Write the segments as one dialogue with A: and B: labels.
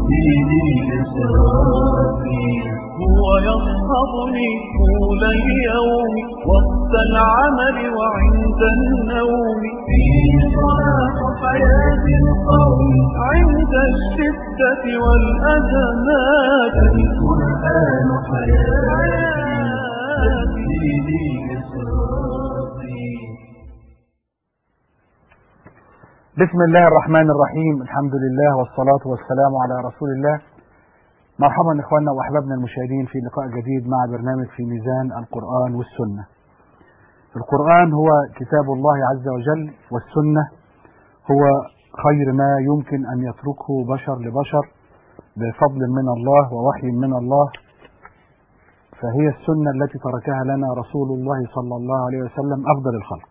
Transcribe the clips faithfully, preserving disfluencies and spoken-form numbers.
A: تبديل الإسراف هو يصحبني طول اليوم وقت العمل وعند النوم فيه صلاح حياة القوم عند الشدة والأزمات القرآن حياتي تبديل الإسراف.
B: بسم الله الرحمن الرحيم. الحمد لله والصلاة والسلام على رسول الله. مرحبا إخواننا وأحبابنا المشاهدين في لقاء جديد مع برنامج في ميزان القرآن والسنة. القرآن هو كتاب الله عز وجل، والسنة هو خير ما يمكن أن يتركه بشر لبشر بفضل من الله ووحي من الله، فهي السنة التي تركها لنا رسول الله صلى الله عليه وسلم أفضل الخلق.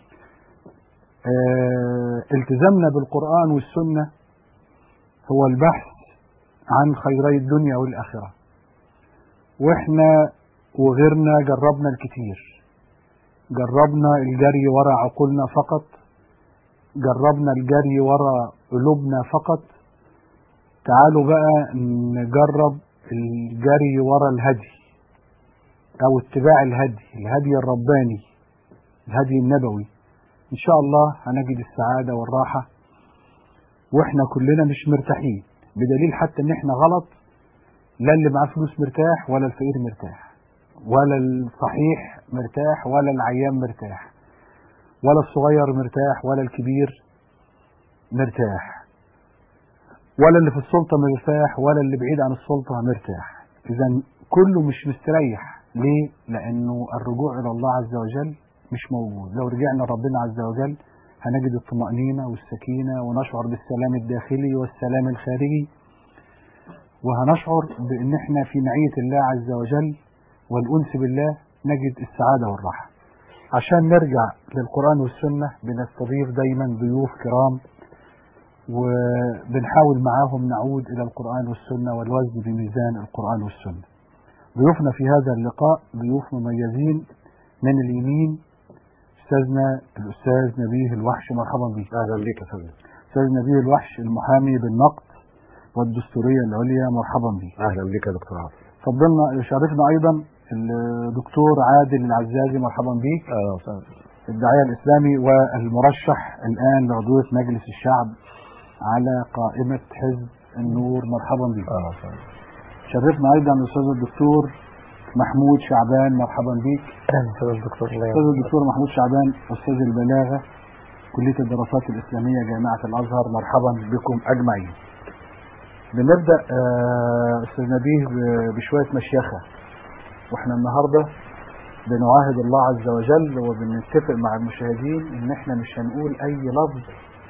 B: اه التزامنا بالقرآن والسنة هو البحث عن خيري الدنيا والآخرة، وإحنا وغيرنا جربنا الكثير. جربنا الجري وراء عقولنا فقط، جربنا الجري وراء قلوبنا فقط. تعالوا بقى نجرب الجري وراء الهدي أو اتباع الهدي، الهدي الرباني، الهدي النبوي. إن شاء الله هنجد السعادة والراحة، وإحنا كلنا مش مرتاحين، بدليل حتى إن إحنا غلط. لا اللي معاه فلوس مرتاح، ولا الفقير مرتاح، ولا الصحيح مرتاح، ولا العيان مرتاح، ولا الصغير مرتاح، ولا الكبير مرتاح، ولا اللي في السلطة مرتاح، ولا اللي بعيد عن السلطة مرتاح. إذا كله مش مستريح. ليه؟ لأنه الرجوع إلى الله عز وجل مش موجود. لو رجعنا ربنا عز وجل هنجد الطمأنينة والسكينة، ونشعر بالسلام الداخلي والسلام الخارجي، وهنشعر بأن احنا في معية الله عز وجل والأنس بالله، نجد السعادة والراحة. عشان نرجع للقرآن والسنة بنستضيف دايما ضيوف كرام، وبنحاول معاهم نعود إلى القرآن والسنة والوزن بميزان القرآن والسنة. ضيوفنا في هذا اللقاء ضيوف مميزين. من اليمين أستاذنا الأستاذ نبيه الوحش، مرحبا بك.
C: أهلا بك يا فندم.
B: أستاذ نبيه الوحش، المحامي بالنقد والدستورية العليا، مرحبا بك.
C: أهلا بك يا دكتور عاطف.
B: فضلنا يشرفنا أيضا الدكتور عادل العزازي، مرحبا بك.
C: أهلا وسهلا.
B: الداعية الإسلامي والمرشح الآن لعضوية مجلس الشعب على قائمة حزب النور، مرحبا بك.
C: أهلا وسهلا.
B: شرفنا أيضا الأستاذ الدكتور محمود شعبان، مرحبا بك.
C: أهلا وسهلا دكتور.
B: الأستاذ الدكتور محمود شعبان، أستاذ البلاغة، كلية الدراسات الإسلامية، جامعة الأزهر، مرحبا بكم أجمعين. بنبدأ أستاذ نبيه بشوية مشيخة، وإحنا النهاردة بنعاهد الله عز وجل وبنتفق مع المشاهدين إن إحنا مش هنقول أي لفظ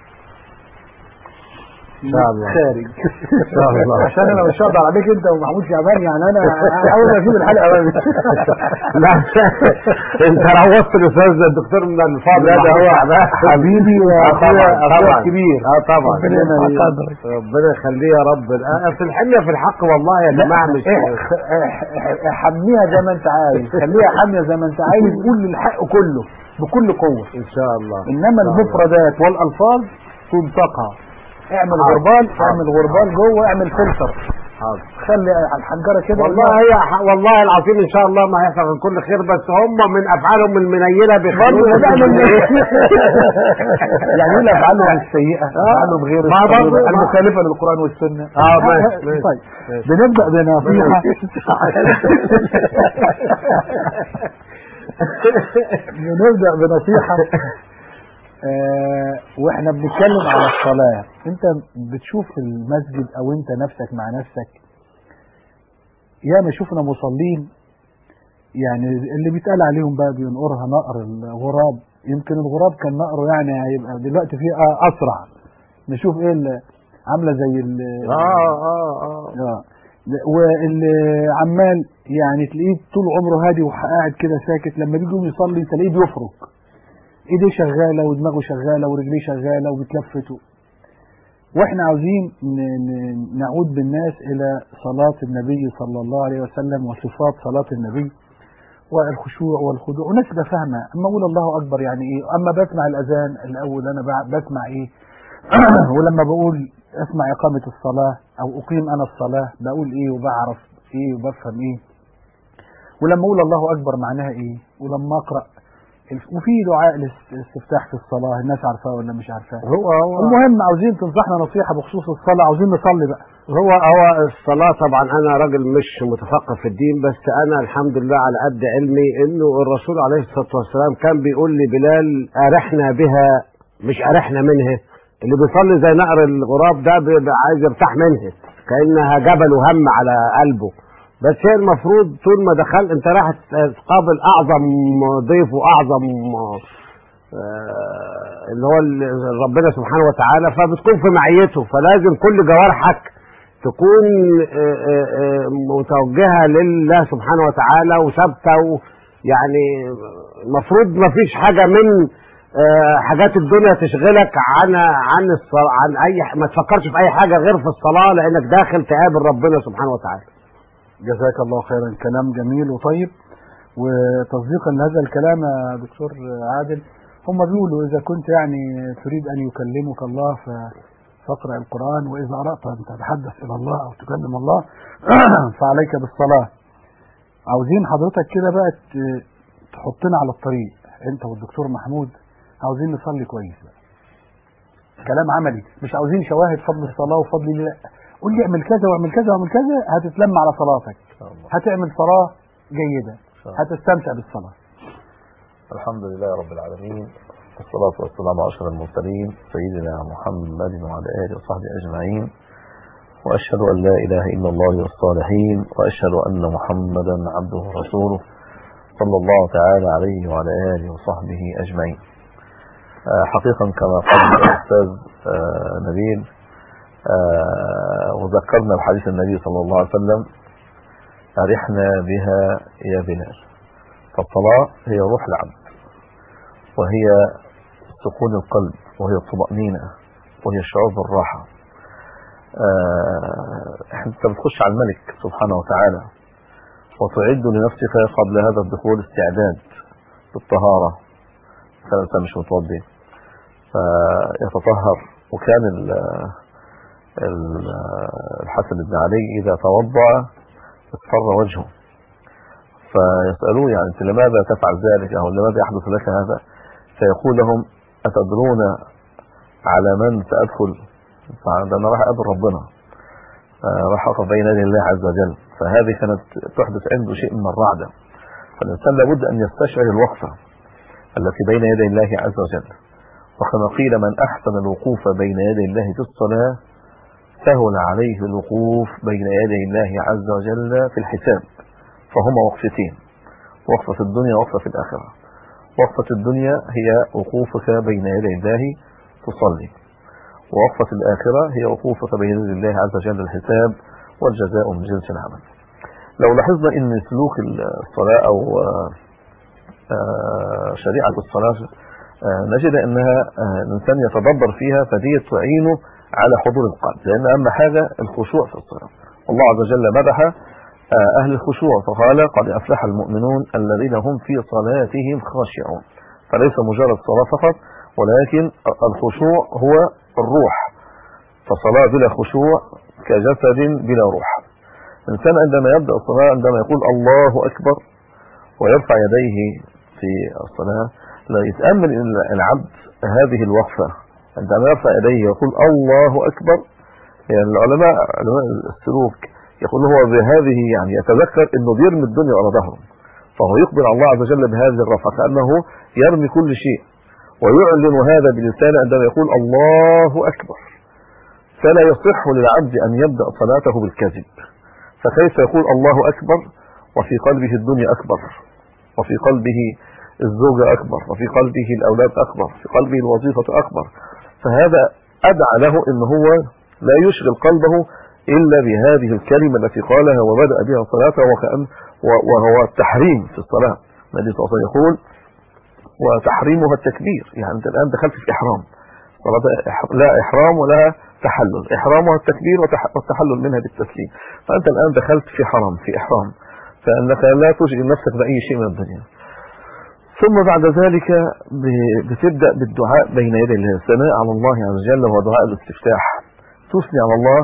C: إن شاء الله
B: خارج
C: إن شاء الله،
B: عشان أنا مش هقدر عليك أنت ومحمود شعبان. يعني أنا أول ما أسيب الحلقة أمامي.
C: لا أنت روضت الأستاذ الدكتور من الفاضل.
B: لا ده هو حبيبي وأخويا أخويا الكبير.
C: أه طبعا،
B: ربنا
C: ربنا يخليه يا رب. في الحمية في الحق والله يا جماعة، مش
B: حميها زي ما أنت عايز، خليها حامية زي ما أنت عايز، قول الحق كله بكل قوة
C: إن شاء الله.
B: إنما المفردات والألفاظ تنطقها. اعمل غربال، اعمل غربال جوه، اعمل فلتر.
C: حاضر.
B: خلي الحنجره كده.
C: والله هي والله العظيم ان شاء الله ما هيحصل كل خير، بس هم من افعالهم المنيله بيخلونا
B: يعني ايه افعالهم السيئه؟ افعالهم غير المخالفه للقران والسنه.
C: اه ماشي.
B: طيب بنبدا بنصيحه. بنبدا بنصيحه. آه واحنا بنتكلم على الصلاة. انت بتشوف المسجد او انت نفسك مع نفسك، ياما شفنا مصلين يعني اللي بيتقال عليهم بقى بينقرها نقر الغراب. يمكن الغراب كان نقره يعني هيبقى دلوقتي فيه اسرع. نشوف ايه عامله زي ال
C: اه اه اه
B: اه واللي عمال يعني تلاقيه طول عمره هادي وقاعد كده ساكت، لما بيجي يصلي تلاقيه بيفرك، ايديه شغاله ودماغه شغاله ورجليه شغاله وبتلفته. واحنا عاوزين نعود بالناس الى صلاه النبي صلى الله عليه وسلم وصفات صلاه النبي والخشوع والخضوع، وناس تبقى فاهمه. اما اقول الله اكبر يعني ايه، اما بسمع الاذان الاول انا بسمع ايه، ولما بقول اسمع إقامة الصلاة أو أقيم أنا الصلاة بقول إيه وبعرف إيه وبفهم إيه، ولما أقول الله أكبر معناها إيه، ولما أقرأ وفي دعاء الاستفتاح في الصلاة الناس عارفاه ولا مش عارفاه.
C: هو هو
B: المهم عاوزين تنصحنا نصيحة بخصوص الصلاة، عاوزين نصلي بقى.
C: هو هو الصلاة طبعا أنا راجل مش متفقه في الدين، بس أنا الحمد لله على قد علمي إنه الرسول عليه الصلاة والسلام كان بيقول لي بلال أرحنا بها مش أرحنا منها. اللي بيصلي زي نقر الغراب ده بيبقى عايز يرتاح منها كأنها جبل وهم على قلبه. بس هي المفروض طول ما دخل انت راح تقابل اعظم ضيف واعظم آه اللي هو ربنا سبحانه وتعالى، فبتكون في معيته، فلازم كل جوارحك تكون آه آه متوجهه لله سبحانه وتعالى وثابته. يعني المفروض ما فيش حاجه من آه حاجات الدنيا تشغلك عن عن الصلاة، عن اي ما تفكرش في اي حاجه غير في الصلاه، لانك داخل تقابل ربنا سبحانه وتعالى.
B: جزاك الله خيرا، كلام جميل وطيب. وتصديقا لهذا الكلام يا دكتور عادل، هم بيقولوا إذا كنت يعني تريد أن يكلمك الله فاقرأ القرآن، وإذا أردت أن تتحدث إلى الله أو تكلم الله فعليك بالصلاة. عاوزين حضرتك كده بقى تحطنا على الطريق أنت والدكتور محمود، عاوزين نصلي كويس بقى، كلام عملي، مش عاوزين شواهد فضل الصلاة وفضل الله. قول لي اعمل كذا واعمل كذا واعمل كذا، هتتلم على صلاتك، هتعمل صلاة جيدة، هتستمتع بالصلاة.
D: الحمد لله رب العالمين، والصلاة والسلام على أشرف المرسلين سيدنا محمد وعلى آله وصحبه أجمعين، وأشهد أن لا إله إلا الله والصالحين، وأشهد أن محمدا عبده ورسوله صلى الله تعالى عليه وعلى آله وصحبه أجمعين. حقيقة كما قال الأستاذ نبيل آه وذكرنا بحديث النبي صلى الله عليه وسلم أرحنا بها يا بلال. فالصلاة هي روح العبد، وهي سكون القلب، وهي الطمأنينة، وهي الشعور بالراحة. آه انت بتخش على الملك سبحانه وتعالى وتعد لنفسك قبل هذا الدخول استعداد بالطهارة، فأنت مش متوضي فيتطهر. وكان الحسن بن علي إذا توضأ اصفر وجهه، فيسألوه يعني لماذا تفعل ذلك أو لماذا يحدث لك هذا؟ فيقول لهم أتدرون على من سأدخل؟ فعندما راح أقابل ربنا راح أقف بين يدي الله عز وجل، فهذه كانت تحدث عنده شيء من الرعدة. فالإنسان لابد أن يستشعر الوقفة التي بين يدي الله عز وجل. وكما قيل من أحسن الوقوف بين يدي الله في الصلاة سهل عليه الوقوف بين يدي الله عز وجل في الحساب. فهما وقفتين، وقفة في الدنيا ووقفة في الآخرة. وقفة الدنيا هي وقوفك بين يدي الله تصلي، ووقفة الآخرة هي وقوفك بين يدي الله عز وجل الحساب والجزاء من جنس العمل. لو لاحظنا ان سلوك الصلاة او شريعة الصلاة نجد انها الانسان يتدبر فيها، فدي تعينه على حضور القلب، لان اهم حاجة الخشوع في الصلاة. الله عز وجل مدح اهل الخشوع فقال قد افلح المؤمنون الذين هم في صلاتهم خاشعون. فليس مجرد صلاة فقط، ولكن الخشوع هو الروح. فصلاة بلا خشوع كجسد بلا روح. الإنسان عندما يبدأ الصلاة عندما يقول الله أكبر ويرفع يديه في الصلاة، لا يتأمل العبد هذه الوقفة عندما يرفع يديه يقول الله أكبر. يعني العلماء علماء السلوك يقول هو بهذه يعني يتذكر أنه بيرمي الدنيا على ظهره، فهو يقبل على الله عز وجل بهذه الرفعة كأنه يرمي كل شيء، ويعلن هذا بلسانه عندما يقول الله أكبر. فلا يصح للعبد أن يبدأ صلاته بالكذب. فكيف يقول الله أكبر وفي قلبه الدنيا أكبر، وفي قلبه الزوجة أكبر، وفي قلبه الأولاد أكبر، في قلبه الوظيفة أكبر؟ فهذا أدعى له أن هو لا يشغل قلبه إلا بهذه الكلمة التي قالها وبدأ بها صلاته، وكأن وهو التحريم في الصلاة. النبي صلى الله عليه وسلم يقول وتحريمها التكبير. يعني أنت الآن دخلت في إحرام، لا إحرام ولا تحلل، إحرامها التكبير والتحلل منها بالتسليم. فأنت الآن دخلت في حرام، في إحرام، فأنك لا تشغل نفسك بأي شيء من الدنيا. ثم بعد ذلك بتبدأ بالدعاء بين يدي الله، الثناء على الله عز وجل، وهو دعاء الاستفتاح. تثني على الله،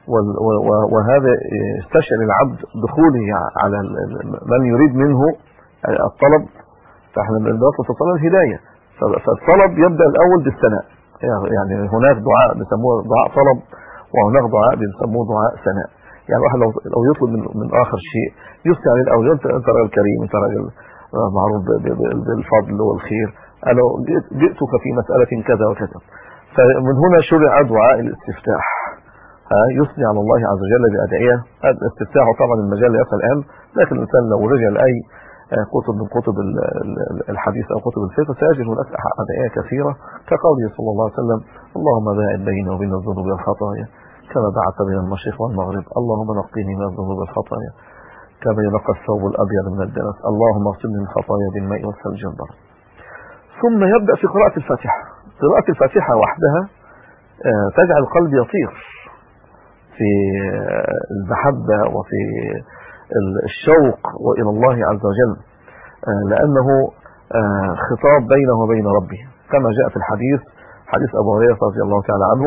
D: وهذا يستشعر العبد دخوله على من يريد منه الطلب. فاحنا بنطلب في الصلاة الهداية، فالطلب يبدأ الأول بالثناء. يعني هناك دعاء بيسموه دعاء طلب، وهناك دعاء بيسموه دعاء ثناء. يعني واحد لو لو يطلب من من آخر شيء يثني عليه الأول، أنت أنت راجل كريم، أنت راجل معروف بالفضل والخير، أنا جئتك في مسألة كذا وكذا. فمن هنا شرع دعاء الاستفتاح، يثني على الله عز وجل بأدعية. الاستفتاح طبعا المجال يسأل الآن، لكن الإنسان لو رجع لأي كتب من كتب الحديث أو كتب الفقه سيجد هناك أدعية كثيرة، كقوله صلى الله عليه وسلم: اللهم باعد بيني وبين الذنوب والخطايا كما بعدت بين المشرق والمغرب، اللهم نقني من الذنوب والخطايا كما ينقى الثوب الأبيض من الدنس، اللهم اغسلني من خطايا بالماء والثلج والبرد. ثم يبدأ في قراءة الفاتحة. قراءة الفاتحة وحدها تجعل القلب يطير في المحبة وفي الشوق وإلى الله عز وجل، لأنه خطاب بينه وبين ربه، كما جاء في الحديث حديث أبو هريرة رضي الله تعالى عنه،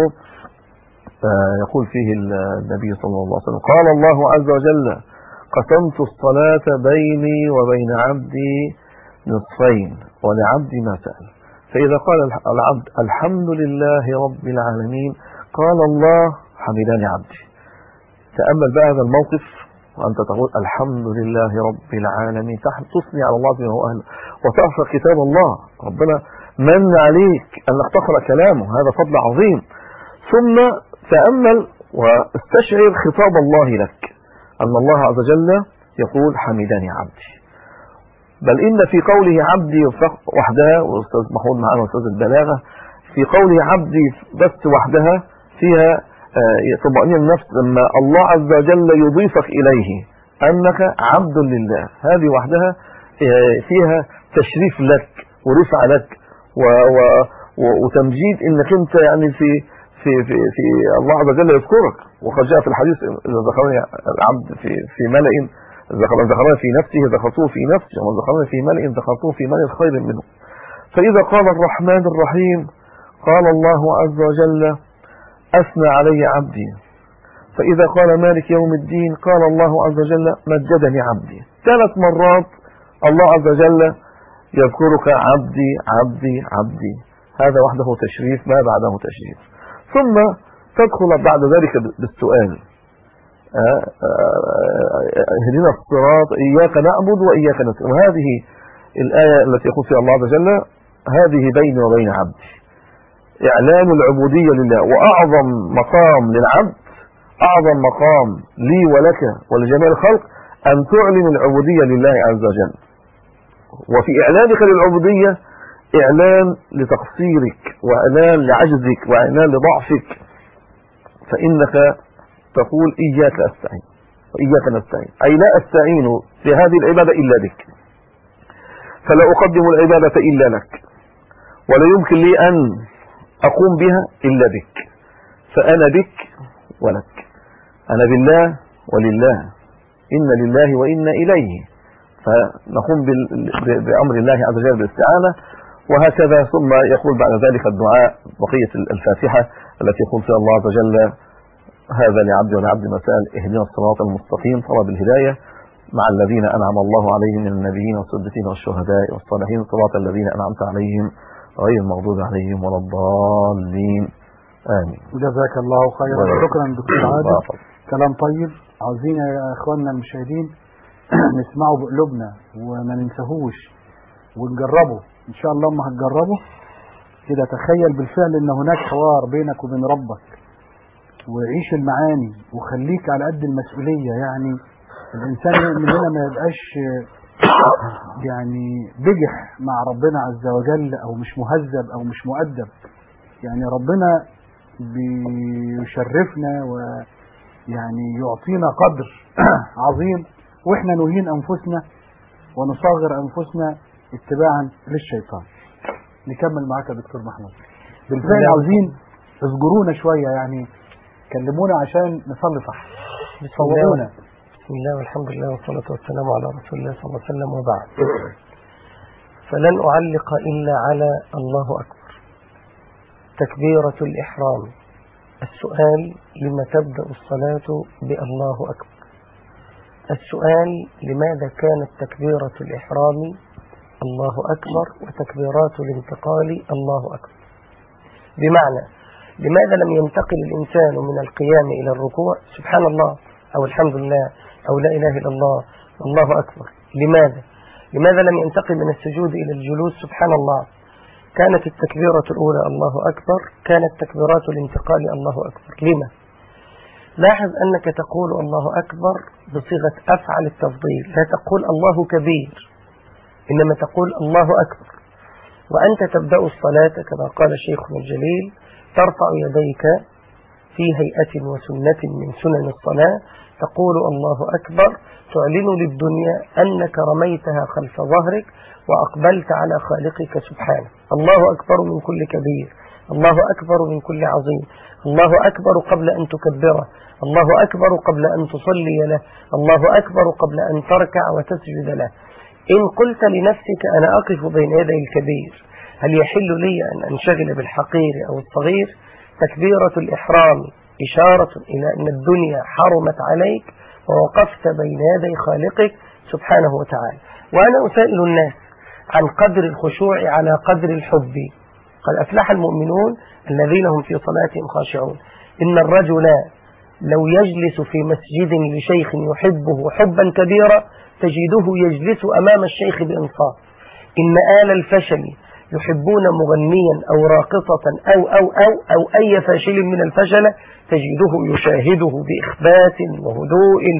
D: يقول فيه النبي صلى الله عليه وسلم: قال الله عز وجل: قسمت الصلاة بيني وبين عبدي نصفين ولعبدي ما سأل، فإذا قال العبد الحمد لله رب العالمين قال الله حمدني عبدي. تأمل بقى هذا الموقف وأنت تقول الحمد لله رب العالمين، تثني على الله بما هو أهله، وتقرأ كتاب الله. ربنا من عليك أنك تقرأ كلامه، هذا فضل عظيم. ثم تأمل واستشعر خطاب الله لك، أن الله عز وجل يقول حمدني عبدي. بل إن في قوله عبدي وحدها، وأستاذ محمود معنا وأستاذ البلاغة، في قوله عبدي بس وحدها فيها طمأنينة النفس، لما الله عز وجل يضيفك إليه أنك عبد لله، هذه وحدها فيها تشريف لك ورفع لك وتمجيد، إنك أنت يعني في في في في الله عز وجل يذكرك. وقد جاء في الحديث: إذا ذكرني العبد في في ملأ ذكرني في نفسه ذكرته في نفسي، ومن ذكرني في ملأ ذكرته في ملأ خير منه. فإذا قال الرحمن الرحيم قال الله عز وجل أثنى علي عبدي، فإذا قال مالك يوم الدين قال الله عز وجل مجدني عبدي. ثلاث مرات الله عز وجل يذكرك عبدي عبدي عبدي، هذا وحده تشريف، ما بعده تشريف. ثم تدخل بعد ذلك بالسؤال: اهدنا الصراط إياك نعبد وإياك نستعين. وهذه الآية التي يقول فيها الله عز وجل: هذه بيني وبين عبدي، إعلان العبودية لله. وأعظم مقام للعبد، أعظم مقام لي ولك ولجميع الخلق، أن تعلن العبودية لله عز وجل. وفي إعلانك للعبودية إعلان لتقصيرك، وإعلان لعجزك، وإعلان لضعفك، فإنك تقول إياك أستعين وإياك نستعين، أي لا أستعين في هذه العبادة إلا بك، فلا أقدم العبادة إلا لك، ولا يمكن لي أن أقوم بها إلا بك، فأنا بك ولك، أنا بالله ولله، إن لله وإنا إليه، فنقوم بأمر الله عز وجل بالاستعانة. وهكذا. ثم يقول بعد ذلك الدعاء بقية الفاتحة التي يقول فيها الله عز وجل: هذا لعبدي ولعبدي ما سأل، اهدنا الصراط المستقيم، طلب الهداية، مع الذين أنعم الله عليهم من النبيين والصديقين والشهداء والصالحين، صراط الذين أنعمت عليهم غير المغضوب عليهم ولا الضالين، آمين.
B: جزاك الله خيرا. شكرا دكتور عادل، كلام طيب. عاوزين يا اخواننا المشاهدين نسمعه بقلوبنا وما ننساهوش ونجربه ان شاء الله. ما هتجربه كده تخيل بالفعل ان هناك حوار بينك وبين ربك، وعيش المعاني وخليك على قد المسؤولية. يعني الانسان من هنا ما يبقاش يعني بجح مع ربنا عز وجل، او مش مهذب او مش مؤدب. يعني ربنا بيشرفنا ويعني يعطينا قدر عظيم، واحنا نهين انفسنا ونصغر انفسنا اتباعا للشيطان. نكمل معاك يا دكتور محمود. بالفعل عاوزين اصبرونا شوية، يعني كلمونا عشان نصلي صح. صورونا.
E: بسم الله والحمد لله والصلاة والسلام على رسول الله صلى الله عليه وسلم، وبعد. فلن أعلق إلا على الله أكبر، تكبيرة الإحرام، السؤال: لما تبدأ الصلاة بالله أكبر؟ السؤال: لماذا كانت تكبيرة الإحرام الله أكبر وتكبيرات الانتقال الله أكبر؟ بمعنى لماذا لم ينتقل الإنسان من القيام إلى الركوع سبحان الله أو الحمد لله أو لا إله إلا الله والله أكبر؟ لماذا لماذا لم ينتقل من السجود إلى الجلوس سبحان الله؟ كانت التكبيرة الأولى الله أكبر، كانت تكبيرات الانتقال الله أكبر. لما؟ لاحظ أنك تقول الله أكبر بصيغة أفعل التفضيل، لا تقول الله كبير، إنما تقول الله أكبر. وأنت تبدأ الصلاة كما قال شيخنا الجليل: ترفع يديك في هيئة وسنة من سنن الصلاة، تقول الله أكبر، تعلن للدنيا أنك رميتها خلف ظهرك وأقبلت على خالقك سبحانه. الله أكبر من كل كبير، الله أكبر من كل عظيم، الله أكبر قبل أن تكبره، الله أكبر قبل أن تصلي له، الله أكبر قبل أن تركع وتسجد له. إن قلت لنفسك أنا أقف بين يدي الكبير، هل يحل لي أن أنشغل بالحقير أو الصغير؟ تكبيرة الإحرام إشارة إلى أن الدنيا حرمت عليك ووقفت بين يدي خالقك سبحانه وتعالى. وأنا أسائل الناس عن قدر الخشوع على قدر الحب. قد أفلح المؤمنون الذين هم في صلاتهم خاشعون. إن الرجل لو يجلس في مسجد لشيخ يحبه حبا كبيرا تجده يجلس أمام الشيخ بإنصاف. إن آل الفشل يحبون مغنيا أو راقصة أو أو أو أو أي فاشل من الفشل تجده يشاهده بإخبات وهدوء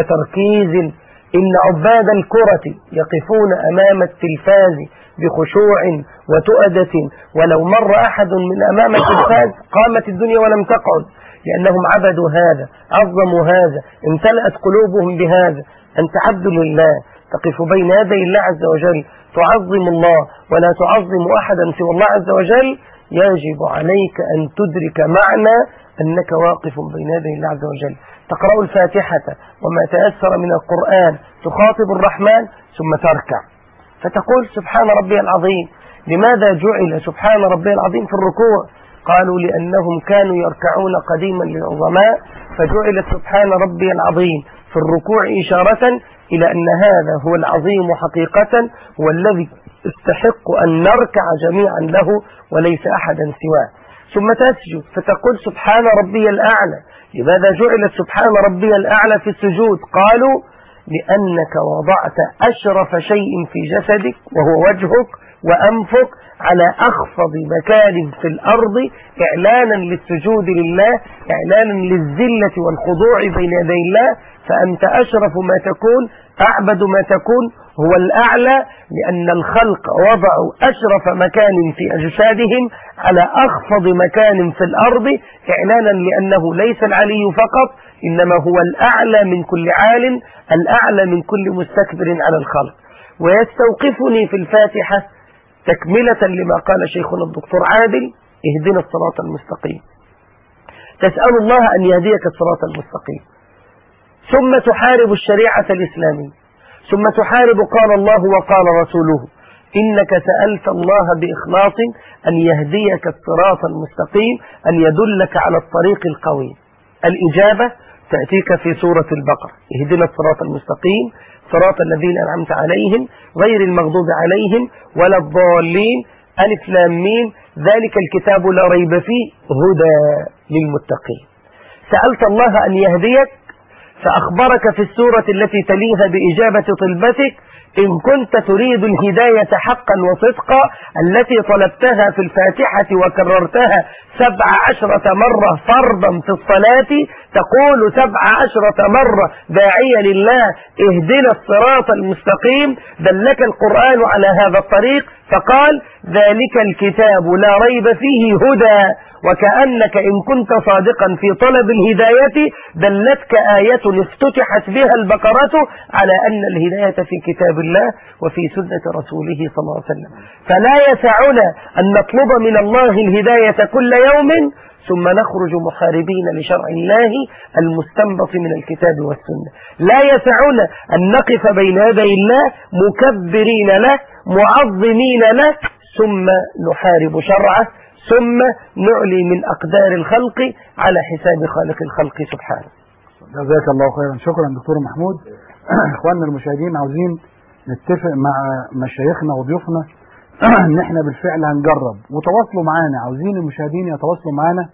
E: وتركيز. إن عباد الكرة يقفون أمام التلفاز بخشوع وتؤدة، ولو مر أحد من أمام التلفاز قامت الدنيا ولم تقعد، لأنهم عبدوا هذا، عظموا هذا، امتلأت قلوبهم بهذا. أنت عبد لله، تقف بين يدي الله عز وجل، تعظم الله ولا تعظم أحدا سوى الله عز وجل. يجب عليك أن تدرك معنى أنك واقف بين يدي الله عز وجل. تقرأ الفاتحة وما تيسر من القرآن، تخاطب الرحمن ثم تركع فتقول سبحان ربي العظيم. لماذا جعل سبحان ربي العظيم في الركوع؟ قالوا لأنهم كانوا يركعون قديما للعظماء، فجعلت سبحان ربي العظيم في الركوع إشارة إلى أن هذا هو العظيم حقيقة، هو الذي استحق أن نركع جميعا له وليس أحدا سواه. ثم تسجد فتقول سبحان ربي الأعلى. لماذا جعلت سبحان ربي الأعلى في السجود؟ قالوا لأنك وضعت أشرف شيء في جسدك وهو وجهك وأنفك على أخفض مكان في الأرض إعلانا للسجود لله، إعلانا للذلة والخضوع بين يدي الله. فأنت أشرف ما تكون، أعبد ما تكون، هو الأعلى، لأن الخلق وضعوا أشرف مكان في أجسادهم على أخفض مكان في الأرض إعلانا لأنه ليس العلي فقط، إنما هو الأعلى من كل عال، الأعلى من كل مستكبر على الخلق. ويستوقفني في الفاتحة تكملة لما قال شيخنا الدكتور عادل: اهدنا الصراط المستقيم. تسأل الله أن يهديك الصراط المستقيم، ثم تحارب الشريعة الإسلامية، ثم تحارب قال الله وقال رسوله. إنك سألت الله بإخلاص أن يهديك الصراط المستقيم، أن يدلك على الطريق القويم. الإجابة تأتيك في سورة البقرة: اهدنا الصراط المستقيم صراط الذين أنعمت عليهم غير المغضوب عليهم ولا الضالين ألف لام ميم ذلك الكتاب لا ريب فيه هدى للمتقين. سألت الله أن يهديك فأخبرك في السورة التي تليها بإجابة طلبتك: إن كنت تريد الهداية حقا وصدقا التي طلبتها في الفاتحة وكررتها سبع عشرة مرة فرضا في الصلاة، تقول سبع عشرة مرة داعية لله: اهدنا الصراط المستقيم. دلك القرآن على هذا الطريق فقال: ذلك الكتاب لا ريب فيه هدى. وكأنك إن كنت صادقا في طلب الهداية دلتك آية افتتحت بها البقرة على أن الهداية في كتاب الله وفي سنة رسوله صلى الله عليه وسلم. فلا يسعنا أن نطلب من الله الهداية كل يوم ثم نخرج محاربين لشرع الله المستنبط من الكتاب والسنة. لا يسعنا أن نقف بين يدي الله مكبرين له معظمين له ثم نحارب شرعه، ثم نعلي من أقدار الخلق على حساب خالق الخلق سبحانه.
B: جزاك الله خيرا. شكرا دكتور محمود. اخواننا المشاهدين، عاوزين نتفق مع مشايخنا وضيوفنا ان احنا بالفعل هنجرب وتواصلوا معانا. عاوزين المشاهدين يتواصلوا معانا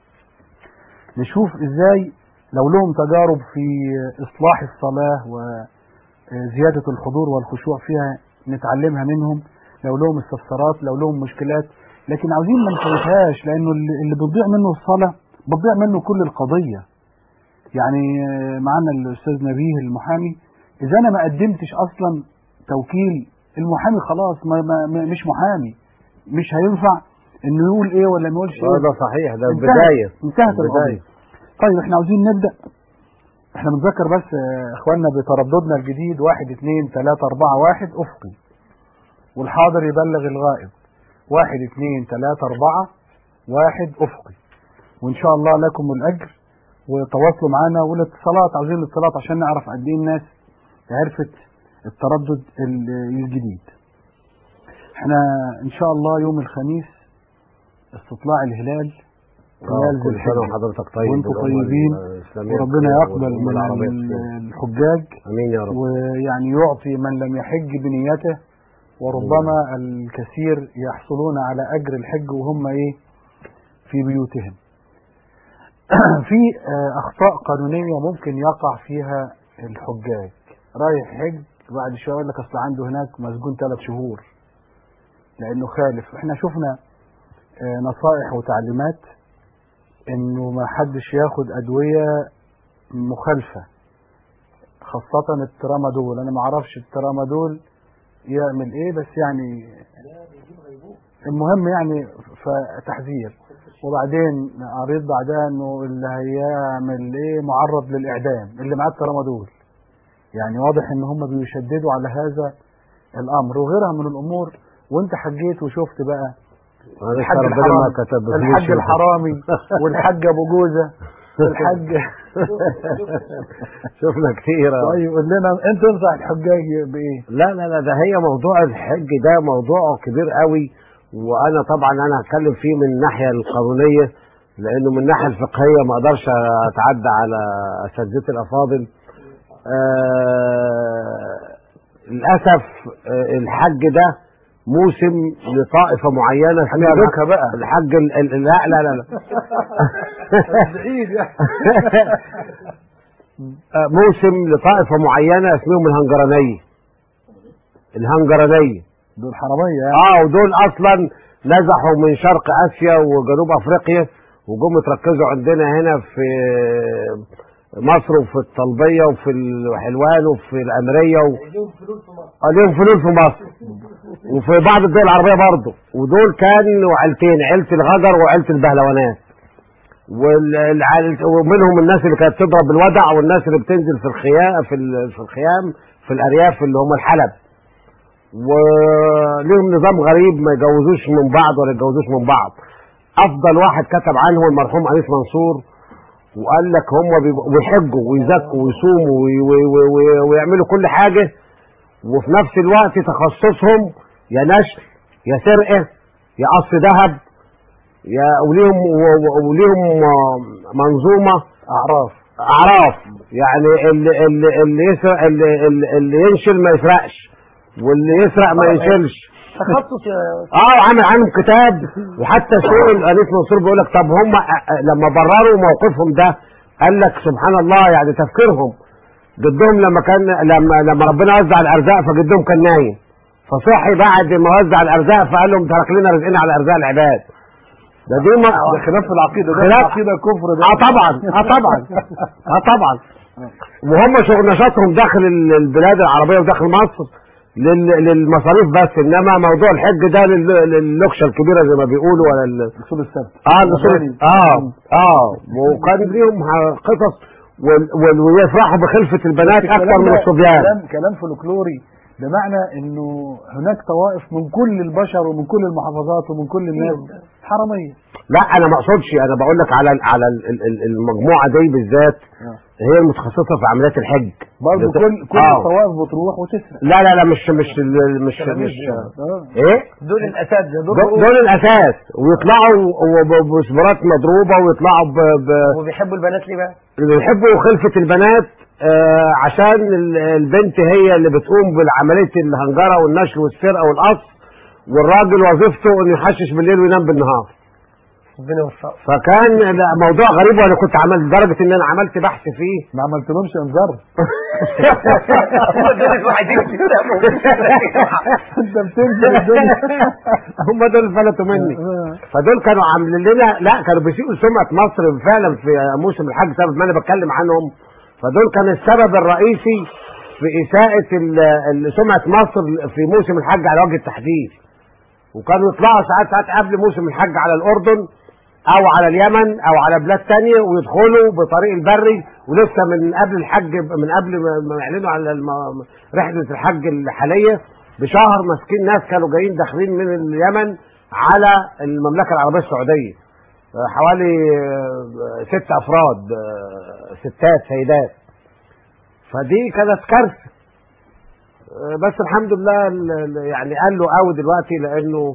B: نشوف ازاي لو لهم تجارب في اصلاح الصلاة وزيادة الحضور والخشوع فيها نتعلمها منهم، لو لهم استفسارات، لو لهم مشكلات. لكن عاوزين ما نفوتهاش، لانه اللي بتضيع منه الصلاة بتضيع منه كل القضية. يعني معانا الاستاذ نبيه المحامي، اذا انا ما قدمتش اصلا توكيل المحامي خلاص ما ما مش محامي، مش هينفع انه يقول ايه ولا ما يقولش ايه.
C: ده صحيح، ده البدايه
B: انتهت القضيه. طيب احنا عاوزين نبدا. احنا بنذكر بس اخواننا بترددنا الجديد واحد اثنين ثلاثة أربعة واحد افقي، والحاضر يبلغ الغائب. واحد اثنين ثلاثة أربعة واحد افقي، وان شاء الله لكم الاجر. وتواصلوا معنا، والاتصالات عاوزين الاتصالات عشان نعرف قد ايه الناس عرفت التردد الجديد. احنا ان شاء الله يوم الخميس استطلاع الهلال هلال ذي الحجة،
C: وحضرتك طيب
B: وانتم طيبين، وربنا يقبل من الحجاج
C: امين يا رب،
B: ويعني يعطي من لم يحج بنيته، وربما الكثير يحصلون على اجر الحج وهم ايه في بيوتهم. في اخطاء قانونيه ممكن يقع فيها الحجاج. رايح حج بعد شويه يقول لك اصل عنده هناك مسجون ثلاث شهور لانه خالف. احنا شفنا نصائح وتعليمات انه ما حدش ياخد ادويه مخالفه، خاصه الترامادول. انا ما اعرفش الترامادول يعمل ايه، بس يعني المهم يعني فتحذير. وبعدين قريت بعدها انه اللي هيعمل ايه معرض للاعدام اللي معاه الترامادول. يعني واضح ان هم بيشددوا على هذا الامر وغيرها من الامور. وانت حجيت وشفت بقى الحج الحرامي الحج الحرامي والحج ابو جوزه والحج
C: شفنا كتير.
B: طيب قول لنا انت تنصح الحجاج بايه؟
C: لا لا لا ده هي موضوع الحج ده موضوع كبير قوي، وانا طبعا انا هتكلم فيه من الناحيه القانونيه، لانه من الناحيه الفقهيه ما اقدرش اتعدى على اساتذتي الافاضل. آه للاسف آه الحج ده موسم لطائفه معينه اسمها
B: بقى
C: الحج ال ال لا لا لا, لا. موسم لطائفه معينه اسمهم الهنجرانيه. الهنجرانيه
B: دول حراميه يعني.
C: اه ودول اصلا نزحوا من شرق اسيا وجنوب افريقيا وجم يتركزوا عندنا هنا في مصر وفي الطلبيه وفي الحلوان وفي الامريه و... ليهم فلوس في مصر وفي بعض الدول العربيه برضه. ودول كانوا عيلتين، عيله الغجر وعيله البهلوانات، والعائل... ومنهم الناس اللي كانت تضرب بالودع والناس اللي بتنزل في الخيام في, ال... في الخيام في الارياف اللي هم الحلب. وليهم نظام غريب، ما يجوزوش من بعض ولا يتجوزوش من بعض. افضل واحد كتب عنهم المرحوم انيس منصور، وقال لك هم بيحجوا ويزكوا ويصوموا وي وي وي ويعملوا كل حاجه، وفي نفس الوقت تخصصهم يا نشر يا سرقه يا قص ذهب يا وليهم وليهم منظومه
B: اعراف
C: اعراف يعني اللي اللي اللي يسرق اللي, اللي ينشل ما يسرقش، واللي يسرق ما ينشلش.
E: تخصص
C: اه عامل عنهم كتاب. وحتى سئل انيس منصور بيقول لك طب هم لما برروا موقفهم ده قال لك سبحان الله يعني تفكيرهم جدهم لما كان لما لما ربنا وزع الارزاق فجدهم كان نايم، فصحي بعد ما وزع الارزاق فقال لهم ترك لنا رزقنا على ارزاق العباد. ده دي ما
B: ده خلاف في العقيده، ده
C: خلاف
B: العقيده كفر ده.
C: اه طبعا اه طبعا اه طبعا وهم شغل نشاطهم داخل البلاد العربيه وداخل مصر للمصاريف بس، انما موضوع الحج ده لللوكشه الكبيره زي ما بيقولوا ولا
B: الاصول الثابته.
C: اه الاصول اه اه وكان ليهم قصص ويفرحوا بخلفه البنات اكثر من الصبيان.
B: كلام كلام فولكلوري بمعنى انه هناك طوائف من كل البشر ومن كل المحافظات ومن كل الناس حراميه.
C: لا انا ما اقصدش، انا بقول لك على على ال- ال- المجموعه دي بالذات هي المتخصصه في عمليات الحج.
B: برضه
C: بت-
B: كل كل
C: آه.
B: الطوائف بتروح وتسرق.
C: لا لا لا مش مش ال- مش مش
B: آه.
C: ايه
E: دول الاساتذه دول
C: دول دول الاساس، ويطلعوا وب- بسبرات مضروبه ويطلعوا ب- ب-
E: وبيحبوا البنات ليه بقى؟
C: بيحبوا خلفه البنات، آه عشان ال- البنت هي اللي بتقوم بعمليه الهنجره والنشل والسرقه والقص، والراجل وظيفته انه يحشش بالليل وينام بالنهار.
E: ربنا يوفقه.
C: فكان لا، موضوع غريب، وانا كنت عملت لدرجه ان انا عملت بحث فيه.
B: ما عملتلهمش انذار.
E: هم دول الوحيدين اللي بيسامحوا.
B: انت بتنزل الدنيا.
C: هم دول اللي فلتوا مني. فدول كانوا عاملين لنا، لا كانوا بيسيئوا سمعه مصر فعلا في موسم الحج بسبب ما انا بتكلم عنهم. فدول كان السبب الرئيسي في اساءه ال- ال- سمعه مصر في موسم الحج على وجه التحديد. وكانوا يطلعوا ساعات ساعات قبل موسم الحج على الاردن او على اليمن او على بلاد تانية، ويدخلوا بطريق البري، ولسه من قبل الحج، من قبل ما يعلنوا على الم- رحله الحج الحاليه بشهر، ماسكين ناس كانوا جايين داخلين من اليمن على المملكه العربيه السعوديه، حوالي ست افراد، ستات سيدات. فدي كانت كارثه. بس الحمد لله ال- ال- يعني قال له قوي دلوقتي، لانه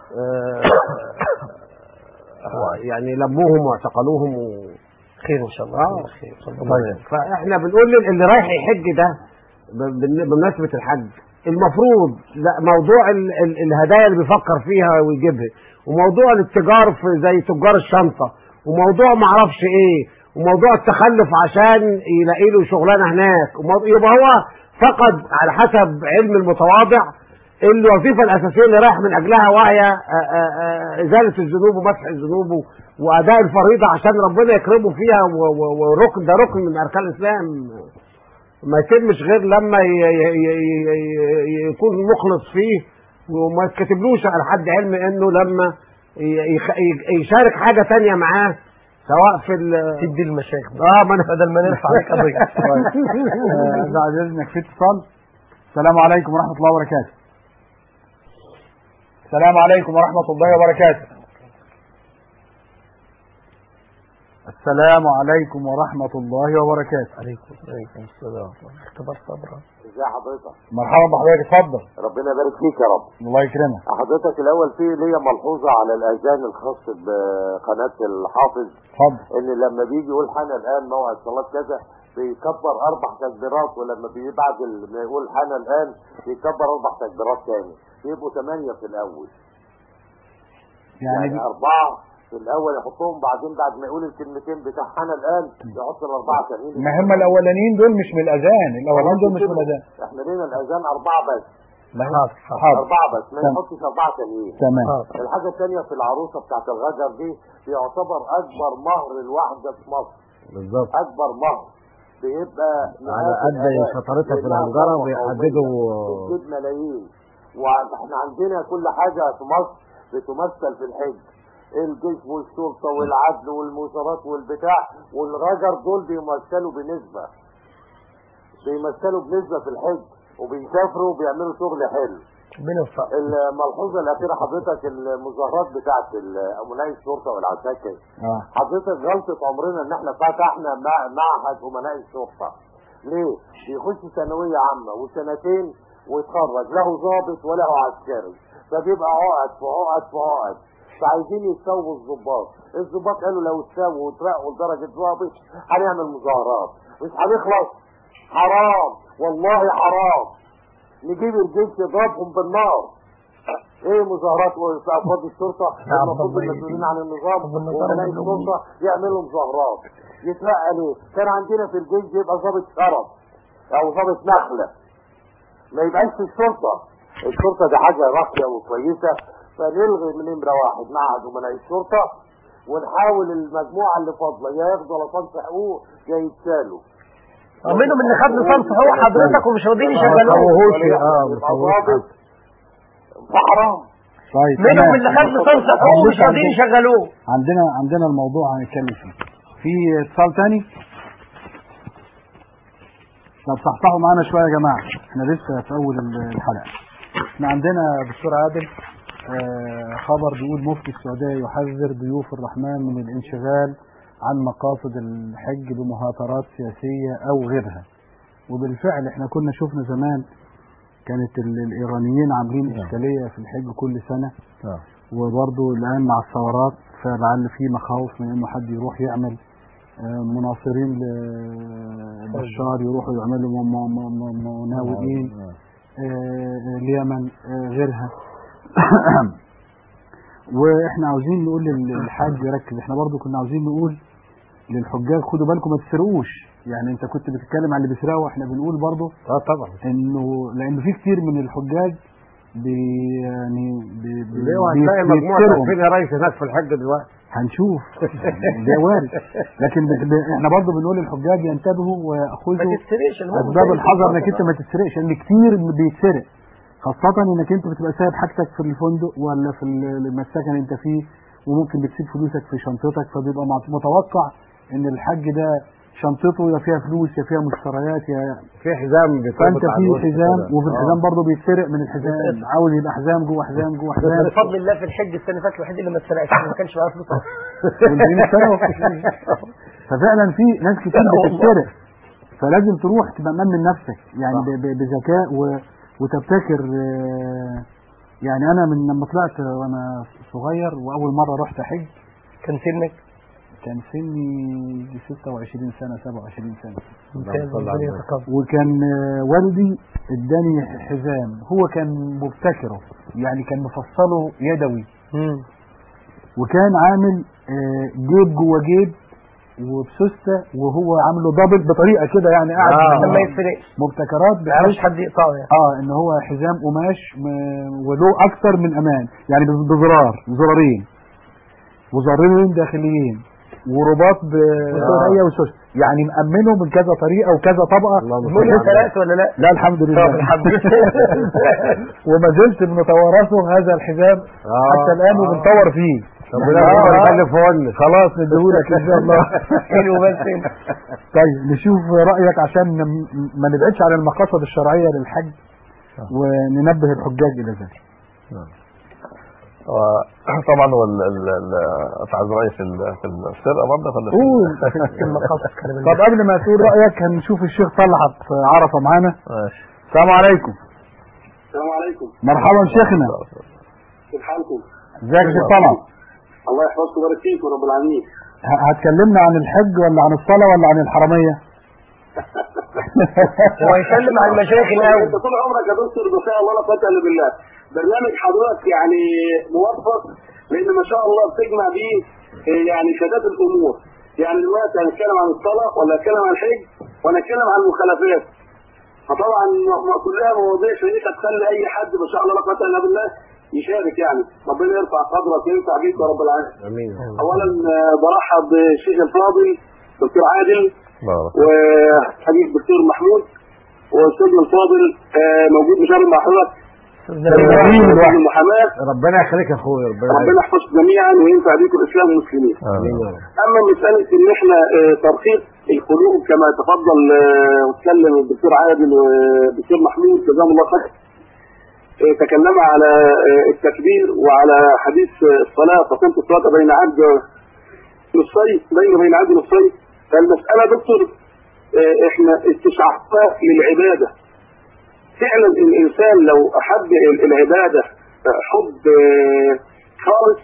C: آه، يعني لموهم واعتقلوهم و...
E: خير ان شاء الله.
C: آه.
E: خير.
C: طيب. فاحنا بنقول لل- اللي رايح يحج ده ب- بن- بمناسبه الحج، المفروض لا موضوع ال ال الهدايا اللي بيفكر فيها ويجيبها، وموضوع الاتجار في زي تجار الشنطه، وموضوع ما اعرفش ايه، وموضوع التخلف عشان يلاقي له شغلانه هناك، وموضوع يبقى هو فقد على حسب علم المتواضع الوظيفه الاساسيه اللي رايح من اجلها، وهي آآ آآ ازاله الذنوب ومسح الذنوب واداء الفريضه عشان ربنا يكرمه فيها، وركن ده ركن من اركان الاسلام ما يتمش غير لما ي ي ي يكون مخلص فيه، وما يتكتبلوش على حد علم انه لما يشارك حاجه تانية معاه سواء في ال
E: تدي المشايخ
C: اه ما انا
E: بدل ما نرفع عليك قضيه.
B: بعد اذنك في اتصال. السلام عليكم ورحمه الله وبركاته. السلام عليكم ورحمه الله وبركاته. السلام عليكم ورحمه الله وبركاته.
E: عليكم عليكم السلام. اختبار صبرا.
F: ازي حضرتك؟
B: مرحبا بحضرتك، اتفضل.
F: ربنا يبارك فيك يا رب.
B: الله يكرمك.
F: حضرتك الاول في ليا ملحوظه على الاذان الخاص بقناه الحافظ،
B: اتفضل.
F: ان لما بيجي يقول حان الان موعد صلاه كذا بيكبر اربع تكبيرات، ولما بيجي بعد ما يقول حان الان بيكبر اربع تكبيرات تاني، يبقوا ثمانيه في الاول.
B: يعني,
F: يعني اربعه في الاول يحطهم، بعدين بعد ما يقول الكلمتين بتاع حان الان يحط الاربعه ثانيين.
B: ما هم الاولانيين دول مش من الاذان، الاولانيين دول مش من الاذان.
F: احنا لينا الاذان اربعه بس.
B: حاضر.
F: اربعه بس، ما يحطش اربعه ثانيين.
B: تمام.
F: الحاجه الثانيه في العروسه بتاعت الغجر دي، بيعتبر اكبر مهر الواحده في مصر.
C: بالظبط.
F: اكبر مهر بيبقى
C: على قد شطارتها في الهنجره ويحددوا
F: بتجيب ملايين. واحنا عندنا كل حاجه في مصر بتمثل في الحج، الجيش والشرطه والعدل والموزارات والبتاع، والغجر دول بيمثلوا بنسبه بيمثلوا بنسبه في الحج، وبيسافروا وبيعملوا شغل حلو.
E: بنوفق.
F: الملحوظه الاخيره حضرتك، المظاهرات بتاعت امناء الشرطه والعساكر،
B: اه
F: حضرتك غلطه عمرنا ان احنا فتحنا معهد امناء الشرطه. ليه؟ بيخش ثانويه عامه وسنتين ويتخرج، له ضابط وله عسكري، فبيبقى عقد في عقد في عقد. فعايزين يسووا الضباط، الضباط قالوا لو تسووا وترقوا لدرجه ضابط هنعمل مظاهرات، مش هنخلص. حرام والله حرام نجيب الجيش يضربهم بالنار. ايه مظاهرات في افراد الشرطه؟ المفروض المسؤولين عن النظام وامناء الشرطه يعملوا مظاهرات. يترقى ليه؟ كان عندنا في الجيش يبقى ضابط شرف او ضابط نخله، ما يبقاش في الشرطه. الشرطه دي حاجه راقيه وكويسه، فنلغي من نمره واحد معهد امناء الشرطه، ونحاول المجموعه اللي فاضله يا ياخدوا لصنف حقوق يا يتشالوا.
E: منهم اللي خد لصنف حقوق حضرتك ومش راضيين يشغلوه.
F: اه حرام.
B: طيب
E: منهم اللي خد لصنف حقوق ومش راضيين يشغلوه.
B: عندنا عندنا الموضوع هنتكلم فيه. في اتصال تاني؟ طب صحصحوا معانا شويه يا جماعه. احنا لسه في اول الحلقه. احنا عندنا دكتور عادل آه خبر بيقول مفتي السعوديه يحذر ضيوف الرحمن من الانشغال عن مقاصد الحج بمهاترات سياسيه او غيرها. وبالفعل احنا كنا شفنا زمان كانت الايرانيين عاملين اشكاليه في الحج كل سنه، وبرضه الان مع الثورات فلعل في مخاوف من انه حد يروح يعمل مناصرين لبشار يروحوا يعملوا مناوئين اليمن غيرها. واحنا عاوزين نقول للحاج يركز، احنا برضو كنا عاوزين نقول للحجاج خدوا بالكم ما تسرقوش. يعني انت كنت بتتكلم عن اللي بيسرقوا، واحنا بنقول برضو
C: اه طبعا
B: انه لانه في كتير من الحجاج بي يعني بي
C: ليه هتلاقي مجموعه فين يا ريس هناك في الحج دلوقتي
B: هنشوف ده وارد. لكن احنا برضه بنقول للحجاج ينتبهوا وياخذوا اسباب الحذر انك انت ما تتسرقش، لان كتير بيتسرق، خاصة انك انت بتبقى سايب حاجتك في الفندق ولا في المسكن انت فيه، وممكن بتسيب فلوسك في شنطتك، فبيبقى متوقع ان الحج ده شنطته يا فيها فلوس يا فيها مشتريات يا
C: في حزام،
B: فانت في حزام وفي الحزام برضه بيتسرق من الحزام، عاوز يبقى حزام جوه حزام جوه حزام.
E: بفضل الله في الحج السنه اللي فاتت الوحيد اللي ما اتسرقش ما كانش معاه فلوس
B: ففعلا في ناس كتير بتتسرق، فلازم تروح تبقى مأمن نفسك يعني بذكاء وتبتكر. يعني انا من لما طلعت وانا صغير واول مره رحت حج
E: كان سنك
B: كان سني ستة وعشرين سنة سبعة وعشرين سنة، وكان والدي اداني حزام هو كان مبتكره، يعني كان مفصله يدوي، وكان عامل جيب جوه جيب وبسوسته، وهو عامله دبل بطريقه كده، يعني قاعد
E: آه. ما يفرقش
B: مبتكرات
E: مش حد يقطعه يعني.
B: اه ان هو حزام قماش وله اكثر من امان، يعني بزرار زرارين وزرارين داخليين ورباط بسرعيه وسوس، يعني مأمنه من كذا طريقه وكذا طبقه.
E: مش ثلاث ولا لا؟
B: لا الحمد لله
E: الحمد لله.
B: وما زلت بنتوارثه هذا الحزام آه. حتى الان وبنطور فيه.
C: ربنا يخلي فون
B: خلاص نديهولك ان شاء الله.
E: حلو بس.
B: طيب نشوف رايك عشان ما نبعدش عن المقاصد الشرعيه للحج وننبه الحجاج الى ذلك.
D: طبعا هو افعال رايي في في السرقه برضه ولا
B: في المقاصد. طب قبل ما تقول رايك هنشوف الشيخ طلعت عرفه معانا.
D: ماشي.
B: السلام عليكم.
F: السلام عليكم.
B: مرحبا شيخنا.
F: كيف حالكم؟
B: ازيك يا شيخ طلعت؟
F: الله يحفظكم ويبارك فيكم رب العالمين.
B: هتكلمنا عن الحج ولا عن الصلاه ولا عن الحرميه؟
E: هو يسلم على المشايخ الاول.
F: انت طول عمرك يا دكتور بخير ولا قوه الا بالله. برنامج حضرتك يعني موفق، لان ما شاء الله بتجمع بيه يعني شتات الامور. يعني دلوقتي هنتكلم عن الصلاه ولا هنتكلم عن الحج ولا هنتكلم عن المخالفات. فطبعا كلها مواضيع شيقه تخلي اي حد ما شاء الله لا قوه الا بالله يشارك. يعني ربنا يرفع قدرك وينفع بيك يا رب العالمين.
C: امين.
F: اولا برحب بالشيخ الفاضل دكتور عادل وحبيب دكتور محمود واستاذنا الفاضل موجود مشارك مع حضرتك المحاماه.
C: ربنا يخليك يا اخويا،
F: ربنا يحفظكم جميعا وينفع بيكم الاسلام والمسلمين. اما مساله ان احنا ترخيص القلوب كما تفضل واتكلم الدكتور عادل والدكتور محمود جزاهم الله خير، تكلم على التكبير وعلى حديث الصلاه، فكنت الصلاه بين عبد نصين بين بين عبد نصين. فالمساله دكتور احنا استشعارنا للعباده. فعلا الانسان لو احب العباده حب خالص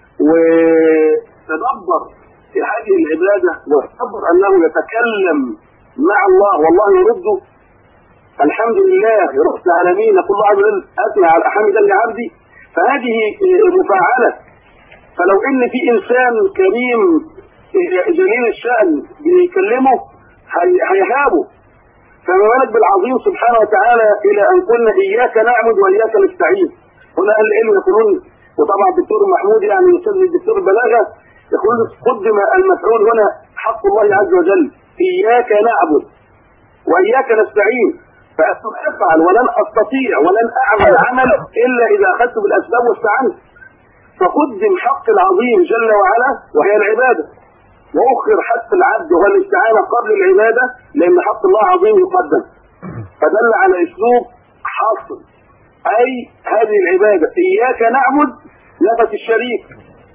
F: وتدبر في هذه العباده وتدبر انه يتكلم مع الله والله يرده، الحمد لله رب العالمين يقول الله عز وجل اثنى على حمدا لعبدي، فهذه مفاعله. فلو ان في انسان كريم جليل الشان بيكلمه هيهابه، فما بالك بالعظيم سبحانه وتعالى الى ان قلنا اياك نعبد واياك نستعين. هنا اهل العلم يقولون، وطبعا الدكتور محمود يعني استاذ الدكتور البلاغه يقول قدم المفعول هنا حق الله عز وجل، اياك نعبد واياك نستعين، فافعل ولن استطيع ولن اعمل عمل الا اذا اخذت بالاسباب واستعنت. فقدم حق العظيم جل وعلا وهي العباده، واخر حق العبد وهو الاستعانه قبل العباده، لان حق الله عظيم يقدم.
G: فدل على اسلوب حصر، اي هذه العباده اياك نعبد نفت الشريك،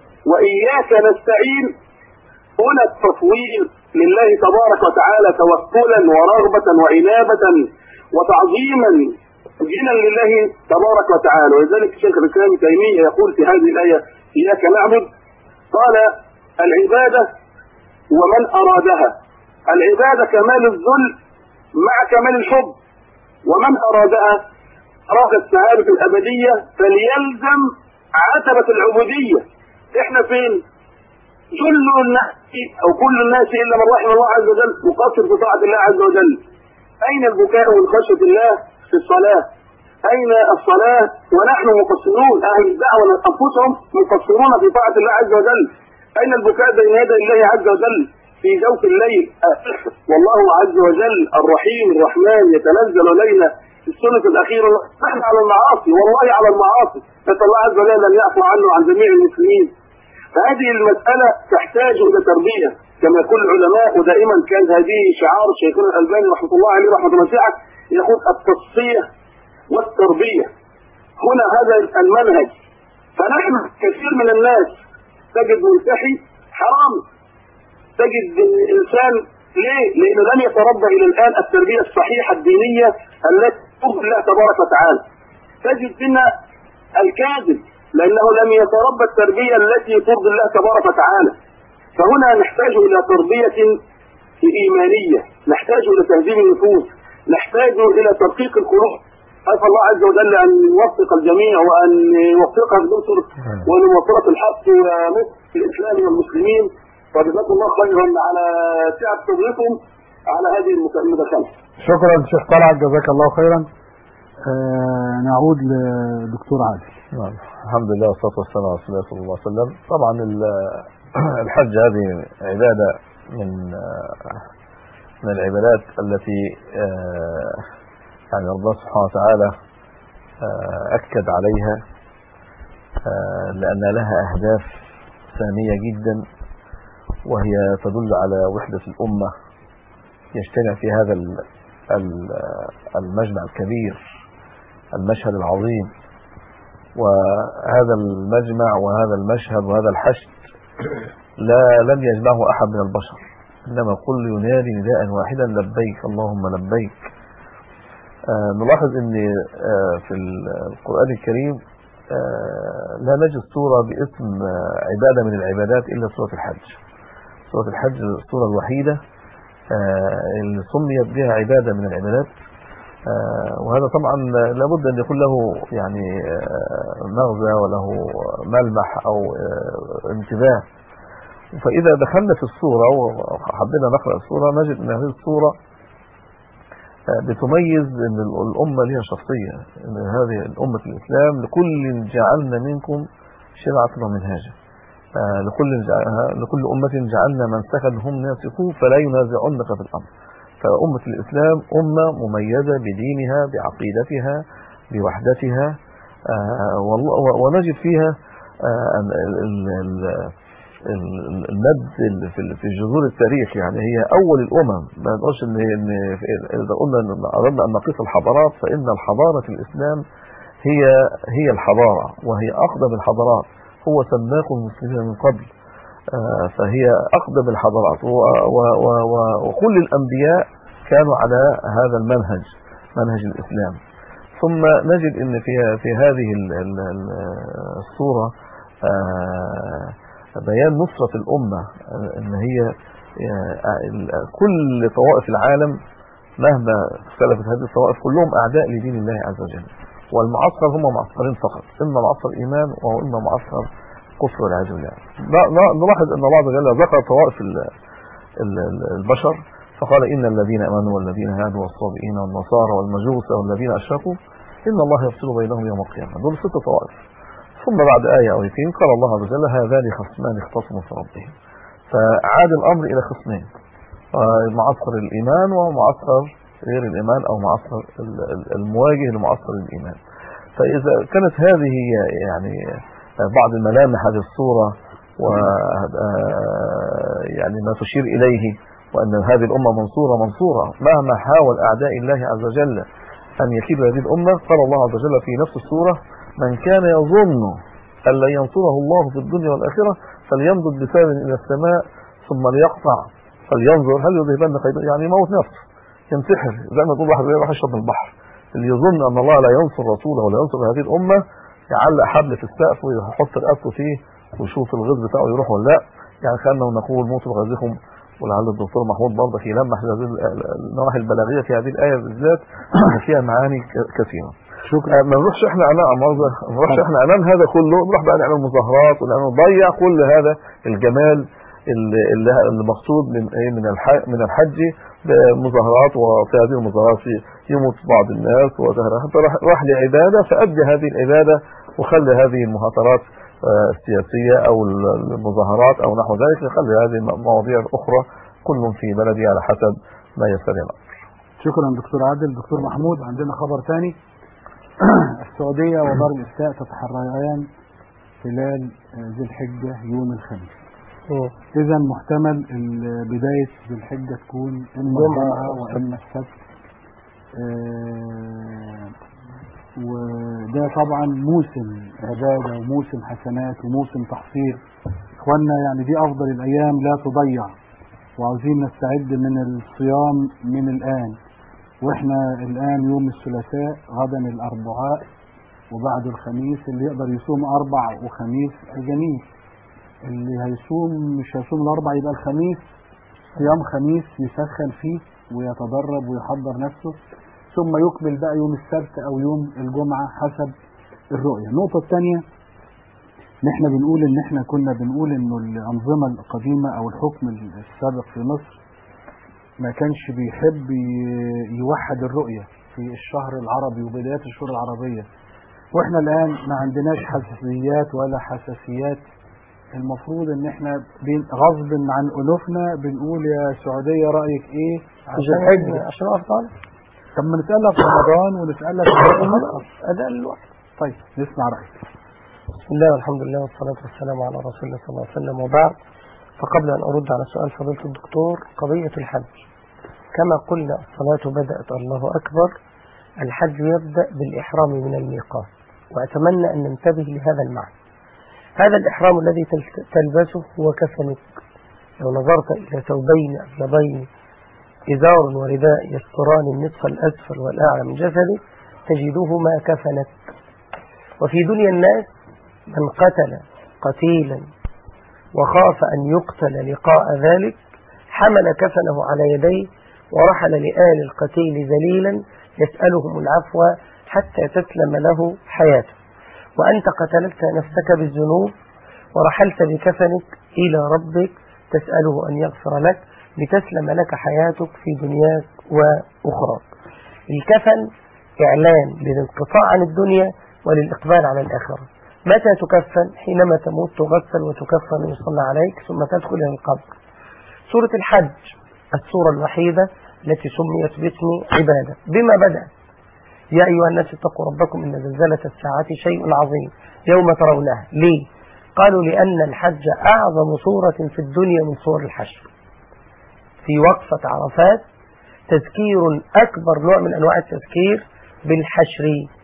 G: واياك نستعين هنا التفويض لله تبارك وتعالى توكلا ورغبه وعنابه وتعظيما جنا لله تبارك وتعالى. ولذلك الشيخ الاسلام ابن تيميه يقول في هذه الايه اياك نعبد، قال العباده ومن ارادها، العباده كمال الذل مع كمال الحب، ومن ارادها اراد السعاده الابديه فليلزم عتبه العبوديه. احنا فين؟ كل الناس او كل الناس الا من رحم الله عز وجل مقصر في طاعه الله عز وجل. اين البكاء من خشيه الله في الصلاه؟ اين الصلاه ونحن مقصرون؟ اهل الدعوه انفسهم مقصرون في طاعه الله عز وجل. اين البكاء بين يدي الله عز وجل في جوف الليل؟ والله عز وجل الرحيم الرحمن يتنزل الينا في السنه الاخيره نحن على المعاصي، والله على المعاصي، نسال الله عز وجل ان يعفو عنه وعن جميع المسلمين. فهذه المساله تحتاج الى تربيه كما يقول العلماء، ودائما كان هذه شعار شيخنا الالباني رحمه الله عليه رحمه واسعه، يقول التصفيه والتربيه. هنا هذا المنهج. فنحن كثير من الناس تجد ملتحي حرام، تجد انسان ليه؟ لانه لم يتربى الى الان التربيه الصحيحه الدينيه التي ترضي الله تبارك وتعالى. تجد منا الكاذب لانه لم يتربى التربيه التي ترضي الله تبارك وتعالى. فهنا نحتاج الى تربيه ايمانيه، نحتاج الى تهذيب النفوس، نحتاج الى ترقيق القلوب. اسال الله عز وجل ان يوفق الجميع وان يوفقها بنصر ولنصره الحق ونصر الاسلام والمسلمين. وجزاكم الله خيرا على سعه صبركم على هذه المداخله.
B: شكرا شيخ طلعت، جزاك الله خيرا. آه نعود لدكتور عادل.
D: نعم، الحمد لله والصلاه والسلام على رسول الله صلى الله عليه وسلم. طبعا الحج هذه عباده من من العبادات التي يعني الله سبحانه وتعالى اكد عليها لان لها اهداف ساميه جدا، وهي تدل على وحده الامه يجتمع في هذا المجمع الكبير، المشهد العظيم. وهذا المجمع وهذا المشهد وهذا الحشد لا لم يجمعه أحد من البشر، إنما كل ينادي نداء واحدا لبيك اللهم لبيك. آه نلاحظ أن آه في القرآن الكريم آه لا نجد سورة باسم آه عبادة من العبادات إلا سورة الحج. سورة الحج السورة الوحيدة آه اللي سميت بها عبادة من العبادات. آه وهذا طبعا لابد أن يكون له يعني آه مغزى وله ملمح أو آه انتباه. فإذا دخلنا في الصورة وحبينا نقرأ الصورة نجد أن هذه الصورة آه بتميز أن الأمة لها شخصية، أن هذه الأمة الإسلام لكل جعلنا منكم شرعة ومنهاجا، آه لكل لكل أمة جعلنا منسكا هم ناسكوه فلا ينازعنك في الأمر. فأمة الإسلام أمة مميزة بدينها بعقيدتها بوحدتها، آه ونجد فيها آه المد في جذور التاريخ. يعني هي أول الأمم. ما نقولش إن إذا قلنا إن أردنا أن نقيس الحضارات فإن الحضارة في الإسلام هي هي الحضارة، وهي أقدم الحضارات. هو سماكم المسلمين من قبل، فهي أقدم الحضارات، وكل الأنبياء كانوا على هذا المنهج، منهج الإسلام. ثم نجد أن في في هذه الصورة بيان نصرة الأمة، أن هي كل طوائف العالم مهما اختلفت هذه الطوائف كلهم أعداء لدين الله عز وجل. والمعسكر هم معسكرين فقط، إما معسكر إيمان وإما معسكر كفر والعياذ بالله. نلاحظ أن الله عز وجل ذكر طوائف البشر فقال إن الذين آمنوا والذين هادوا والصابئين والنصارى والمجوس والذين أشركوا إن الله يفصل بينهم يوم القيامة. دول ست طوائف. ثم بعد آية أو اثنين قال الله عز وجل هذان خصمان اختصموا في ربهم. فعاد الأمر إلى خصمين، معسكر الإيمان ومعسكر غير الإيمان أو معسكر المواجه لمعسكر الإيمان. فإذا كانت هذه يعني بعض الملامح هذه الصورة و يعني ما تشير إليه وأن هذه الأمة منصورة منصورة مهما حاول أعداء الله عز وجل أن يكيدوا هذه الأمة. قال الله عز وجل في نفس السورة: من كان يظن أن لن ينصره الله في الدنيا والآخرة فليمدد بسبب إلى السماء ثم ليقطع فلينظر هل يذهبن كيده، يعني يموت نفسه ينتحر زي ما تقول واحد يروح يشرب من البحر. اللي يظن أن الله لا ينصر رسوله ولا ينصر هذه الأمة يعلق حبل في السقف ويحط رقبته فيه ويشوف الغيظ بتاعه يروح ولا لا. يعني كأنه نقول موتوا بغيظكم. ولعل الدكتور محمود برضه يلمح هذه النواحي البلاغيه في هذه الايه بالذات فيها معاني كثيره. شكرا. ما نروحش احنا امام ما نروحش احنا امام هذا كله نروح بقى نعمل مظاهرات ونضيع كل هذا الجمال اللي المقصود من ايه من الحج من الحج بمظاهرات. وفي هذه المظاهرات يموت بعض الناس حتى راح لعباده فادي هذه العباده وخلي هذه المهاترات السياسية أو المظاهرات أو نحو ذلك، نخلي هذه المواضيع الأخرى كل في بلدي على حسب ما يستدعي الأمر.
B: شكرا دكتور عادل. دكتور محمود، عندنا خبر ثاني. السعودية ودار الإفتاء تتحريان خلال ذي الحجة يوم الخميس. إذا محتمل بداية ذي الحجة تكون إما الجمعة وإما السبت. وده طبعا موسم عبادة وموسم حسنات وموسم تحصيل. اخوانا يعني دي افضل الايام لا تضيع، وعاوزين نستعد من الصيام من الان. واحنا الان يوم الثلاثاء، غدا الاربعاء، وبعد الخميس. اللي يقدر يصوم اربع وخميس جميل. اللي هيصوم مش هيصوم الاربع يبقى الخميس صيام خميس يسخن فيه ويتدرب ويحضر نفسه، ثم يكمل بقى يوم السبت او يوم الجمعة حسب الرؤية. النقطة الثانية، نحن بنقول ان احنا كنا بنقول انه الانظمة القديمة او الحكم السابق في مصر ما كانش بيحب يوحد الرؤية في الشهر العربي وبدايات الشهور العربية. واحنا الان ما عندناش حساسيات ولا حساسيات. المفروض ان احنا غصب عن انوفنا بنقول يا سعودية رأيك ايه عشان
E: عشان افضل.
B: طب ما نسألها في رمضان ونسألها في رمضان
E: أداء الوقت.
B: طيب نسمع رأيك.
E: بسم الله والحمد لله والصلاة والسلام على رسول الله صلى الله عليه وسلم، وبعد. فقبل أن أرد على سؤال فضيلة الدكتور، قضية الحج كما قلنا الصلاة بدأت الله أكبر، الحج يبدأ بالإحرام من الميقات، وأتمنى أن ننتبه لهذا المعنى. هذا الإحرام الذي تلبسه هو كفنك. لو نظرت إلى ثوبين أبيضين إزار ورداء يستران النصف الأسفل والأعلى من جسده تجدهما كفنك. وفي دنيا الناس من قتل قتيلا وخاف أن يقتل لقاء ذلك حمل كفنه على يديه ورحل لآل القتيل ذليلا يسألهم العفو حتى تسلم له حياته. وأنت قتلت نفسك بالذنوب ورحلت بكفنك إلى ربك تسأله أن يغفر لك لتسلم لك حياتك في دنياك وأخراك. الكفن إعلان للانقطاع عن الدنيا وللإقبال على الآخرة. متى تكفن؟ حينما تموت تغسل وتكفن ويصلى عليك ثم تدخل إلى القبر. سورة الحج السورة الوحيدة التي سميت باسم عبادة. بما بدأ؟ يا أيها الناس اتقوا ربكم إن زلزلة الساعة شيء عظيم يوم ترونها. ليه؟ قالوا لأن الحج أعظم صورة في الدنيا من صور الحشر. في وقفة عرفات تذكير أكبر نوع من أنواع التذكير بالحشر،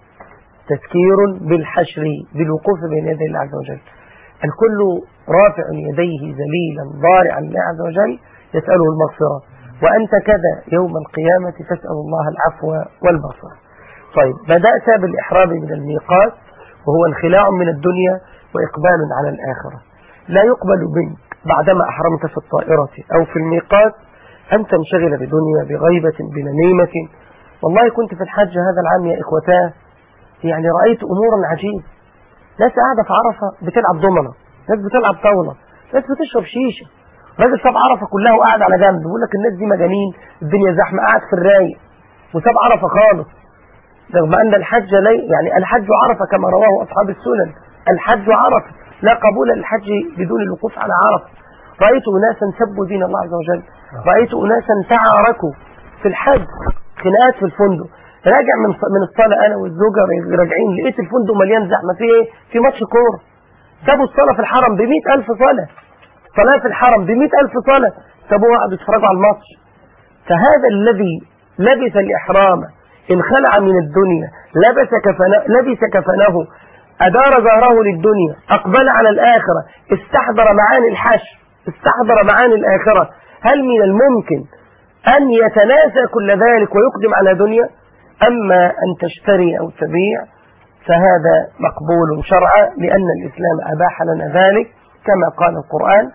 E: تذكير بالحشر بالوقوف بين يدي الله عز وجل. الكل رافع يديه ذليلا ضارعا لله عز وجل يسأله المغفرة، وأنت كذا يوم القيامة تسأل الله العفو والمغفرة. طيب، بدأت بالإحرام من الميقات وهو انخلاع من الدنيا وإقبال على الآخرة. لا يقبل منك بعدما أحرمت في الطائرة أو في الميقات أن تنشغل بدنيا بغيبة بنميمة. والله كنت في الحج هذا العام يا إخوتاه، يعني رأيت أمورا عجيبة. ناس قاعدة في عرفة بتلعب ضمنة، ناس بتلعب طاولة، ناس بتشرب شيشة. راجل ساب عرفة كلها وقاعد على جنب بيقول لك الناس دي مجانين، الدنيا زحمة، قاعد في الرايق وساب عرفة خالص. رغم أن الحج لي يعني الحج عرفة كما رواه أصحاب السنن، الحج عرفة، لا قبول للحج بدون الوقوف على عرفة. رأيت أناسا سبوا دين الله عز وجل، رأيت أناسا تعاركوا في الحج، خناقات في الفندق. راجع من من الصلاة أنا والزوجة راجعين لقيت الفندق مليان زحمة. في إيه؟ في ماتش كورة. سابوا الصلاة في الحرم بمئة ألف صلاة، صلاة في الحرم بمئة ألف صلاة، سابوه قعدوا يتفرجوا على الماتش. فهذا الذي لبس الإحرام انخلع من الدنيا، لبس كفنه, لبس كفنه أدار ظهره للدنيا، أقبل على الآخرة، استحضر معاني الحشر، استحضر معاني الآخرة، هل من الممكن أن يتناسى كل ذلك ويقدم على دنيا؟ أما أن تشتري أو تبيع فهذا مقبول شرعا، لأن الإسلام أباح لنا ذلك كما قال القرآن.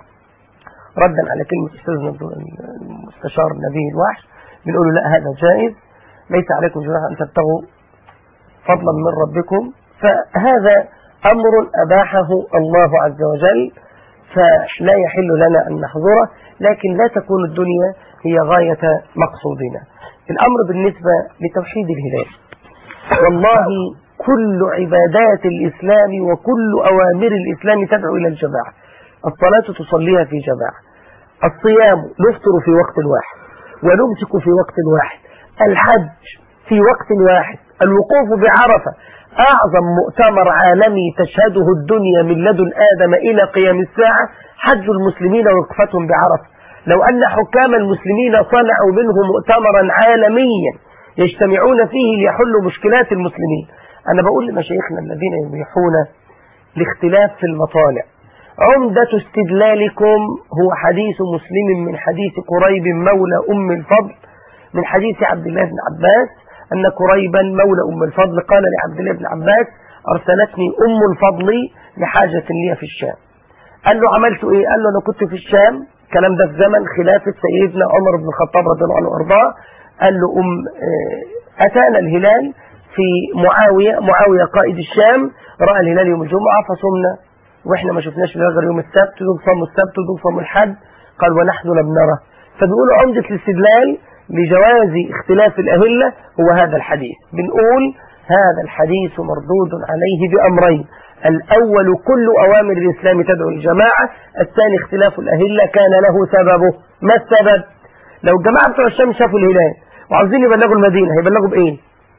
E: ردا على كلمة أستاذنا المستشار نبيه الوحش، بنقول لا، هذا جائز، ليس عليكم جناح أن تبتغوا فضلا من ربكم، فهذا أمر أباحه الله عز وجل، فلا يحل لنا أن نحضره، لكن لا تكون الدنيا هي غاية مقصودنا. الأمر بالنسبة لتوحيد الهلال، والله كل عبادات الإسلام وكل أوامر الإسلام تدعو إلى الجماعة. الصلاة تصليها في جماعة، الصيام نفطر في وقت واحد ونمسك في وقت واحد، الحج في وقت واحد، الوقوف بعرفة أعظم مؤتمر عالمي تشهده الدنيا من لدن آدم إلى قيام الساعة، حج المسلمين ووقفتهم بعرفة. لو أن حكام المسلمين صنعوا منه مؤتمرا عالميا يجتمعون فيه ليحلوا مشكلات المسلمين. أنا بقول لمشايخنا الذين يبيحون الاختلاف في المطالع، عمدة استدلالكم هو حديث مسلم من حديث قريب مولى أم الفضل من حديث عبد الله بن عباس أن قريبا مولى أم الفضل قال لعبد الله بن عباس: أرسلتني أم الفضل لحاجة لي في الشام. قال له: عملت إيه؟ قال له: أنا كنت في الشام، كلام ده في زمن خلافة سيدنا عمر بن الخطاب رضي الله عنه وأرضاه. قال له: أم أتانا الهلال في معاوية، معاوية قائد الشام رأى الهلال يوم الجمعة فصمنا، وإحنا ما شفناش غير يوم السبت، دول صاموا السبت ودول صاموا الحد. قال: ونحن لم نره. فبيقولوا عمدة الاستدلال لجواز اختلاف الأهلة هو هذا الحديث. بنقول هذا الحديث مردود عليه بأمرين: الأول كل أوامر الإسلام تدعو الجماعة، الثاني اختلاف الأهلة كان له سببه. ما السبب؟ لو الجماعة بتوع الشام شافوا الهلال وعاوزين يبلغوا المدينة هيبلغوا بإيه؟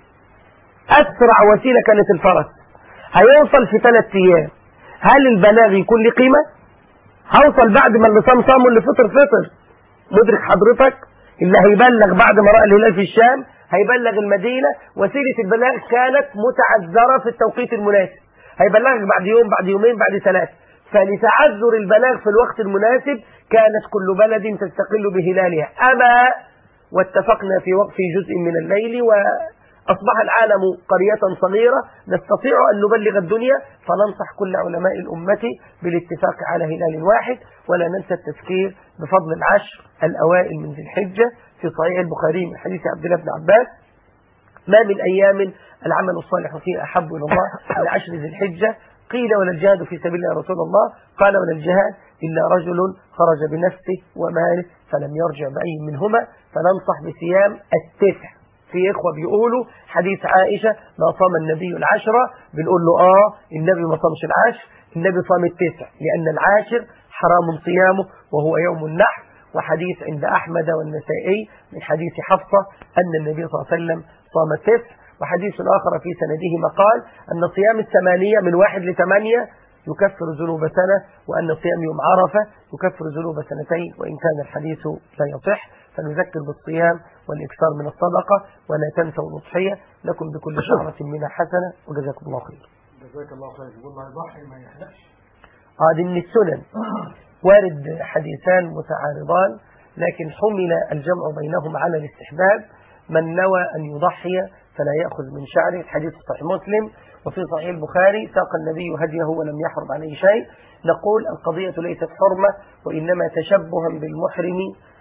E: أسرع وسيلة كانت الفرس، هيوصل في ثلاث أيام. هل البلاغ يكون له قيمة؟ هوصل بعد ما اللي صام صام واللي فطر فطر. مدرك حضرتك؟ اللي هيبلغ بعد ما رأى الهلال في الشام هيبلغ المدينة، وسيلة البلاغ كانت متعذرة في التوقيت المناسب، هيبلغك بعد يوم بعد يومين بعد ثلاثة. فلتعذر البلاغ في الوقت المناسب كانت كل بلد تستقل بهلالها. أما واتفقنا في وقت في جزء من الليل وأصبح العالم قرية صغيرة نستطيع أن نبلغ الدنيا، فننصح كل علماء الأمة بالاتفاق على هلال واحد. ولا ننسى التذكير بفضل العشر الأوائل من ذي الحجة في صحيح البخاري من حديث عبد الله بن عباس: ما من أيام العمل الصالح فيه أحب إلى الله من عشر ذي الحجة. قيل: ولا الجهاد في سبيل الله يا رسول الله؟ قال: ولا الجهاد إلا رجل خرج بنفسه وماله فلم يرجع بأي منهما. فننصح بصيام التسع. في إخوة بيقولوا حديث عائشة ما صام النبي العشرة، بنقول له آه النبي ما صامش العشر، النبي صام التسع، لأن العاشر حرام صيامه وهو يوم النحر. وحديث عند أحمد والنسائي من حديث حفصة أن النبي صلى الله عليه وسلم صام التسع. وحديث آخر في سنده مقال أن صيام الثمانية من واحد لثمانية يكفر ذنوب سنة، وأن صيام يوم عرفة يكفر ذنوب سنتين، وإن كان الحديث لا يصح. فنذكر بالصيام والإكثار من الصدقة، ولا تنسوا الأضحية، لكم بكل شهرة منها حسنة، وجزاكم الله خير.
B: جزاك الله خير. يقول ما يضحي ما يحلقش.
E: هذه من السنن. وارد حديثان متعارضان لكن حمل الجمع بينهم على الاستحباب. من نوى أن يضحي فلا يأخذ من شعره، الحديث صحيح مسلم. وفي صحيح البخاري: ساق النبي هديه ولم يحرم عليه شيء. نقول القضية ليست حرمة وإنما تشبها بالمحرم،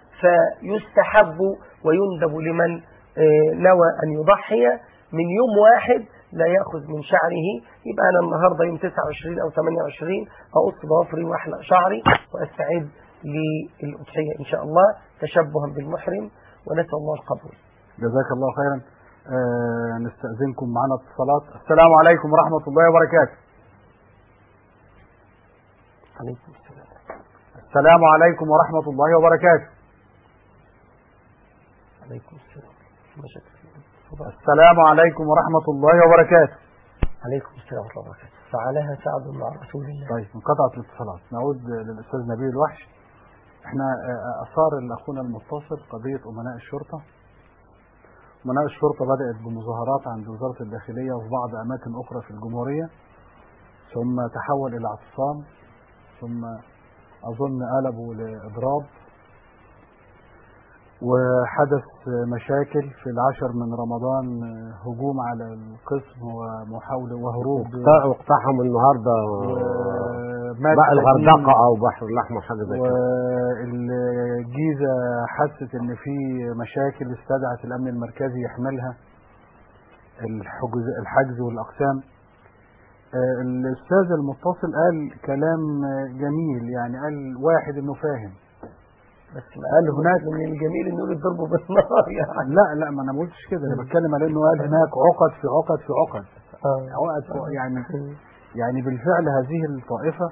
E: فيستحب ويندب لمن نوى أن يضحي من يوم واحد لا يأخذ من شعره. يبقى أنا النهاردة يوم تسعة وعشرين أو ثمانية وعشرين أقص ضوافري وأحلق شعري وأستعد للأضحية إن شاء الله تشبها بالمحرم، ونسأل الله القبول.
B: جزاك الله خيرا. آه نستأذنكم معنا اتصالات. السلام عليكم ورحمة الله وبركاته.
E: عليكم السلام.
B: السلام عليكم ورحمة الله وبركاته.
E: عليكم السلام.
B: السلام عليكم ورحمة الله وبركاته.
E: عليكم السلام ورحمة الله وبركاته. فعلها سعد مع رسول الله.
B: طيب انقطعت الاتصالات، نعود للأستاذ نبيل الوحش. احنا اثار اخونا المتصل قضيه امناء الشرطه. امناء الشرطه بدات بمظاهرات عند وزاره الداخليه وفي بعض اماكن اخرى في الجمهوريه، ثم تحول الى اعتصام، ثم اظن قلبوا لاضراب، وحدث مشاكل في العاشر من رمضان، هجوم على القسم ومحاوله وهروب،
C: واقتحموا النهارده بقى الغردقه او بحر الاحمر حاجه زي كده.
B: والجيزه حست ان في مشاكل، استدعت الامن المركزي يحملها الحجز الحجز والاقسام. الاستاذ المتصل قال كلام جميل، يعني قال واحد انه فاهم،
E: بس قال هناك من الجميل انه يضربوا بالنار يعني.
B: لا لا ما انا ما قلتش كده، انا بتكلم على انه قال هناك عقد في عقد في عقد عقد في يعني يعني بالفعل هذه الطائفه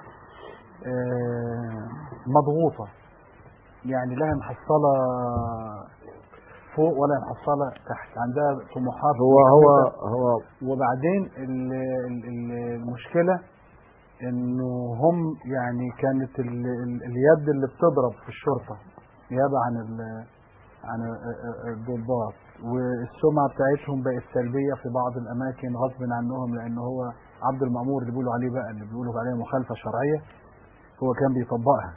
B: مضغوطه، يعني لا محصله فوق ولا محصله تحت، عندها طموحات.
C: هو هو هو
B: وبعدين المشكله انه هم يعني كانت ال ال اليد اللي بتضرب في الشرطه نيابه عن عن الضباط، والسمعه بتاعتهم بقت سلبيه في بعض الاماكن غصب عنهم، لان هو عبد المأمور اللي بيقولوا عليه بقى اللي بيقولوا عليه مخالفه شرعيه هو كان بيطبقها.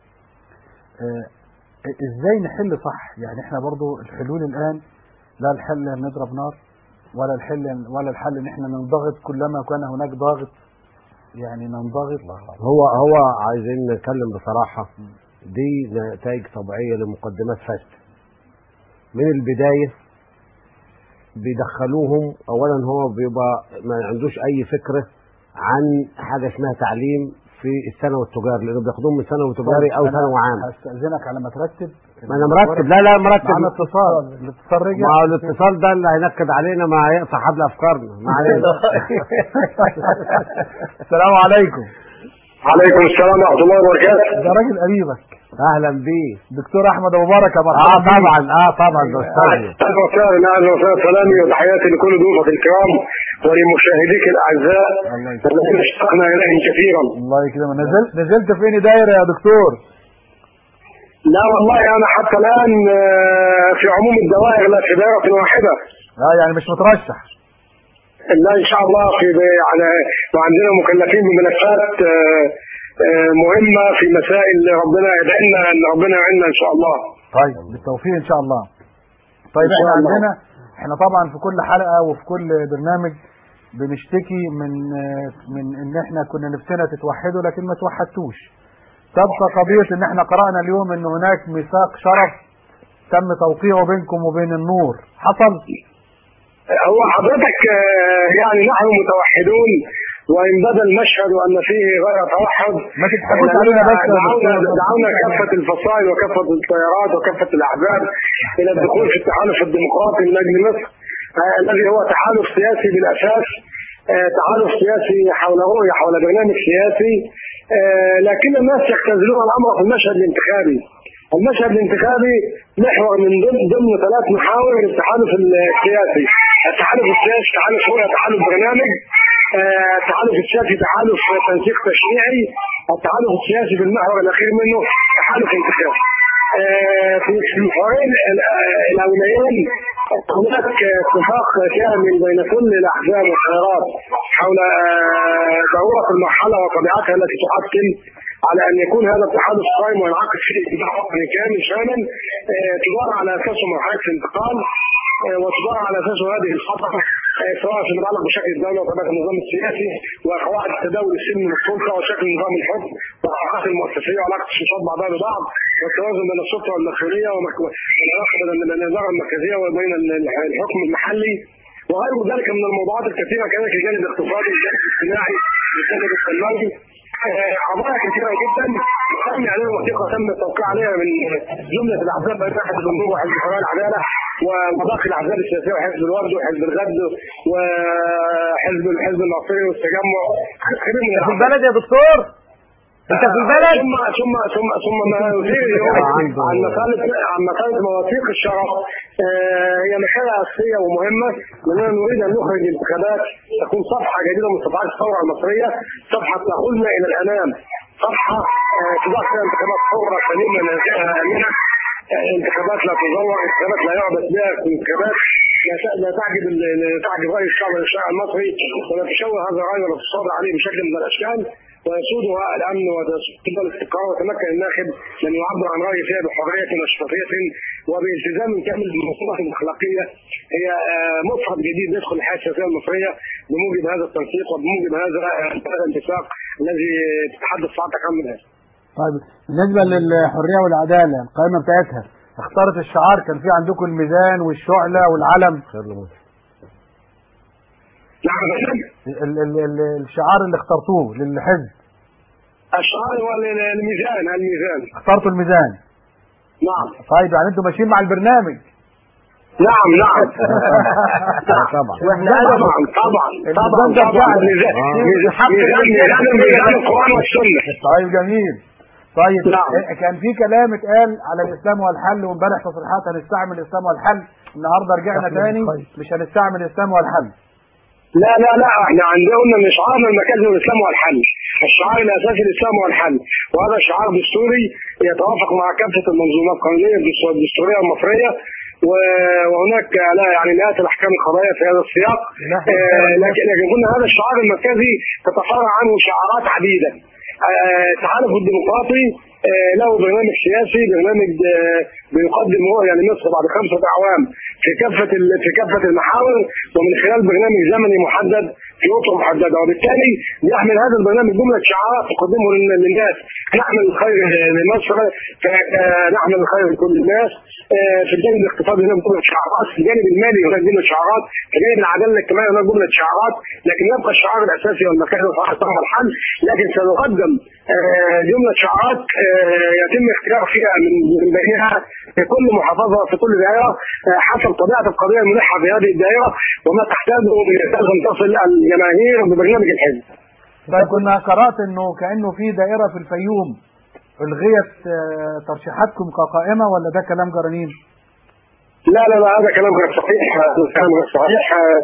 B: ازاي نحل صح؟ يعني احنا برضو الحلول الان لا الحل ان نضرب نار، ولا الحل ولا الحل ان احنا ننضغط كلما كان هناك ضاغط، يعني ننضغط.
C: هو هو عايزين نتكلم بصراحه، دي نتائج طبيعيه لمقدمات فاسده. من البدايه بيدخلوهم، اولا هو بيبقى ما عندوش اي فكره عن حاجه اسمها تعليم في الثانوي التجاري، لانه بياخدوهم من ثانوي تجاري او ثانوي عام.
B: هستأذنك على ما ترتب.
C: ما انا مرتب. لا لا مرتب.
B: معنا اتصال. الاتصال رجع.
C: ما هو الاتصال ده اللي هينكد علينا، ما هيقطع حبل افكارنا. ما علينا.
B: السلام عليكم.
G: عليكم السلام ورحمه الله وبركاته.
B: ده راجل قريبك.
C: اهلا بيه
B: دكتور احمد ابو بركه.
C: اه طبعا اه طبعا ده استاذ.
G: اهلا وسهلا اهلا وسهلا، سلامي وتحياتي لكل ضيوفك الكرام ولمشاهديك الاعزاء الذين اشتقنا اليهم كثيرا.
B: الله يكرمك. نزلت نزلت فين دايره يا دكتور؟
G: لا والله انا حتى الان في عموم الدوائر لا في دائره واحده.
B: اه يعني مش مترشح؟
G: لا ان شاء الله في يعني وعندنا مكلفين بملفات مهمه في مسائل ربنا يدعنا ان ربنا يعيننا ان شاء الله.
B: طيب بالتوفيق ان شاء الله. طيب احنا عندنا احنا طبعا في كل حلقه وفي كل برنامج بنشتكي من من ان احنا كنا نفسنا تتوحدوا لكن ما توحدتوش. تبقى قضيه ان احنا قرانا اليوم ان هناك ميثاق شرف تم توقيعه بينكم وبين النور، حصل؟
G: هو حضرتك يعني نحن متوحدون، وإن بدا المشهد وأن فيه غير توحد
B: ما تضحكوش علينا بس.
G: دعونا دعونا كافة الفصائل وكافة التيارات وكافة الأحزاب إلى الدخول في التحالف الديمقراطي من أجل مصر، الذي هو تحالف سياسي بالأساس، تحالف سياسي حول رؤية حول برنامج سياسي، لكن الناس يختزلون الأمر في المشهد الانتخابي. المشهد الانتخابي محور من ضمن ضمن ثلاث محاور للتحالف السياسي. التحالف السياسي تحالف رؤية، تحالف برنامج. التحالف السياسي تحالف تنسيق تشريعي. التحالف السياسي بالمحور الاخير منه تحالف انتخابي. في المحورين الاوليين هناك اتفاق كامل بين كل الاحزاب والتيارات حول ضروره المرحله وطبيعتها التي تحكم على ان يكون هذا التحالف قائم وينعقد فيه اتجاه وطني كامل شامل، تدار على اساسه مرحله الانتقال، وتدار على اساسه هذه الخطوه سواء فيما يتعلق بشكل الدوله وطبيعه النظام السياسي وقواعد التداول السلمي للسلطه وشكل نظام الحكم والعلاقات المؤسسيه وعلاقه السلطات بعضها ببعض والتوازن بين السلطه والمسؤوليه والعلاقه بين الاداره المركزيه وبين الحكم المحلي وغير ذلك من الموضوعات الكثيره، كذلك الجانب الاقتصادي، الجانب الاجتماعي، الجانب التنموي، قضايا كثيره جدا تم عليها وثيقه تم التوقيع عليها من جمله الاحزاب بين حزب النور وحزب حريه العداله وباقي الاحزاب السياسيه وحزب الورد وحزب الغد وحزب الحزب الناصري والتجمع.
E: في البلد يا دكتور؟ انت في البلد؟
G: ثم ثم ثم ثم ما يثير اليوم عن مساله عن مساله مواثيق الشرف هي مساله اساسيه ومهمه، لاننا نريد ان نخرج انتخابات تكون صفحه جديده من صفحات الثوره المصريه، صفحه تاخذنا الى الامام، صفحه
H: تضاف فيها انتخابات حره سليمه نزاهه امنه، انتخابات لا تزور، انتخابات لا يعبث بها، انتخابات لا تعجب لا تعجب راي الشعب المصري ولا تشوه هذا الراي ولا تصادر عليه بشكل من الاشكال، ويسودها الامن وتفضل الاستقرار ويتمكن الناخب من يعبر عن رايه فيها بحريه وشفافيه وبالتزام كامل بالمنظومه الاخلاقيه. هي مفهوم جديد يدخل الحياه السياسيه المصريه بموجب هذا التنسيق وبموجب هذا الاتفاق الذي تتحدث ساعتك عنه الان.
B: طيب بالنسبه للحريه والعداله القائمه بتاعتها اختارت الشعار، كان في عندكم الميزان والشعله والعلم.
H: نعم
B: ال ال ال الشعار اللي اخترتوه للحزب.
H: الشعار هو الميزان. الميزان
B: اخترتوا الميزان.
H: نعم.
B: طيب يعني انتوا ماشيين مع البرنامج.
H: نعم نعم
C: طبعا
H: واحنا طبعا طبعا طبعا طبعا ميزان ميزان القرآن والسنة.
B: طيب جميل. طيب
H: نعم.
B: كان في كلام اتقال على الاسلام والحل، وامبارح تصريحات هنستعمل الاسلام والحل، النهارده رجعنا تاني مش هنستعمل الاسلام والحل.
H: لا لا لا احنا عندنا من شعارنا المركزي الاسلام والحل، الشعار الاساسي الاسلام والحل، وهذا شعار دستوري يتوافق مع كافه المنظومات القانونيه الدستوريه المصريه، وهناك لا يعني مئات الاحكام القضائيه في هذا السياق. آه لكن لكن قلنا هذا الشعار المركزي تتفرع عنه شعارات عديده. التحالف آه الديمقراطي آه له برنامج سياسي، برنامج آه بيقدم هو يعني مصر بعد خمسه اعوام في كافه في كافه المحاور، ومن خلال برنامج زمني محدد في اطر محدده، وبالتالي يحمل هذا البرنامج جمله شعارات تقدمه للناس. نعمل الخير لمصر، نعمل الخير لكل الناس. في الجانب الاقتصادي هناك جمله شعارات، في الجانب المالي هناك جمله شعارات، في الجانب العداله الاجتماعيه هناك جمله شعارات، لكن يبقى الشعار الاساسي والمركزي هو شعار الحل. لكن سنقدم جمله شعارات يتم اختيار فيها من بينها في كل محافظه في كل دائره حسب طبيعه القضيه الملحه في هذه الدائره وما تحتاجه لازم تصل الجماهير ببرنامج الحزب.
B: طيب كنا قرات انه كانه في دائره في الفيوم الغيت ترشيحاتكم كقائمه، ولا ده كلام جرانين؟
H: لا لا لا هذا كلام غير صحيح، كلام غير صحيح.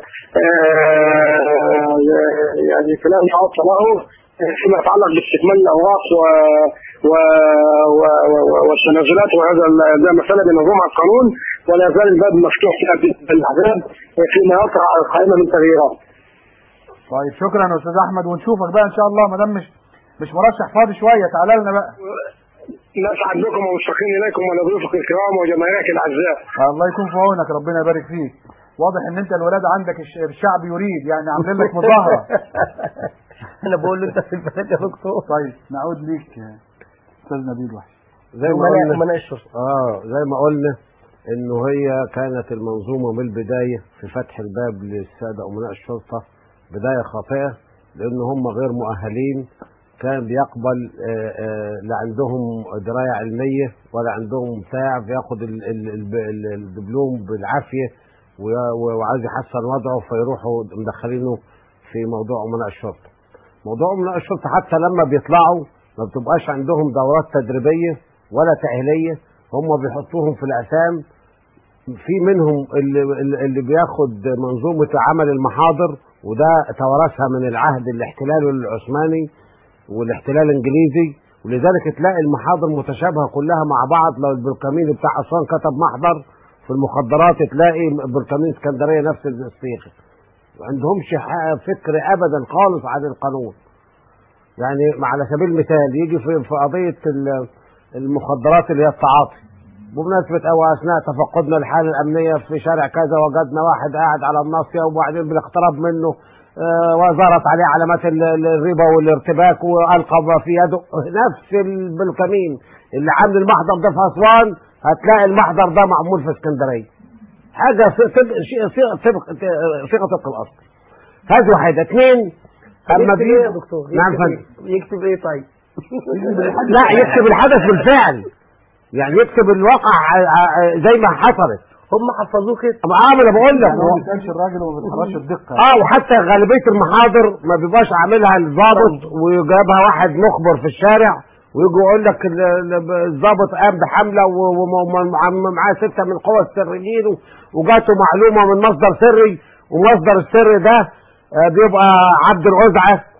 H: يعني كلام يعود له فيما يتعلق باستكمال الاوراق و و والتنازلات، وهذا ده مساله بنظام القانون، ولا يزال الباب مفتوح فيها بالاحزاب فيما يطرح القائمه من تغييرات.
B: طيب شكرا يا استاذ احمد، ونشوفك بقى ان شاء الله ما دام مش مش مرشح فاضي شويه، تعالى لنا بقى.
H: نسعد بكم ومشتاقين اليكم ولضيوفك الكرام وجماهيرك الاعزاء.
B: الله يكون في عونك، ربنا يبارك فيك. واضح ان انت الولاد عندك الشعب يريد، يعني عاملين لك مظاهره.
E: انا بقول له انت في البلد يا دكتور.
B: طيب نعود ليك استاذ نبيل وحش.
C: زي ما قلنا اه زي ما قلنا انه هي كانت المنظومه من البدايه في فتح الباب للساده امناء الشرطه بدايه خاطئه، لان هم غير مؤهلين. كان بيقبل آآ آآ لا عندهم درايه علميه ولا عندهم بتاع، بياخد الدبلوم بالعافيه وعايز يحسن وضعه، فيروحوا مدخلينه في موضوع امناء الشرطه. موضوع امناء الشرطه حتى لما بيطلعوا ما بتبقاش عندهم دورات تدريبيه ولا تاهيليه، هم بيحطوهم في الاقسام. في منهم اللي, اللي بياخد منظومه عمل المحاضر، وده توارثها من العهد الاحتلال العثماني والاحتلال الانجليزي، ولذلك تلاقي المحاضر متشابهه كلها مع بعض. لو البركامين بتاع اسوان كتب محضر في المخدرات تلاقي بركامين اسكندريه نفس الصيغه. ما عندهمش فكر ابدا خالص عن القانون. يعني على سبيل المثال يجي في في قضيه المخدرات اللي هي التعاطي، بمناسبه او اثناء تفقدنا الحاله الامنيه في شارع كذا وجدنا واحد قاعد على الناصيه وبعدين بالاقتراب منه آه وظهرت عليه علامات الربا والارتباك والقى في يده نفس البلكمين اللي عامل المحضر ده في اسوان، هتلاقي المحضر ده معمول في اسكندريه. حاجه صيغه طبق الاصل. هذه واحده. اثنين
E: اما ايه يا دكتور؟
C: نعم فندم.
E: يكتب ايه طيب؟
C: لا يكتب الحدث بالفعل، يعني يكتب الواقع زي ما حصلت.
E: هم حفظوه كده.
C: اه ما انا بقول لك
B: ما بيسالش الراجل وما بيتحرش الدقه.
C: اه وحتى غالبيه المحاضر ما بيبقاش عاملها الضابط وجابها واحد مخبر في الشارع ويجي يقول لك الضابط قام بحمله ومعاه سته من قوى السريين وجاته معلومه من مصدر سري، ومصدر السر ده بيبقى عبد العزعه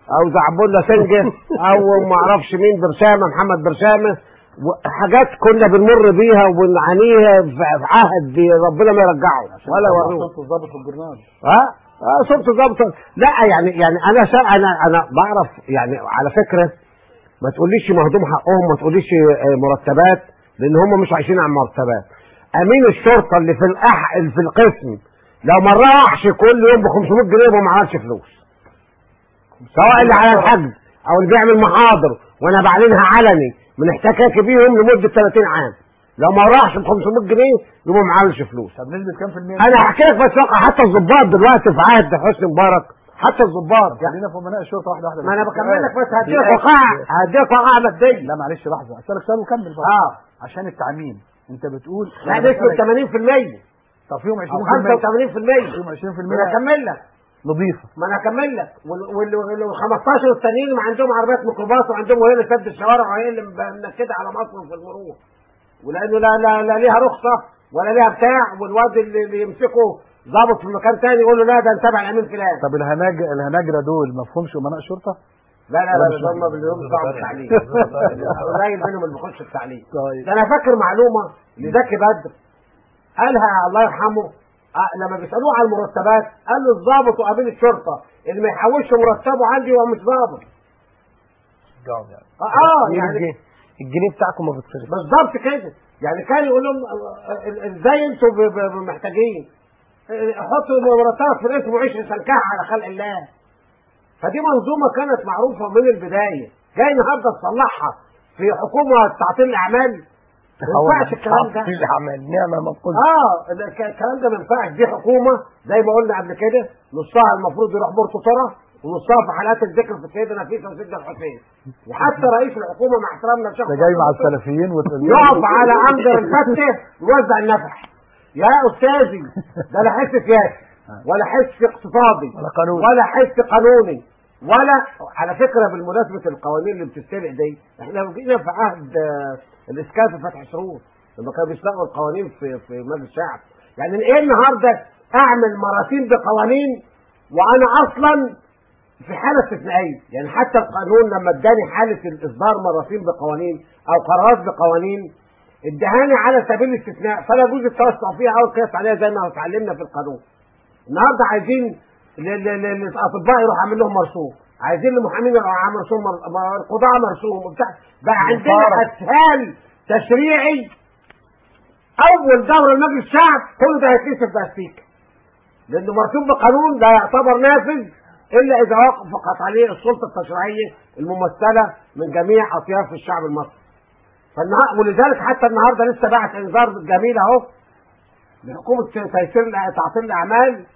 C: او زعبولة سنجة او ما اعرفش مين برشامه محمد برشامه، حاجات كنا بنمر بيها وبنعانيها في عهد ربنا ما يرجعه ولا يوريه.
B: صوت الضابط في الجرنال.
C: ها اه صوت الضابط. لا يعني يعني انا شا... انا انا بعرف يعني على فكره ما تقوليش مهضوم حقهم، ما تقوليش مرتبات، لان هم مش عايشين على مرتبات. امين الشرطه اللي في الأح... في القسم لو ما راحش كل يوم ب خمسمية جنيه وما عملش فلوس، سواء اللي على الحجز او اللي بيعمل محاضر وانا بعلنها علني من احتكاكي بيهم لمده ثلاثين عام، لو ما راحش ب خمسمية جنيه يبقى ما عملش فلوس.
B: طب نسبه كام في المية؟
C: انا هحكي لك بس واقع حتى الضباط دلوقتي في عهد حسني مبارك، حتى الضباط
B: خلينا في امناء الشرطه واحده واحده.
C: ما انا بكمل لك بس هديك وقائع هديك وقائع ماديه.
B: لا معلش لحظه اسالك سؤال وكمل بقى.
C: اه
B: عشان التعميم انت بتقول
C: لا نسبه ثمانين في المية.
B: طب فيهم عشرين في
C: خمسة
B: المية
C: وثمانين في المية.
B: فيهم عشرين في
C: ما
B: المية
C: انا اكمل لك
B: نظيفه.
C: ما انا اكمل لك وال خمستاشر التانيين ما عندهم عربيات ميكروباص وعندهم وهي اللي سد الشوارع وهي اللي منكده على مصر في المرور، ولانه لا لا لا ليها رخصه ولا ليها بتاع، والواد اللي, اللي يمسكه ضابط في مكان تاني يقول له لا ده انت تبع الامين فلان.
B: طب الهناج الهناجره دول ما فيهمش امناء شرطه؟
C: لا لا لا هم بيقولوا صعب التعليم قليل منهم اللي بيخش التعليم.
B: طيب
C: ده انا فاكر معلومه لزكي بدر قالها الله يرحمه آه لما بيسالوه على المرتبات قال له الضابط وامين الشرطه اللي ما يحولش مرتبه عندي هو مش ضابط. اه, آه يعني
E: الجنيه بتاعكم ما بتصرفش
C: بالظبط كده. يعني كان يقول لهم ازاي انتوا محتاجين حطوا مرتبك في الاسم وعيش سنكها على خلق الله. فدي منظومه كانت معروفه من البدايه، جاي النهارده تصلحها في حكومه تعطيل الاعمال. ما ينفعش الكلام ده.
E: تعطيل الاعمال نعمه مفقوده.
C: اه الكلام ده ما ينفعش. دي حكومه زي ما قلنا قبل كده نصها المفروض يروح بورتو ترى ونصها في حالات الذكر في السيده نفيسه وسيدنا الحسين. وحتى رئيس الحكومه مع احترامنا لشخص
B: ده جاي مع السلفيين
C: يقف على عنبر الفتة يوزع النفح. يا استاذي ده لا حس سياسي ولا حس اقتصادي
E: ولا قانون
C: ولا حس قانوني ولا. على فكره بالمناسبه القوانين اللي بتستبع دي احنا جينا في عهد الاسكان في فتح شهور لما كانوا بيسرقوا القوانين في في مجلس الشعب. يعني ايه النهارده اعمل مراسيم بقوانين وانا اصلا في حاله استثنائيه؟ يعني حتى القانون لما اداني حاله الاصدار مراسيم بقوانين او قرارات بقوانين ادهاني على سبيل الاستثناء، فلا يجوز التوسع فيها او القياس عليها زي ما اتعلمنا في القانون. النهارده عايزين للاطباء يروح عامل لهم مرسوم، عايزين للمحامين يروح عامل مرسوم، القضاء مرسوم وبتاع. بقى عندنا اسهال تشريعي اول دوره لمجلس الشعب كل ده هيتكسر باستيك، لانه مرسوم بقانون لا يعتبر نافذ الا اذا وافقت عليه السلطه التشريعيه الممثله من جميع اطياف الشعب المصري. فالنهار ولذلك حتى النهارده لسه بعت انذار جميل اهو لحكومه تيسير تعطيل الاعمال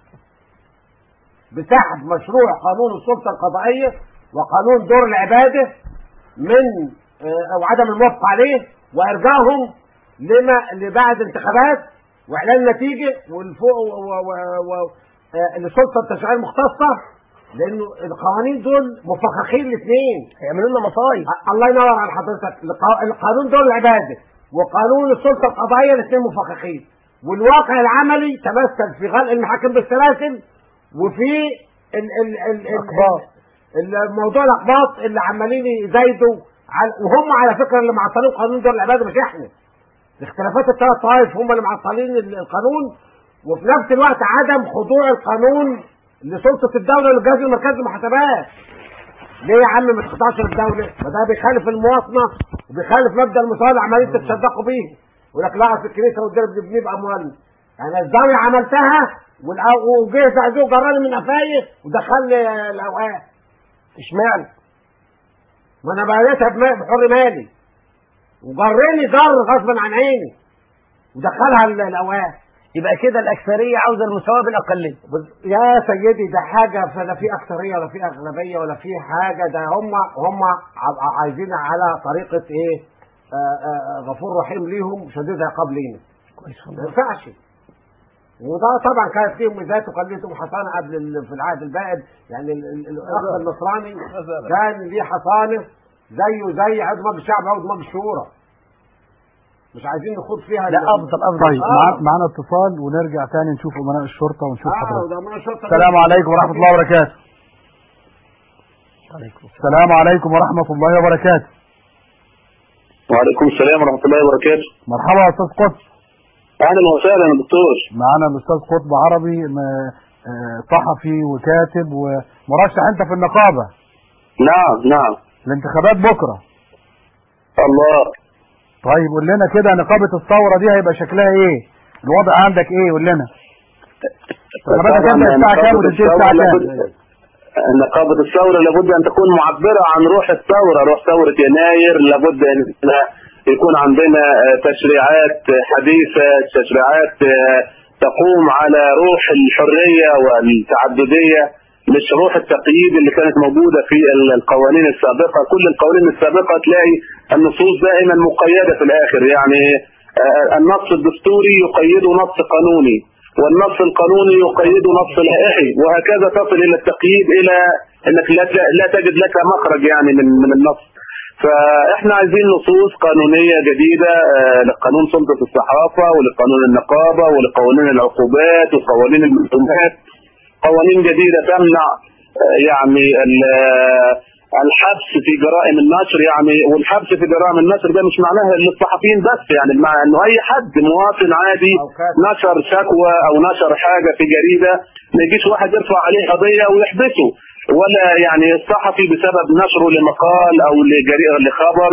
C: بسحب مشروع قانون السلطه القضائيه وقانون دور العباده من او عدم الموافقه عليه وارجاعهم لما لبعد انتخابات واعلان نتيجه والفوق السلطه التشريعيه المختصه، لانه القوانين دول مفخخين الاثنين
E: هيعملوا لنا مصايب.
C: الله ينور على حضرتك. القانون دور العباده وقانون السلطه القضائيه الاثنين مفخخين، والواقع العملي تمثل في غلق المحاكم بالسلاسل وفي ال ال ال
E: الاقباط
C: الموضوع الاقباط اللي عمالين يزايدوا وهم على فكره اللي معطلين قانون دور العباده مش احنا. اختلافات الثلاث طوائف هم اللي معطلين القانون، وفي نفس الوقت عدم خضوع القانون لسلطه الدوله والجهاز المركزي للمحاسبات. ليه يا عم ما تخضعش للدوله؟ ما ده بيخالف المواطنه وبيخالف مبدا المساواه اللي عمالين تتصدقوا بيه. يقول لك لا في الكنيسه والدرب بنبني باموالنا. يعني الزاويه عملتها وجه زعزوع جراني من قفايا ودخلني الاوقات.
E: اشمعنى؟
C: ما انا بقيتها بحر مالي وجرني جر غصبا عن عيني ودخلها الاوقات.
E: يبقى كده الاكثريه عاوزه المساواه بالاقليه.
C: يا سيدي ده حاجه فلا في اكثريه ولا في اغلبيه ولا في حاجه، ده هم هم عايزين على طريقه ايه؟ آآ آآ غفور رحيم ليهم شديد عقاب لينا.
E: كويس
C: ما ينفعش. وده طبعا كانت فيهم ميزات وقلتهم حصانه قبل في العهد البائد. يعني الاخ النصراني كان ليه حصانه زيه زي عضو مجلس الشعب وعضو مجلس الشورى. مش عايزين نخوض فيها.
E: لا افضل افضل.
B: طيب آه. معانا اتصال ونرجع تاني نشوف امناء الشرطه ونشوف
C: آه
B: حضرتك.
C: السلام
B: عليكم ورحمه الله وبركاته. السلام عليكم ورحمة الله وبركاته.
G: وعليكم السلام ورحمة الله وبركاته.
B: مرحبا يا أستاذ قطب.
G: أهلا وسهلا يا دكتور.
B: معانا الأستاذ قطب عربي صحفي وكاتب ومرشح أنت في النقابة.
G: نعم نعم.
B: الانتخابات بكرة.
G: الله.
B: طيب قول لنا كده نقابة الثورة دي هيبقى شكلها إيه؟ الوضع عندك إيه؟ قول لنا. الانتخابات هتبدأ الساعة كام وتنتهي الساعة كام؟
G: نقابة الثورة لابد أن تكون معبرة عن روح الثورة، روح ثورة يناير. لابد أن يكون عندنا تشريعات حديثة، تشريعات تقوم على روح الحرية والتعددية، مش روح التقييد اللي كانت موجودة في القوانين السابقة. كل القوانين السابقة تلاقي النصوص دائما مقيدة في الآخر، يعني النص الدستوري يقيد نص قانوني، والنص القانوني يقيد نص لائحي، وهكذا تصل الى التقييد الى انك لا لا تجد لك مخرج يعني من من النص. فاحنا عايزين نصوص قانونيه جديده لقانون سلطه الصحافه ولقانون النقابه ولقوانين العقوبات وقوانين المحكمات، قوانين جديده تمنع يعني الحبس في جرائم النشر. يعني والحبس في جرائم النشر ده مش معناها للصحفيين بس، يعني مع انه اي حد مواطن عادي نشر شكوى او نشر حاجه في جريده ما يجيش واحد يرفع عليه قضيه ويحبسه، ولا يعني الصحفي بسبب نشره لمقال او لجريده لخبر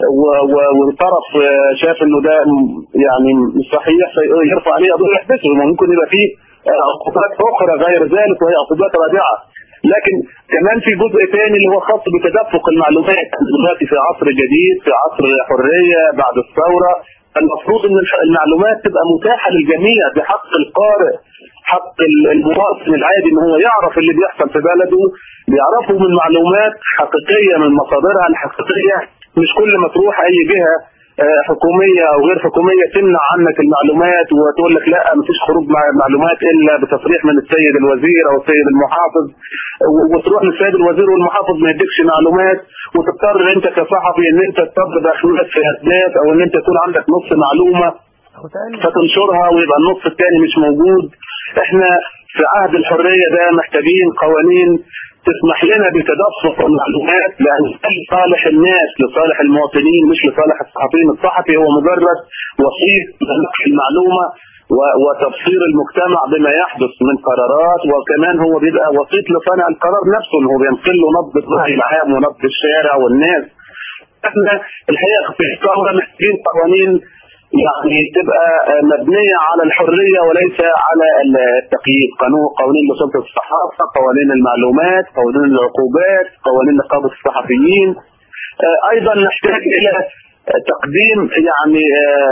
G: وطرف شاف انه ده يعني مش صحيح يرفع عليه قضيه ويحبسه. ممكن يبقى فيه عقوبات اخرى غير ذلك وهي عقوبات رادعه. لكن كمان في جزء ثاني اللي هو خاص بتدفق المعلومات. دلوقتي في عصر جديد، في عصر حريه بعد الثوره، المفروض ان المعلومات تبقى متاحه للجميع بحق القارئ، حق المواطن العادي ان هو يعرف اللي بيحصل في بلده، بيعرفوا من معلومات حقيقيه من مصادرها الحقيقيه، مش كل ما تروح اي جهه حكوميه او غير حكوميه تمنع عنك المعلومات وتقول لك لا مفيش خروج معلومات الا بتصريح من السيد الوزير او السيد المحافظ، وتروح للسيد الوزير والمحافظ ما يديكش معلومات، وتضطر انت كصحفي ان انت تطلب اخلاق في اثبات او ان انت يكون عندك نص معلومه فتنشرها ويبقى النص الثاني مش موجود. احنا في عهد الحريه ده محتاجين قوانين تسمح لنا بتدفق المعلومات لصالح الناس، لصالح المواطنين، مش لصالح الصحفيين. الصحفي هو مجرد وسيط لنقل المعلومه وتبصير المجتمع بما يحدث من قرارات، وكمان هو بيبقى وسيط لصانع القرار نفسه، انه بينقل له نبض الرأي العام ونبض الشارع والناس. احنا الحقيقه في الثوره محتاجين قوانين يعني تبقى مبنيه على الحريه وليس على التقييد. قانون قوانين لسلطه الصحافه، قوانين المعلومات، قوانين العقوبات، قوانين نقابه الصحفيين. ايضا نحتاج الى تقديم يعني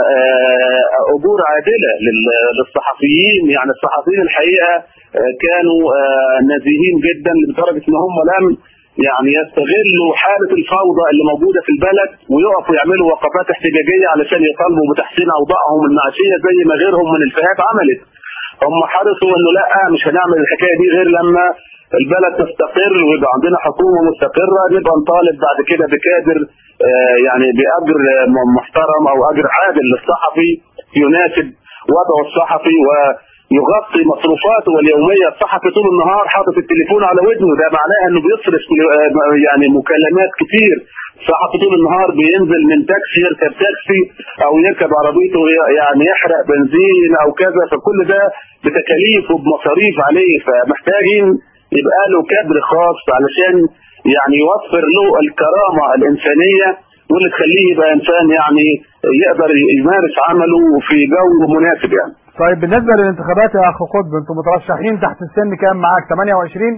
G: اجور عادله للصحفيين. يعني الصحفيين الحقيقه كانوا نزيهين جدا لدرجه ان هم لم يعني يستغلوا حالة الفوضى اللي موجودة في البلد ويقفوا يعملوا وقفات احتجاجية علشان يطالبوا بتحسين أوضاعهم المعيشية زي ما غيرهم من الفئات عملت. هم حرصوا انه لا مش هنعمل الحكاية دي غير لما البلد تستقر ويبقى عندنا حكومة مستقرة، نبقى نطالب بعد كده بكادر يعني بأجر محترم أو أجر عادل للصحفي يناسب وضع الصحفي و يغطي مصروفاته اليوميه. الصحفي طول النهار حاطط التليفون على ودنه، ده معناه انه بيصرف يعني مكالمات كتير. الصحفي طول النهار بينزل من تاكسي يركب تاكسي او يركب عربيته يعني يحرق بنزين او كذا، فكل ده بتكاليف وبمصاريف عليه. فمحتاجين يبقى له كادر خاص علشان يعني يوفر له الكرامه الانسانيه واللي تخليه يبقى انسان يعني يقدر يمارس عمله في جو مناسب يعني.
B: طيب بالنسبة للانتخابات يا أخو قطب، أنتم مترشحين تحت السن كام معاك؟ ثمانية وعشرين؟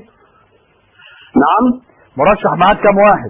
G: نعم.
B: مرشح معاك كام واحد؟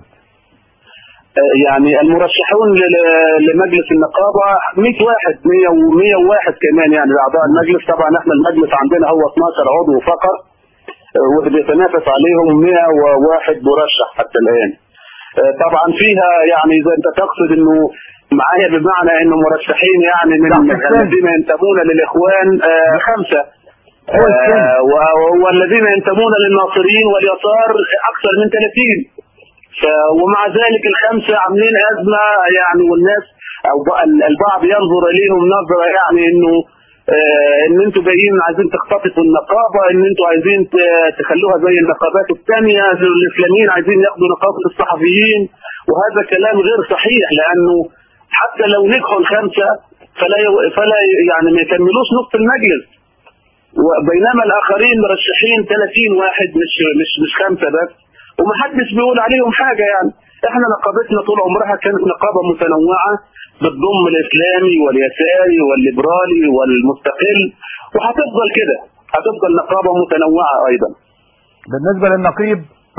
G: يعني المرشحون لمجلس النقابة مئة واحد، مئة ومئة وواحد كمان يعني أعضاء المجلس. طبعا احنا المجلس عندنا هو اثناشر عضو فقط وبيتنافس عليهم مئة وواحد مرشح حتى الآن. طبعا فيها يعني إذا أنت تقصد إنه معايا بمعنى انه مرشحين يعني من الذين ينتمون للاخوان آه خمسه آه والذين ينتمون للناصريين واليسار اكثر من ثلاثين. ومع ذلك الخمسه عاملين ازمه يعني، والناس او البعض ينظر اليهم نظره يعني انه آه ان انتوا جايين عايزين تختطفوا النقابه، ان انتوا عايزين تخلوها زي النقابات الثانيه، الاسلاميين عايزين ياخدوا نقابه الصحفيين، وهذا كلام غير صحيح، لانه حتى لو نجحوا الخمسه فلا فلا يعني ما يكملوش نصف المجلس، وبينما الاخرين مرشحين ثلاثين واحد مش مش مش خمسه بس، ومحدش بيقول عليهم حاجه. يعني احنا نقابتنا طول عمرها كانت نقابه متنوعه بتضم الاسلامي واليساري والليبرالي والمستقل، وهتفضل كده، هتفضل نقابه متنوعه ايضا.
B: بالنسبه للنقيب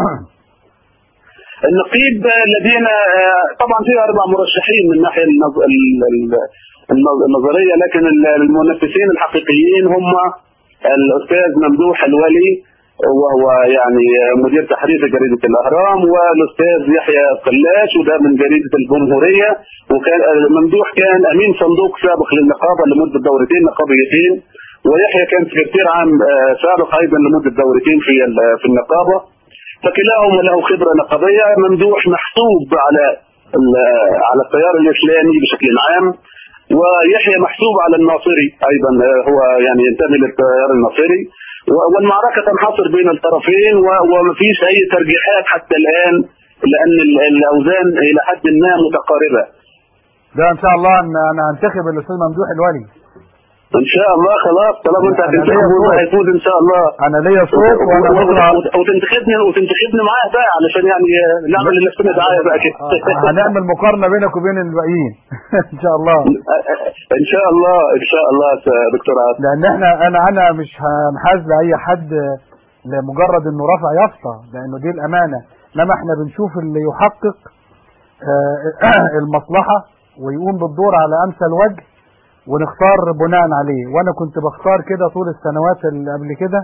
G: النقيب الذين طبعا فيه اربع مرشحين من الناحيه النظريه، لكن المنافسين الحقيقيين هم الاستاذ ممدوح الولي وهو يعني مدير تحرير جريده الاهرام، والاستاذ يحيى قلاش وده من جريده الجمهوريه، وكان ممدوح كان امين صندوق سابق للنقابه لمده دورتين نقابيتين، ويحيى كان سكرتير عام سابق ايضا لمده دورتين في في النقابه، فكلاهما له خبره نقابيه. ممدوح محسوب على على التيار الاسلامي بشكل عام، ويحيى محسوب على الناصري ايضا، هو يعني ينتمي للتيار الناصري، والمعركه تنحصر بين الطرفين ومفيش اي ترجيحات حتى الان، لان الاوزان الى حد ما متقاربه.
B: ده ان شاء الله ان انا هنتخب الاستاذ ممدوح الولي
G: ان شاء الله. خلاص طالما انت هتنتخبه هيفوز ان شاء الله.
B: انا ليا صوت وانا بكره
G: وتنتخبني وتنتخبني معاه بقى علشان يعني نعمل لنفسنا دعايه بقى كده.
B: هنعمل مقارنه بينك وبين الباقيين ان شاء الله.
G: ان شاء الله ان شاء الله يا دكتور عاصم.
B: لان احنا انا انا مش هنحاز لاي حد لمجرد انه رفع يافطه، لانه دي الامانه، انما احنا بنشوف اللي يحقق المصلحه ويقوم بالدور على امثل وجه ونختار بناء عليه. وانا كنت بختار كده طول السنوات اللي قبل كده،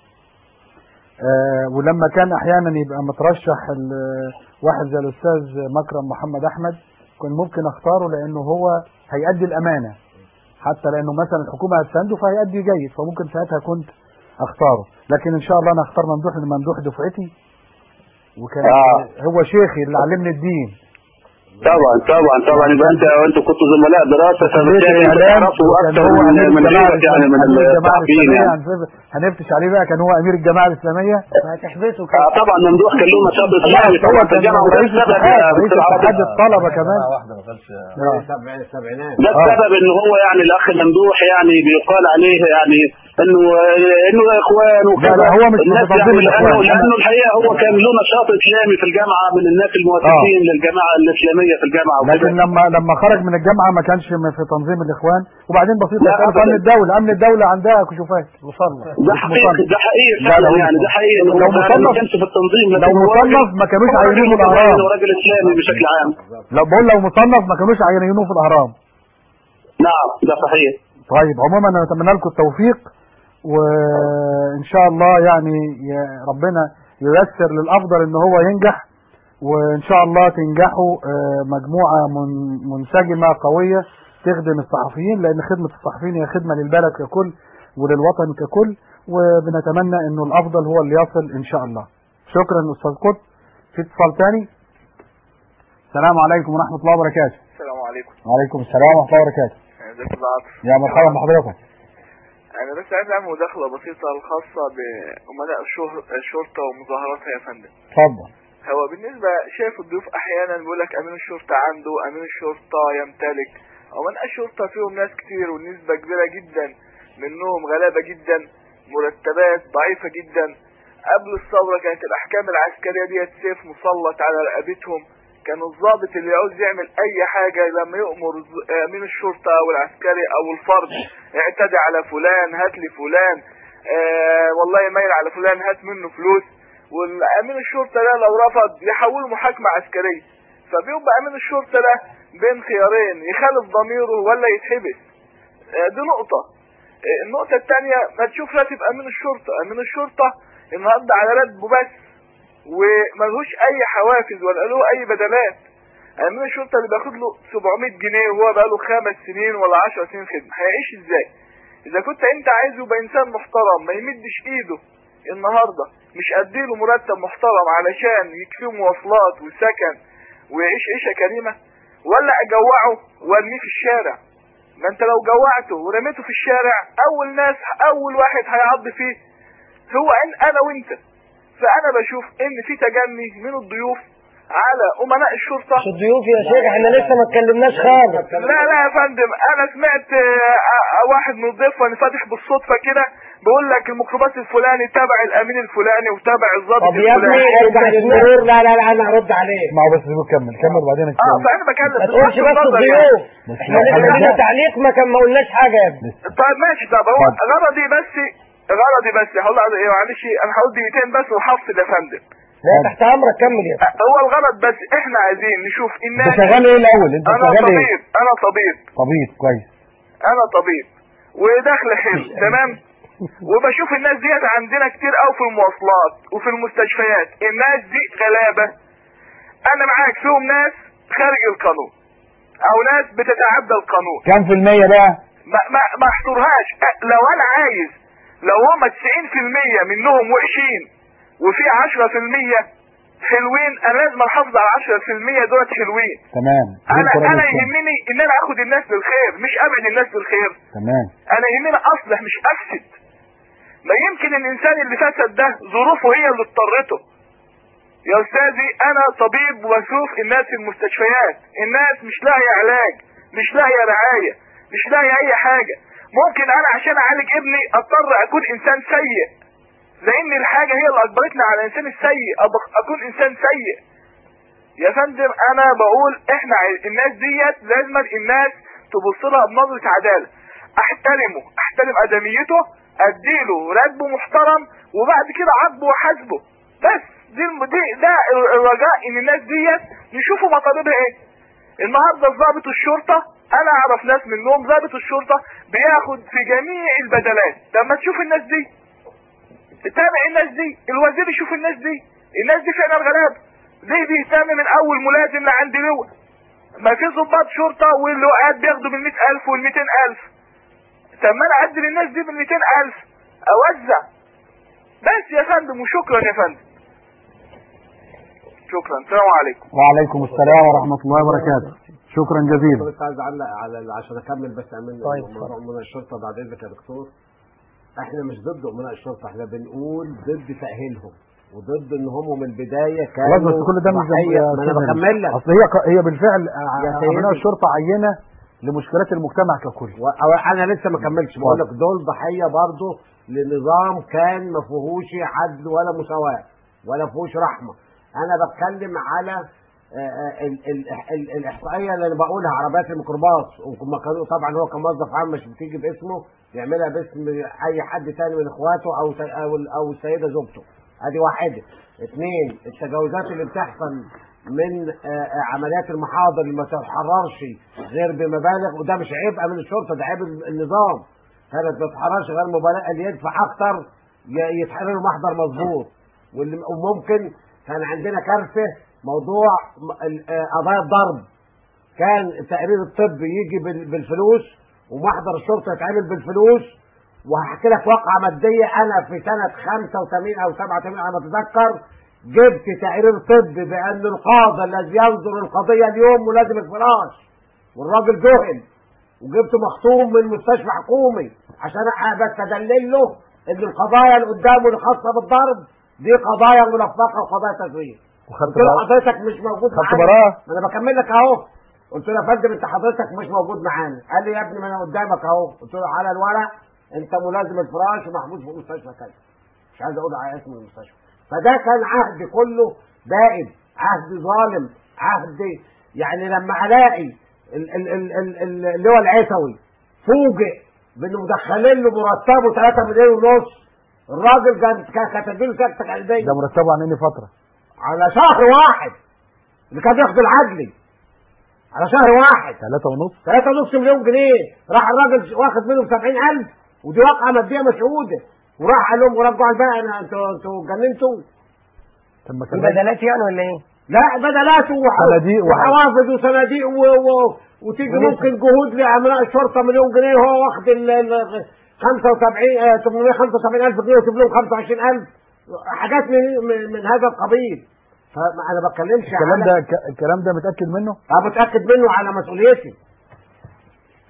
B: آه ولما كان احيانا يبقى مترشح واحد زي الاستاذ مكرم محمد احمد كنت ممكن اختاره، لانه هو هيأدي الامانه، حتى لانه مثلا الحكومه هتسنده فهيأدي جيد، فممكن ساعتها كنت اختاره. لكن ان شاء الله انا اختار ممدوح، لان ممدوح دفعتي وكان آه. هو شيخي اللي علمني الدين.
G: طبعا طبعا طبعا يبقى انت وانتوا كنتوا زملاء دراسه، فبالتالي انتوا تعرفوا اكثر من من غيرك يعني من الصحفيين يعني.
B: هنفتش عليه بقى، كان هو امير الجماعه الاسلاميه.
E: هتحبسه
G: كده. آه طبعا ممدوح كان له نشاط اسلامي طبعا في الجامعه، وده السبب يا دكتور
B: اتحاد الطلبه كمان.
C: واحده ما قالش السبعينات.
G: ده السبب ان هو يعني الاخ ممدوح يعني بيقال عليه يعني انه انه اخوان وكذا.
B: لا هو مش
G: الناس يعني لانه لانه الحقيقه هو كان له نشاط اسلامي في الجامعه، من الناس المؤسسين آه. للجماعه الاسلاميه في الجامعه وكده.
B: لكن لما لما خرج من الجامعه ما كانش في تنظيم الاخوان. وبعدين بسيط، امن الدوله امن الدوله عندها كشوفات مصنف.
G: ده حقيقي ده حقيقي فعلا يعني ده حقيقي.
B: لو مصنف
G: ما كانش في التنظيم،
B: لو مصنف ما كانوش عاينينه في الاهرام.
G: هو راجل اسلامي بشكل عام.
B: لو بقول لو مصنف ما كانوش عاينينه في الاهرام.
G: نعم ده صحيح.
B: طيب عموما انا اتمنى لكم التوفيق، وان شاء الله يعني ربنا ييسر للافضل ان هو ينجح، وان شاء الله تنجحوا مجموعه منسجمه قويه تخدم الصحفيين، لان خدمه الصحفيين هي خدمه للبلد ككل وللوطن ككل، وبنتمنى انه الافضل هو اللي يصل ان شاء الله. شكرا استاذ قطب. في اتصال ثاني. السلام عليكم ورحمه الله وبركاته.
I: السلام عليكم.
B: وعليكم السلام ورحمه الله وبركاته.
I: ازيك يا عاطف؟
B: يا مرحبا بحضرتك.
I: انا بس عايز اعمل مداخله بسيطه الخاصه بامناء الشرطه ومظاهراتها يا فندم.
B: اتفضل.
I: هو بالنسبه شايف الضيوف احيانا بيقول لك امين الشرطه عنده، امين الشرطه يمتلك. امناء الشرطه فيهم ناس كتير ونسبه كبيره جدا منهم غلابه جدا، مرتبات ضعيفه جدا. قبل الثوره كانت الاحكام العسكريه ديت سيف مسلط على رقبتهم، كان الضابط اللي عاوز يعمل اي حاجه لما يؤمر امين الشرطه او العسكري او الفرد اعتدي على فلان هات لي فلان، آه والله مايل على فلان هات منه فلوس، والامين الشرطه ده لو رفض يحوله محاكمه عسكريه. فبيبقى امين الشرطه ده بين خيارين، يخالف ضميره ولا يتحبس. آه دي نقطه. آه النقطه الثانيه، ما تشوف راتب امين الشرطه، امين الشرطه النهارده على راتبه بس وملهوش اي حوافز ولا له اي بدلات. امين الشرطه اللي بياخد له سبعمية جنيه وهو بقاله خمس سنين ولا عشر سنين خدمه هيعيش ازاي؟ اذا كنت انت عايزه يبقى انسان محترم ما يمدش ايده النهارده، مش اديله مرتب محترم علشان يكفيه مواصلات وسكن ويعيش عيشه كريمه، ولا اجوعه وارميه في الشارع؟ ما انت لو جوعته ورميته في الشارع اول ناس اول واحد هيعض فيه هو ان انا وانت. فانا بشوف ان في تجني من الضيوف على امناء الشرطه.
E: مش الضيوف يا شيخ، احنا لسه ما اتكلمناش خالص.
I: لا لا يا فندم، انا سمعت آه، واحد من الضيوف وانا فاتح بالصدفه كده بيقول لك الميكروباص الفلاني تبع الامين الفلاني وتبع الضابط
E: طب يا ابني
I: الفلاني.
E: ارجع للمرور. لا لا لا انا هرد عليك.
B: ما هو بس سيبه كمل كمل وبعدين
I: اه
B: اتكلم.
I: فانا بكلم
E: ما تقولش بس الضيوف، احنا لسه لنا تعليق ما كان ما قلناش حاجه يا ابني.
I: طيب ماشي. طب هو غرضي بس غرضي بس هقول ايه معلش انا هقول دقيقتين بس وحفظ يا فندم.
E: لا تحت امرك كمل يا ابني.
I: هو الغرض بس احنا عايزين نشوف الناس.
B: انت شغال ايه الاول؟ انت
I: انا
B: شغال
I: طبيب
B: ايه؟
I: انا طبيب
B: طبيب كويس.
I: انا طبيب ودخل حلو تمام. وبشوف الناس ديت عندنا كتير قوي في المواصلات وفي المستشفيات. الناس دي غلابه. انا معاك فيهم ناس خارج القانون او ناس بتتعدى القانون.
B: كم في المية بقى؟
I: ما ما ما احصرهاش. لو انا عايز لو هم تسعين في المية منهم وحشين وفي عشرة في المية حلوين انا لازم احافظ على عشرة في المية دولت حلوين.
B: تمام.
I: انا انا يهمني ان انا اخد الناس بالخير مش ابعد الناس بالخير.
B: تمام.
I: انا يهمني اصلح مش افسد. ما يمكن الانسان اللي فسد ده ظروفه هي اللي اضطرته. يا استاذي انا طبيب وبشوف الناس في المستشفيات الناس مش لاقيه علاج مش لاقيه رعايه مش لاقيه اي حاجه. ممكن انا عشان اعالج ابني اضطر اكون انسان سيء لان الحاجه هي اللي اجبرتني على الانسان السيء اكون انسان سيء. يا فندم انا بقول احنا الناس ديت لازم الناس تبص لها بنظره عداله. احترمه احترم ادميته اديله راتبه محترم وبعد كده عاقبه وحاسبه. بس دي دي ده الرجاء ان الناس ديت يشوفوا مطالبها ايه. النهارده ضابط الشرطه انا اعرف ناس منهم ضابط الشرطه بياخد في جميع البدلات. لما تشوف الناس دي تتابع الناس دي الوزير يشوف الناس دي الناس دي فعلا غلابه. ليه بيهتم من اول ملازم لعند لواء؟ ما في ضباط شرطه واللواءات بياخدوا من مئة ألف وال مئتين ألف. طب ما انا اعدل الناس دي بال مئتين ألف اوزع بس يا فندم. وشكرا يا فندم. شكرا. السلام عليكم.
B: وعليكم السلام ورحمة الله وبركاته. شكرا جزيلا.
C: كنت عايز اعلق على عشان اكمل بس امين موضوع امناء الشرطه بعد اذنك يا دكتور. احنا مش ضد امناء الشرطه، احنا بنقول ضد تاهيلهم وضد ان هم من البدايه كانوا
B: بس كل ده مش
C: ما انا بكمل لك.
B: اصل هي هي بالفعل امناء الشرطه عينه لمشكلات المجتمع ككل.
C: انا لسه ما كملتش بقول لك دول ضحيه برضه لنظام كان ما فيهوش عدل ولا مساواه ولا فيهوش رحمه. انا بتكلم على الاحصائيه اللي انا بقولها عربيات الميكروباص وما كانوا طبعا هو كموظف عام مش بتيجي باسمه يعملها باسم اي حد تاني من اخواته او او او السيده زوجته. ادي واحده. اثنين التجاوزات اللي بتحصل من عمليات المحاضر اللي ما تتحررش غير بمبالغ وده مش عيب امن الشرطه ده عيب النظام. كانت ما تتحررش غير مبالغه اللي يدفع اكتر يتحرر محضر مظبوط. وممكن كان عندنا كارثه موضوع قضايا الضرب. كان التقرير الطبي يجي بالفلوس ومحضر الشرطه يتعمل بالفلوس. وهحكي لك واقعه ماديه. انا في سنه خمسة وثمانين او سبعة وثمانين انا بتذكر جبت تقرير طبي بان القاضي الذي ينظر القضيه اليوم ملازم الفراش والراجل جهل وجبته مختوم من مستشفى حكومي عشان بس ادلل له ان القضايا اللي قدامه اللي خاصه بالضرب دي قضايا ملفقه وقضايا تزوير. قلت له حضرتك مش موجود معانا. ما انا بكمل لك اهو. قلت له يا فندم انت حضرتك مش موجود معانا. قال لي يا ابني ما انا قدامك اهو. قلت له على الورق انت ملازم الفراش ومحبوس في المستشفى كذا. مش عايز اقول على اسم المستشفى. فده كان عهد كله بائد، عهد ظالم، عهد يعني لما الاقي اللي هو العيسوي فوجئ بانه مدخلين له مرتبه ثلاثة مليون ونص. الراجل كان كاتب له سكتة قلبية.
B: ده مرتبه عن انهي فترة؟
C: على شهر واحد اللي كان ياخد العدلي على شهر واحد
B: ثلاثة ونص
C: ثلاثة ونص مليون جنيه. راح الراجل واخد منهم سبعين ألف ودي واقعة مادية مشهودة. وراح قال لهم ورجعوا الباقي. انا انتوا انتوا اتجننتوا.
E: طب ما كان بدلات يعني ولا ايه؟
C: لا بدلات
B: صناديق
C: وحوافز وصناديق و... و... وتيجي ممكن جهود لامناء الشرطه مليون جنيه وهو واخد ال خمسة وسبعين ثمانمائة وخمسة وسبعين ألف جنيه ويسيب لهم خمسة وعشرين ألف حاجات من من هذا القبيل. فانا ما بتكلمش
B: الكلام
C: على
B: ده الكلام ده متاكد منه؟
C: اه متاكد منه على مسؤوليتي.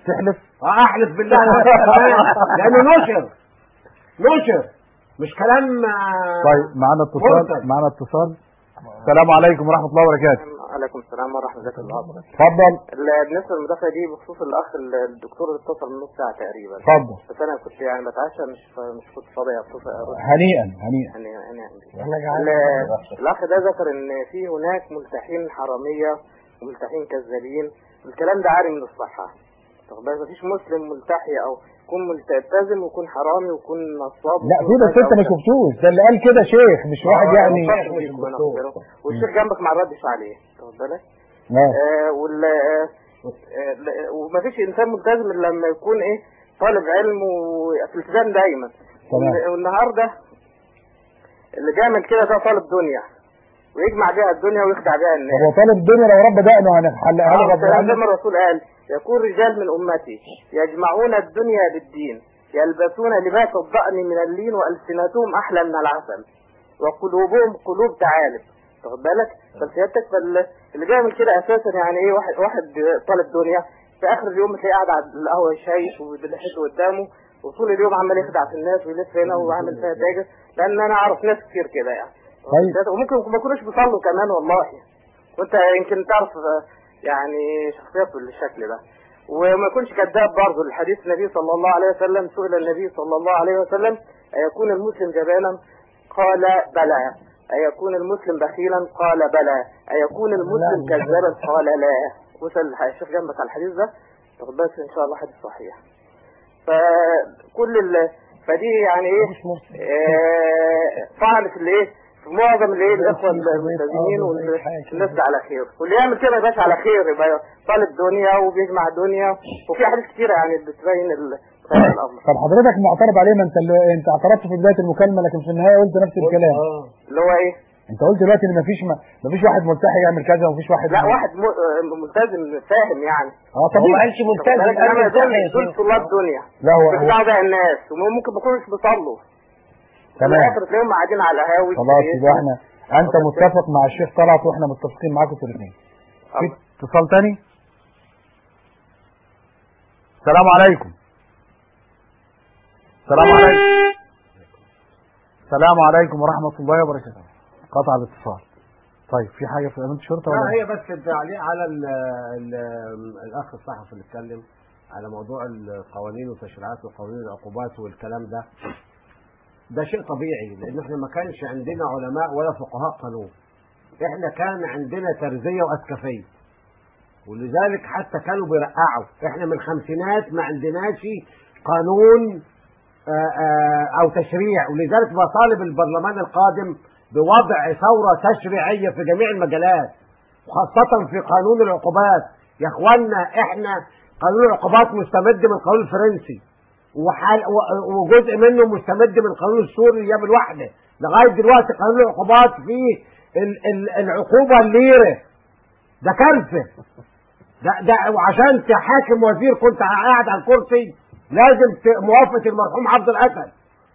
B: تحلف؟
C: اه احلف بالله لانه نشر نشر مش كلام.
B: طيب معانا اتصال معانا اتصال السلام عليكم ورحمه الله وبركاته.
J: وعليكم السلام ورحمه الله وبركاته.
B: اتفضل.
J: بالنسبه للمداخله دي بخصوص الاخ الدكتور اللي اتصل من نص ساعه تقريبا.
B: اتفضل.
J: بس انا كنت يعني بتعشى مش مش كنت فاضي اتصل.
B: هنيئا هنيئا.
J: هنيئا هنيئا. الاخ ده ذكر ان في هناك ملتحين حراميه وملتحين كذابين. الكلام ده عاري من الصحه. طب ما فيش مسلم ملتحي او يكون ملتزم ويكون حرامي ويكون نصاب.
B: لا في بس انت ما شفتوش، ده اللي قال كده شيخ مش واحد يعني.
J: والشيخ جنبك ما ردش عليه واخد بالك. آه وال آه وما فيش انسان ملتزم الا لما يكون ايه طالب علم وفي التزام دايما. والنهارده اللي بيعمل كده ده طالب دنيا ويجمع بيها الدنيا ويخدع بيها الناس.
B: هو طالب الدنيا لو رب دقنه هنحلقها له ربنا.
J: زي ما الرسول قال يكون رجال من امتي يجمعون الدنيا بالدين يلبسون لباس الضأن من اللين والسنتهم احلى من العسل وقلوبهم قلوب ثعالب. واخد بالك؟ فسيادتك اللي بيعمل كده اساسا يعني ايه واحد واحد طالب دنيا في اخر اليوم تلاقيه قاعد على القهوه يشيش وبيلحسه قدامه وطول اليوم عمال يخدع في الناس ويلف هنا وعامل فيها تاجر. لان انا اعرف ناس كتير كده يعني.
B: طيب.
J: وممكن ما يكونوش بيصلوا كمان والله. وانت يمكن تعرف يعني شخصيته بالشكل ده وما يكونش كذاب برضه. الحديث النبي صلى الله عليه وسلم سئل النبي صلى الله عليه وسلم أيكون المسلم جبانا؟ قال بلى. أيكون المسلم بخيلا؟ قال بلى. أيكون المسلم كذابا؟ قال لا. وصل الشيخ جنبك على الحديث ده تاخد بالك ان شاء الله حديث صحيح. فكل ال... فدي يعني ايه فعل في الايه في معظم الايه الاخوه الملتزمين والناس على خير. واللي يعمل كده يبقى على خير يبقى طالب دنيا وبيجمع دنيا. وفي احاديث كتيره يعني بتبين الامر.
B: طب حضرتك معترض عليه؟ ما انت اللي انت اعترضت في بدايه المكالمه لكن في النهايه قلت نفس الكلام.
J: اللي هو ايه؟
B: انت قلت دلوقتي ان مفيش ما مفيش واحد ملتحي يعمل كذا ومفيش واحد
J: لا واحد ملتزم فاهم يعني.
B: اه طب
E: ما قالش ملتزم قال ملتحي.
J: دول طلاب دنيا
B: لا هو
J: بيخدعوا بقى الناس وممكن ما يكونوش بيصلوا.
B: تمام.
J: في الاخر تلاقيهم قاعدين على القهاوي.
B: خلاص يبقى احنا انت متفق مع الشيخ طلعت واحنا متفقين معاكم في الاثنين. في اتصال تاني. السلام عليكم. السلام عليكم. السلام عليكم ورحمه الله وبركاته. قطع الاتصال. طيب في حاجه في امانه الشرطه ولا؟
C: لا هي بس التعليق على ال ال الاخ الصحفي اللي اتكلم على موضوع القوانين والتشريعات وقوانين العقوبات والكلام ده. ده شيء طبيعي لان احنا ما كانش عندنا علماء ولا فقهاء قانون. احنا كان عندنا ترزيه واسكفيه. ولذلك حتى كانوا بيرقعوا. احنا من الخمسينات ما عندناش قانون آآ آآ او تشريع. ولذلك بطالب البرلمان القادم بوضع ثورة تشريعية في جميع المجالات وخاصة في قانون العقوبات. يا اخوانا احنا قانون العقوبات مستمد من القانون الفرنسي وجزء منه مستمد من القانون السوري ايام الوحدة. لغاية دلوقتي قانون العقوبات فيه العقوبة الليرة. ده كارثة. ده ده وعشان تحاكم وزير كنت قاعد على الكرسي لازم موافقة المرحوم عبد الاسد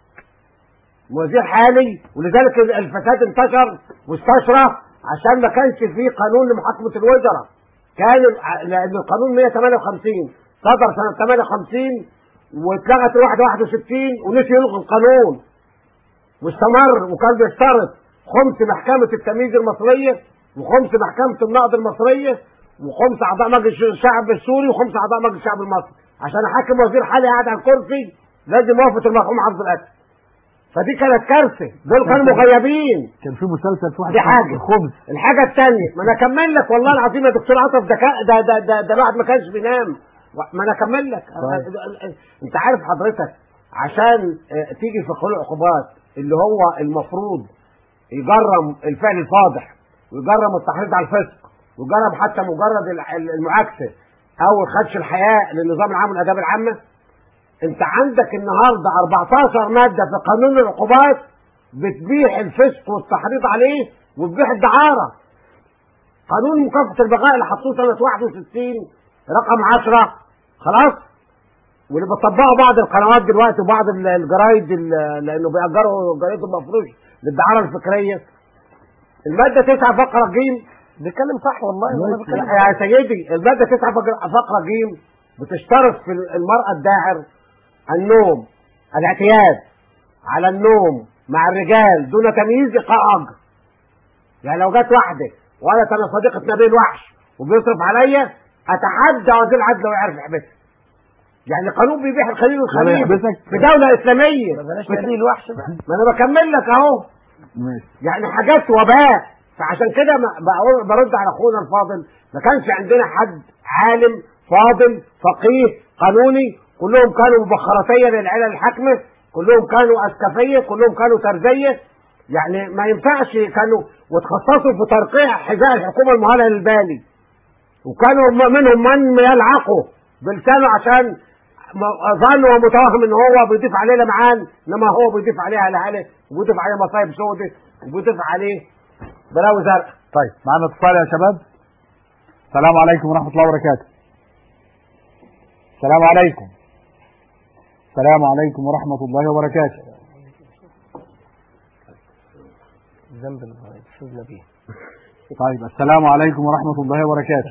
C: وزير حالي. ولذلك الفساد انتشر واستشرى عشان ما كانش فيه قانون لمحاكمة الوزراء. كان لأن القانون مئة وثمانية وخمسين صدر سنة ثمانية وخمسين واتلغت واحد وستين ونسي يلغي القانون واستمر. وكان بيشترط خمس محكمة التمييز المصرية وخمس محكمة النقض المصرية وخمس أعضاء مجلس الشعب السوري وخمس أعضاء مجلس الشعب المصري. عشان أحاكم وزير حالي قاعد على الكرسي لازم موافقة المرحوم عبد الاسد. فدي كانت كارثه. دول كانوا مغيبين.
B: كان في مسلسل في واحد
C: دي حاجه
B: خبز.
C: الحاجه الثانيه ما انا اكمل لك والله العظيم يا دكتور عاطف ده ده ده ده, ده الواحد ما كانش بينام. ما انا اكمل لك. انت عارف حضرتك عشان تيجي في قانون العقوبات اللي هو المفروض يجرم الفعل الفاضح ويجرم التحريض على الفسق ويجرم حتى مجرد المعاكسه او خدش الحياء للنظام العام والاداب العامه. انت عندك النهارده أربعتاشر ماده في قانون العقوبات بتبيح الفسق والتحريض عليه وتبيح الدعاره. قانون مكافحه البغاء اللي حطوه سنه واحد وستين رقم عشرة خلاص واللي بتطبقه بعض القنوات دلوقتي وبعض الجرايد لانه بيأجروا جرايد المفروش للدعاره الفكريه. الماده تسعة فقره ج
E: بيتكلم صح والله
C: يا سيدي. الماده تسعة فقره ج بتشترط في المرأة الداعر النوم، الاعتياد على النوم مع الرجال دون تمييز إيقاع أجر. يعني لو جت واحدة وقالت أنا صديقة نبيل وحش وبيصرف عليا، أتحدى وزير العدل لو يعرف يحبسها. يعني القانون بيبيح الخليل والخليل في دولة إسلامية.
E: ما بلاش نبيل وحش بقى.
C: ما أنا بكمل لك أهو. يعني حاجات وباء. فعشان كده برد على أخونا الفاضل، ما كانش عندنا حد عالم فاضل فقيه قانوني، كلهم كانوا مبخرتية للعلل الحاكمة، كلهم كانوا أسكفية، كلهم كانوا ترزية. يعني ما ينفعش كانوا وتخصصوا في ترقيع حذاء الحكومة المهالة للبالي، وكانوا منهم من يلعقوا بلسانه عشان ظنوا ومتوهم ان هو بيضيف عليه لمعان، انما هو بيضيف عليها لهله وبيضيف عليه مصايب سودة وبيضيف عليه بلاوي زرق.
B: طيب معنا اتصال يا شباب. السلام عليكم ورحمة الله وبركاته. السلام عليكم. السلام عليكم ورحمة الله وبركاته.
E: ذنب الفوزنا بيه.
B: طيب السلام عليكم ورحمة الله وبركاته.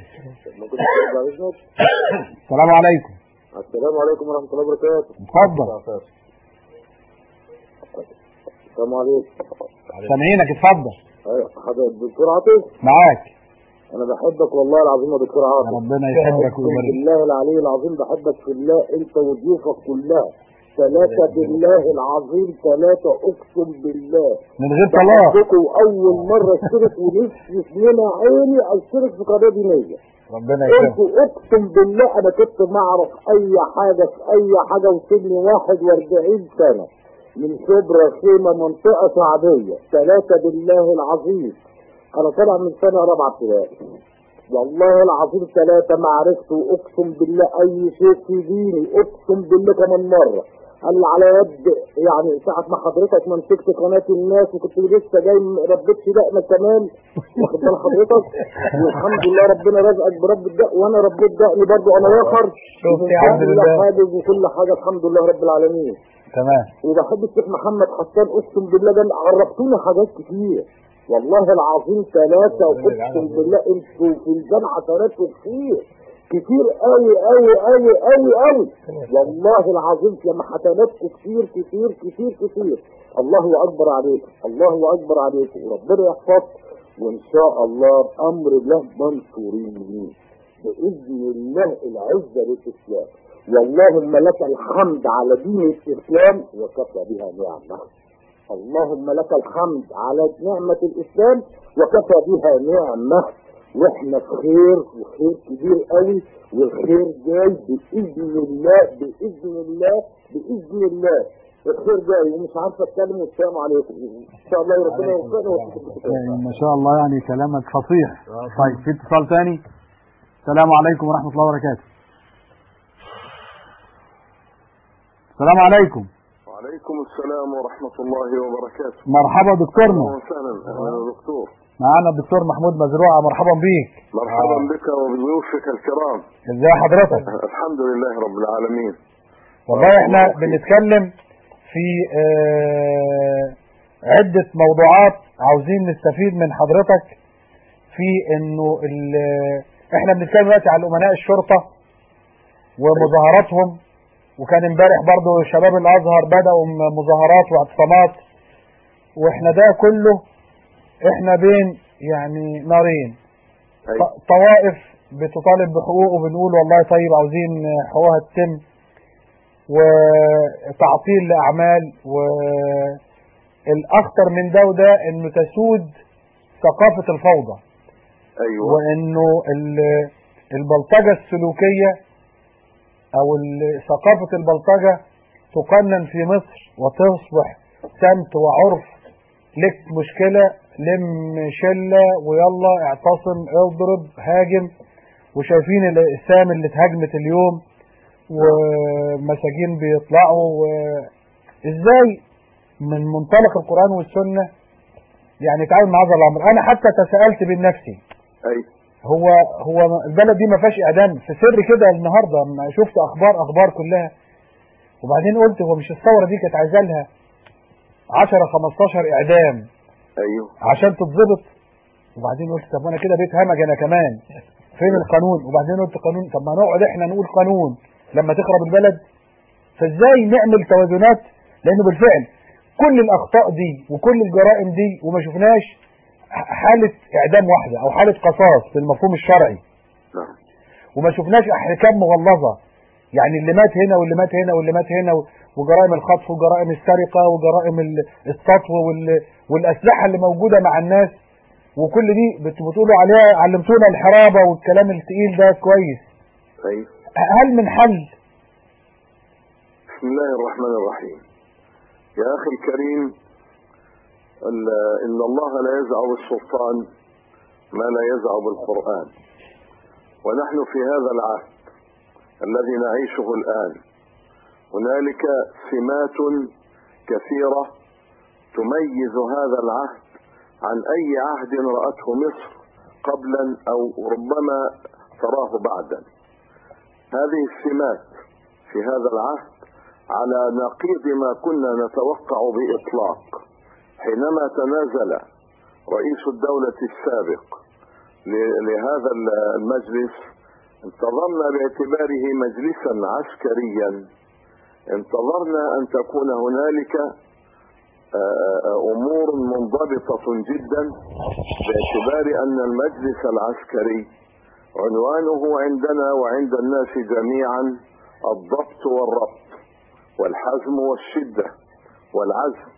B: السلام عليكم.
F: السلام عليكم ورحمة الله وبركاته.
B: اتفضل.
F: السلام عليكم.
B: سامعينك اتفضل.
F: ايوه حضرتك دكتور عاطف؟
B: معاك.
F: انا بحبك والله العظيم يا دكتور عاطف.
B: ربنا يحبك ويبارك.
F: بالله العلي العظيم بحبك في الله انت وضيوفك كلها. ثلاثة بالله العظيم، ثلاثة اقسم بالله.
B: من غير طلاق.
F: بحبكم واول مرة اشترك ونفسي سنين عيني اشترك في قناة دينية.
B: ربنا يكرمك.
F: انتوا اقسم بالله انا كنت ما اعرف اي حاجة في اي حاجة وسني واحد واربعين سنة. من شبرا خيمة منطقة شعبية. ثلاثة بالله العظيم. انا طالع من سنة رابعة ابتدائي. والله العظيم ثلاثة ما عرفت اقسم بالله اي شيء في ديني، اقسم بالله كمان مرة. قال على يد يعني ساعة ما حضرتك ما مسكت قناة الناس وكنت لسه جاي ربيت دقنا كمان، واخد بال حضرتك؟ والحمد لله ربنا رزقك برب الدق وانا ربيت دقني برضه انا واخر.
B: شوف يا عبد الله
F: حاجز وكل حاجة الحمد لله رب العالمين.
B: تمام.
F: وبحب الشيخ محمد حسان اقسم بالله ده عرفتونا حاجات كتير. والله العظيم ثلاثة اقسم بالله انتوا في الجامعة ثلاثة كتير كتير قوي قوي قوي قوي قوي. والله العظيم لما حسناتكم كتير كتير كتير كتير. الله اكبر عليكم، الله اكبر عليكم، وربنا يحفظكم، وان شاء الله بامر الله منصورين باذن الله. العزه للاسلام، واللهم لك الحمد على دين الاسلام وكفى بها نعمه. اللهم لك الحمد على نعمه الاسلام وكفى بها نعمه. واحنا في خير وخير كبير قوي، والخير جاي باذن الله باذن الله باذن الله. الخير جاي ومش عارفه اتكلم. والسلام عليكم ان شاء الله ربنا يوفقنا ويوفقكم.
B: ما شاء الله يعني كلامك فصيح. طيب في اتصال ثاني. السلام عليكم ورحمه الله وبركاته. السلام عليكم.
K: وعليكم السلام ورحمه الله وبركاته.
B: مرحبا دكتورنا.
K: اهلا وسهلا. اهلا دكتور.
B: معانا الدكتور محمود مزروعه. مرحبا بيك.
K: مرحبا آه. بك وبضيوفك الكرام.
B: ازي حضرتك؟
K: الحمد لله رب العالمين.
B: والله احنا بنتكلم في آه عدة موضوعات عاوزين نستفيد من حضرتك في انه احنا بنتكلم دلوقتي على امناء الشرطة ومظاهراتهم، وكان امبارح برضو شباب الازهر بدأوا مظاهرات واعتصامات، واحنا ده كله احنا بين يعني نارين. طوائف بتطالب بحقوق وبنقول والله طيب عاوزين حقوقها تتم، وتعطيل لاعمال، والاخطر من ده وده انه تسود ثقافة الفوضى.
K: ايوه.
B: وانه البلطجة السلوكية او ثقافة البلطجة تقنن في مصر وتصبح سمت وعرف. لك مشكلة لم شلة ويلا اعتصم اضرب هاجم. وشايفين الاسام اللي اتهاجمت اليوم ومساجين بيطلعوا. ازاي من منطلق القرآن والسنة يعني تعامل مع هذا الامر؟ انا حتى تساءلت بين نفسي.
K: اي
B: هو هو البلد دي ما فيهاش اعدام في سر كده؟ النهارده لما شفت اخبار اخبار كلها، وبعدين قلت هو مش الثوره دي كانت عايزه لها عشرة خمستاشر اعدام
K: ايوه
B: عشان تتظبط؟ وبعدين قلت طب انا كده بيت همج انا كمان. فين القانون؟ وبعدين قلت قانون، طب ما نقعد احنا نقول قانون لما تخرب البلد؟ فازاي نعمل توازنات؟ لانه بالفعل كل الاخطاء دي وكل الجرائم دي وما شفناش حالة اعدام واحدة او حالة قصاص في المفهوم الشرعي، وما شفناش احكام مغلظة، يعني اللي مات هنا واللي مات هنا واللي مات هنا، وجرائم الخطف وجرائم السرقة وجرائم السطو والاسلحة اللي موجودة مع الناس، وكل دي بتقولوا عليها علمتونا الحرابة والكلام الثقيل ده كويس.
K: أيوة.
B: هل من حل؟
K: بسم الله الرحمن الرحيم. يا أخي الكريم، إن الله لا يزع بالسلطان ما لا يزع بالقرآن، ونحن في هذا العهد الذي نعيشه الآن هنالك سمات كثيرة تميز هذا العهد عن أي عهد رأته مصر قبلا أو ربما تراه بعدا. هذه السمات في هذا العهد على نقيض ما كنا نتوقع بإطلاق. حينما تنازل رئيس الدولة السابق لهذا المجلس انتظرنا باعتباره مجلسا عسكريا، انتظرنا أن تكون هنالك أمور منضبطة جدا، باعتبار أن المجلس العسكري عنوانه عندنا وعند الناس جميعا الضبط والربط والحزم والشدة والعزم،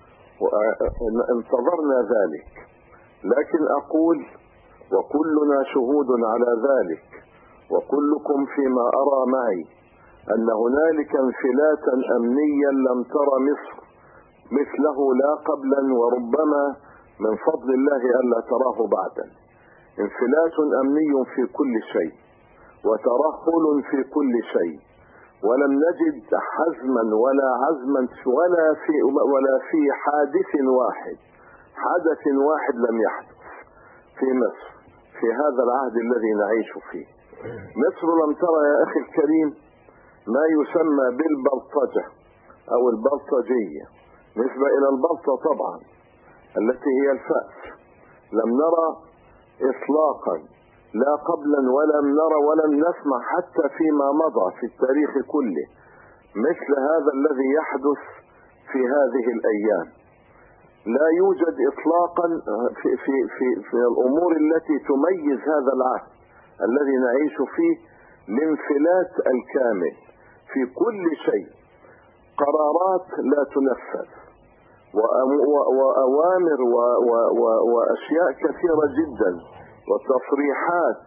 K: انتظرنا ذلك. لكن أقول وكلنا شهود على ذلك وكلكم فيما أرى معي أن هنالك انفلاتا أمنيا لم تر مصر مثله لا قبلا وربما من فضل الله ألا تراه بعدا. انفلات أمني في كل شيء وترهل في كل شيء، ولم نجد حزما ولا عزما ولا في ولا في حادث واحد حدث واحد لم يحدث في مصر في هذا العهد الذي نعيش فيه. مصر لم ترى يا أخي الكريم ما يسمى بالبلطجة أو البلطجية، نسبة إلى البلطة طبعا التي هي الفأس. لم نرى إطلاقا لا قبلا ولم نرى ولم نسمع حتى فيما مضى في التاريخ كله مثل هذا الذي يحدث في هذه الأيام. لا يوجد إطلاقا في, في, في, في الأمور التي تميز هذا العهد الذي نعيش فيه الانفلات الكامل في كل شيء، قرارات لا تنفذ وأوامر وأشياء كثيرة جدا وتصريحات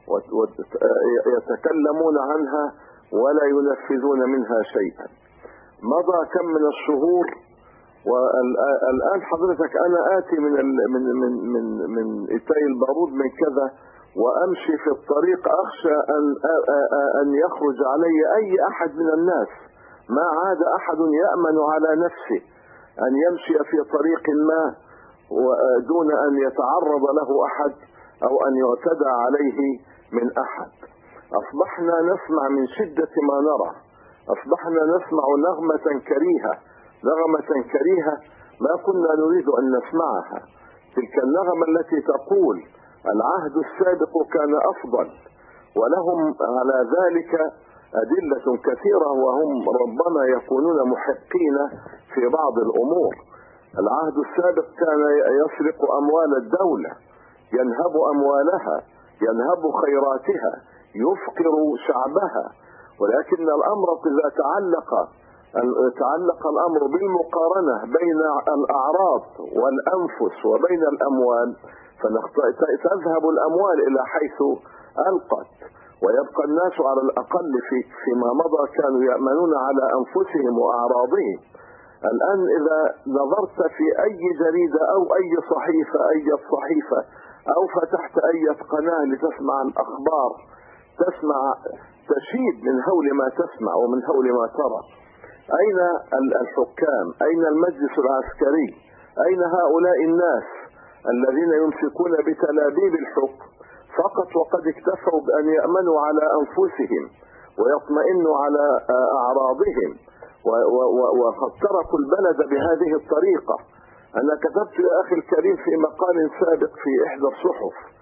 K: يتكلمون عنها ولا ينفذون منها شيئا. مضى كم من الشهور والآن حضرتك أنا آتي من من من من من إتاي البارود من كذا وأمشي في الطريق أخشى أن أن يخرج علي أي أحد من الناس. ما عاد أحد يأمن على نفسه أن يمشي في طريق ما دون أن يتعرض له أحد أو أن يعتدى عليه من أحد. أصبحنا نسمع من شدة ما نرى، أصبحنا نسمع نغمة كريهة نغمة كريهة ما كنا نريد أن نسمعها. تلك النغمة التي تقول العهد السابق كان أفضل، ولهم على ذلك أدلة كثيرة وهم ربما يكونون محقين في بعض الأمور. العهد السابق كان يسرق أموال الدولة، ينهب أموالها، ينهب خيراتها، يفقر شعبها. ولكن الأمر إذا تعلق تعلق الأمر بالمقارنة بين الأعراض والأنفس وبين الأموال، فتذهب الأموال إلى حيث ألقت ويبقى الناس على الأقل في فيما مضى كانوا يأمنون على أنفسهم وأعراضهم. الآن إذا نظرت في أي جريدة أو أي صحيفة أي صحيفة أو فتحت أي قناة لتسمع الأخبار تسمع تشيد من هول ما تسمع ومن هول ما ترى. أين الحكام؟ أين المجلس العسكري؟ أين هؤلاء الناس الذين يمسكون بتلابيب الحكم فقط وقد اكتفوا بأن يأمنوا على أنفسهم ويطمئنوا على أعراضهم وقد تركوا البلد بهذه الطريقة؟ أنا كتبت يا أخي الكريم في مقال سابق في إحدى الصحف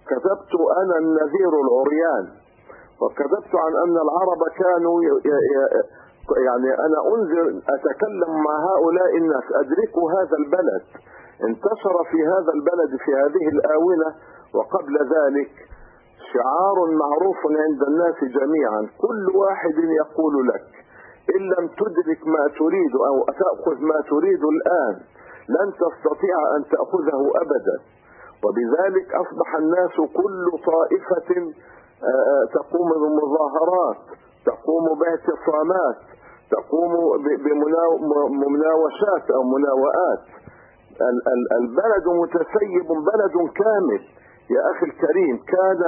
K: كتبت أنا النذير العريان، وكتبت عن أن العرب كانوا ي... ي... يعني أنا أنذر أتكلم مع هؤلاء الناس. أدركوا هذا البلد، انتشر في هذا البلد في هذه الآونة وقبل ذلك شعار معروف عند الناس جميعا، كل واحد يقول لك إن لم تدرك ما تريد أو تأخذ ما تريد الآن لن تستطيع أن تأخذه أبدا. وبذلك أصبح الناس كل طائفة تقوم بمظاهرات، تقوم باعتصامات، تقوم بمناوشات أو مناوئات. البلد متسيب، بلد كامل يا أخي الكريم، كان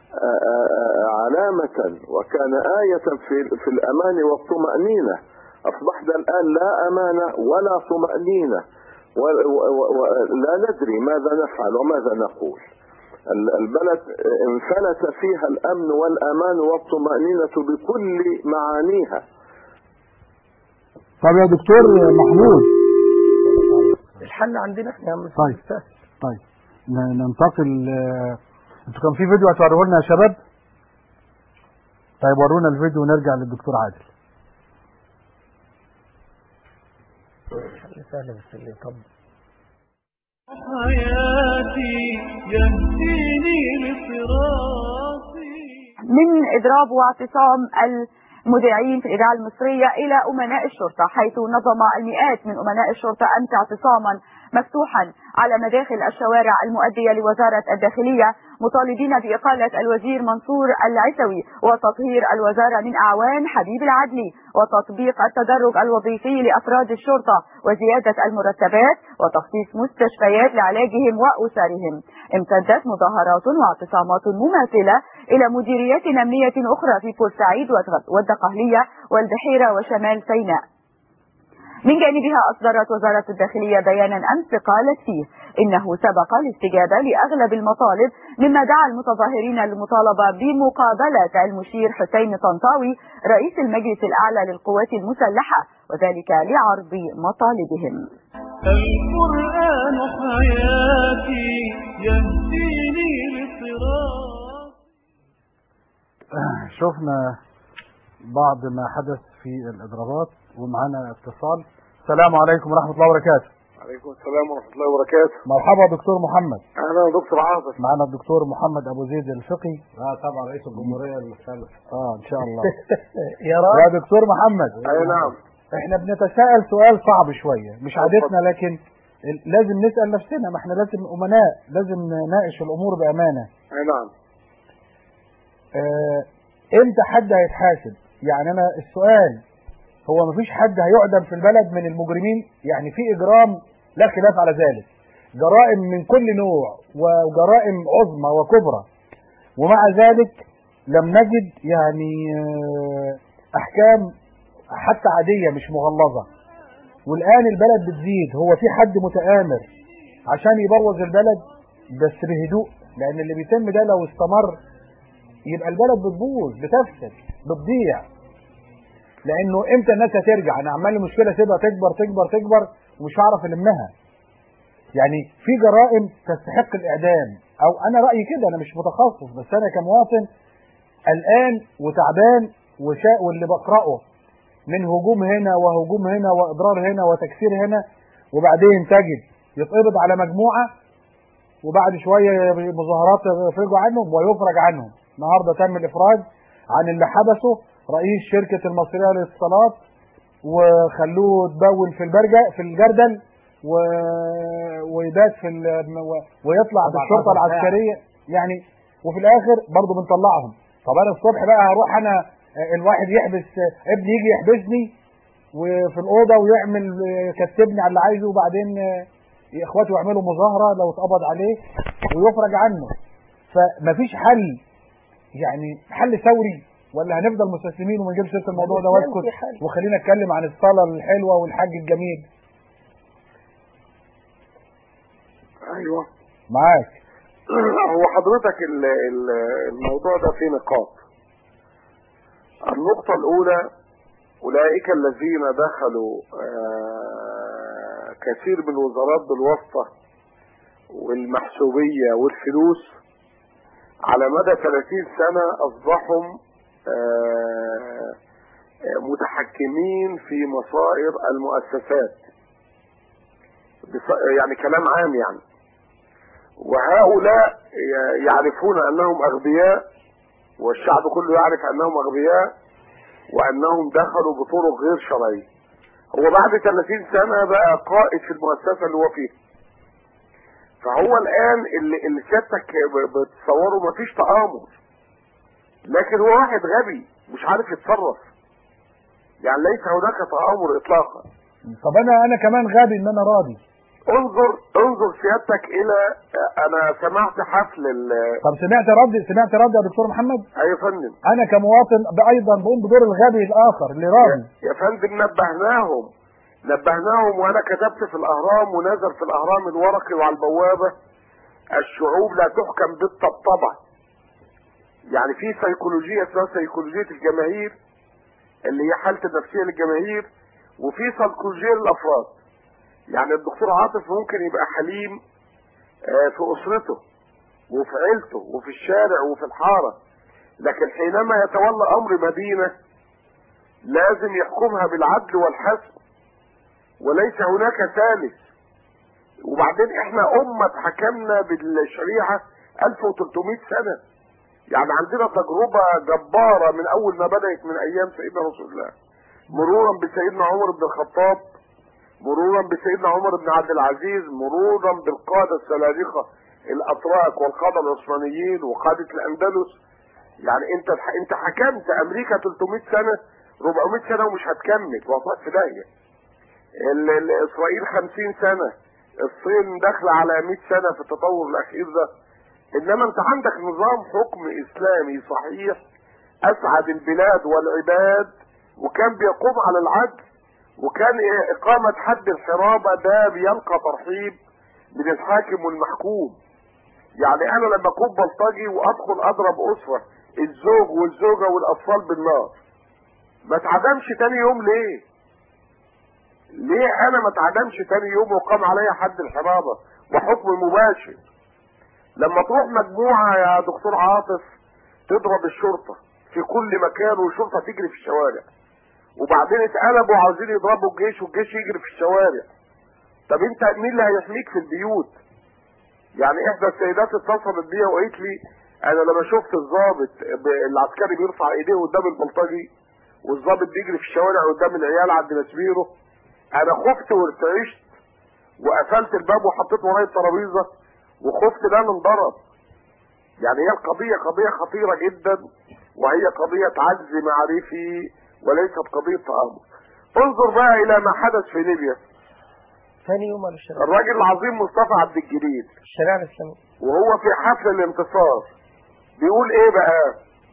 K: علامة وكان آية في, في الأمان والطمأنينة. أصبحنا الآن لا أمان ولا طمأنينة، ولا ندري ماذا نفعل وماذا نقول. البلد انفلت فيها الأمن والأمان والطمأنينة بكل معانيها.
B: طب يا دكتور محمود،
E: الحل عندنا احنا يا عم.
B: طيب طيب ننتقل. انتوا كان في فيديو هتوروه لنا يا شباب؟ طيب ورونا الفيديو ونرجع للدكتور عادل.
E: سهل بس اللي طب
A: حياتي يهديني لصراطي.
L: من إضراب واعتصام المذيعين في الإذاعة المصرية إلى أمناء الشرطة، حيث نظم المئات من أمناء الشرطة أمس اعتصاما مفتوحا على مداخل الشوارع المؤدية لوزارة الداخلية، مطالبين بإقالة الوزير منصور العيسوي وتطهير الوزارة من أعوان حبيب العدلي، وتطبيق التدرج الوظيفي لأفراد الشرطة، وزيادة المرتبات، وتخصيص مستشفيات لعلاجهم وأسرهم. امتدت مظاهرات واعتصامات مماثلة إلى مديريات أمنية أخرى في بورسعيد والدقهلية والبحيرة وشمال سيناء. من جانبها أصدرت وزارة الداخلية بيانا أمس قالت فيه إنه سبق الاستجابة لأغلب المطالب، مما دعا المتظاهرين للمطالبة بمقابلة المشير حسين طنطاوي رئيس المجلس الأعلى للقوات المسلحة، وذلك لعرض مطالبهم.
A: القرآن حياتي يهديني للصراط.
B: شفنا بعض ما حدث في الإضرابات، ومعنا اتصال. السلام عليكم ورحمة الله وبركاته.
F: عليكم السلام ورحمة الله وبركاته.
B: مرحبا دكتور محمد.
F: أهلا دكتور عاطف.
B: معنا الدكتور محمد أبو زيد الفقي.
C: اه طبعا رئيس الجمهورية المستقبل.
B: اه إن شاء الله.
E: يا رب.
B: يا دكتور محمد.
F: أي نعم.
B: احنا بنتساءل سؤال صعب شوية، مش عادتنا، لكن لازم نسأل نفسنا، ما احنا لازم أمناء، لازم نناقش الأمور بأمانة.
F: أي نعم.
B: اه امتى حد هيتحاسب؟ يعني أنا السؤال هو مفيش حد هيعدم في البلد من المجرمين، يعني في إجرام لا خلاف على ذلك، جرائم من كل نوع وجرائم عظمى وكبرى، ومع ذلك لم نجد يعني أحكام حتى عادية مش مغلظة. والآن البلد بتزيد، هو في حد متآمر عشان يبوظ البلد بس بهدوء؟ لأن اللي بيتم ده لو استمر يبقى البلد بتبوظ، بتفسد، بتضيع. لانه امتى الناس هترجع؟ انا عمال المشكله سيبها تكبر تكبر تكبر ومش هعرف المها. يعني في جرائم تستحق الاعدام، او انا رايي كده، انا مش متخصص، بس انا كمواطن قلقان وتعبان وشاء واللي بقراه من هجوم هنا وهجوم هنا واضرار هنا وتكسير هنا، وبعدين تجد يتقبض على مجموعه وبعد شويه مظاهرات يفرجوا عنهم ويفرج عنهم. النهارده تم الافراج عن اللي حبسه رئيس شركة المصرية للاتصالات وخلوه تبول في البرجة في الجردل و... ويبات في ال... ويطلع بالشرطة العسكرية يعني، وفي الآخر برضه بنطلعهم. طب أنا الصبح بقى هروح أنا الواحد يحبس ابني، يجي يحبسني وفي الأوضة ويعمل يكتبني على اللي عايزه، وبعدين إخواته يعملوا مظاهرة لو اتقبض عليه ويفرج عنه. فمفيش حل، يعني حل ثوري، ولا هنفضل مستسلمين وما نجيبش سيره الموضوع ده واسكت وخلينا نتكلم عن الصلاه الحلوه والحج الجميل؟
F: ايوه
B: معاك.
F: هو حضرتك الموضوع ده فيه نقاط. النقطه الاولى، اولئك الذين دخلوا كثير من الوزارات بالواسطه والمحسوبيه والفلوس
M: على مدى ثلاثين سنة أصبحوا آه، متحكمين في مصائر المؤسسات، يعني كلام عام يعني. وهؤلاء يعرفون أنهم أغبياء، والشعب كله يعرف أنهم أغبياء وأنهم دخلوا بطرق غير شرعية. هو بعد ثلاثين سنة بقى قائد في المؤسسة اللي هو فيها. فهو الآن اللي, اللي سيادتك بتصوره مفيش تآمر، لكن هو واحد غبي مش عارف يتصرف، يعني ليس هناك تآمر إطلاقا.
B: طب أنا أنا كمان غبي إن أنا راضي.
M: انظر انظر سيادتك إلى، أنا سمعت حفل ال
B: طب سمعت رد سمعت رد يا دكتور محمد؟
M: أيوة يا فندم.
B: أنا كمواطن أيضا بقوم بدور الغبي الآخر اللي راضي.
M: يا فندم نبهناهم نبهناهم وأنا كتبت في الأهرام ونزل في الأهرام الورقي وعلى البوابة: الشعوب لا تحكم بالطبطبة. يعني في سيكولوجية اسمها سيكولوجية الجماهير اللي هي حالة النفسية للجماهير، وفي سيكولوجية للأفراد. يعني الدكتور عاطف ممكن يبقى حليم في أسرته وفي عيلته وفي الشارع وفي الحارة، لكن حينما يتولى أمر مدينة لازم يحكمها بالعدل والحسم وليس هناك ثالث. وبعدين احنا أمة حكمنا بالشريعة ألف وثلاثمائة سنة، يعني عندنا تجربة جبارة من أول ما بدأت من أيام سيدنا رسول الله، مرورا بسيدنا عمر بن الخطاب، مرورا بسيدنا عمر بن عبد العزيز، مرورا بالقادة السلاجقة الأتراك والقادة العثمانيين وقادة الأندلس. يعني انت انت حكمت أمريكا ثلاثمائة سنة، أربعمائة سنة ومش هتكمل، وصلت في داهية. إسرائيل خمسين سنة، الصين داخلة على مئة سنة في التطور الأخير ده. إنما أنت عندك نظام حكم إسلامي صحيح أسعد البلاد والعباد، وكان بيقوم على العدل، وكان إقامة حد الحرابة ده بيلقى ترحيب من الحاكم والمحكوم. يعني أنا لما أكون بلطجي وأدخل أضرب أسرة الزوج والزوجة والأطفال بالنار، ما اتعدمش تاني يوم ليه؟ ليه انا ما اتعدمش تاني يوم وقام عليا حد الحرابة وحكم مباشر؟ لما تروح مجموعة يا دكتور عاطف تضرب الشرطة في كل مكان والشرطة تجري في الشوارع، وبعدين اتقلبوا عاوزين يضربوا الجيش والجيش يجري في الشوارع، طب انت مين اللي هيحميك في البيوت؟ يعني احدى السيدات اتصلت بيا وقالت لي انا لما شفت الضابط العسكري بيرفع ايديه قدام البلطجي والضابط بيجري في الشوارع قدام العيال عند مسبيره، انا خفت وارتعشت وقفلت الباب وحطيت ورايا الترابيزه وخفت لا ننضرب. يعني هي القضيه قضيه خطيره جدا، وهي قضيه عجز معرفي وليست قضيه تآمر. انظر بقى الى ما حدث في ليبيا.
E: ثاني يوم على الشارع
M: الراجل العظيم مصطفى عبد الجليل
E: الشارع الاسلامي
M: وهو في حفل الانتصار بيقول ايه بقى؟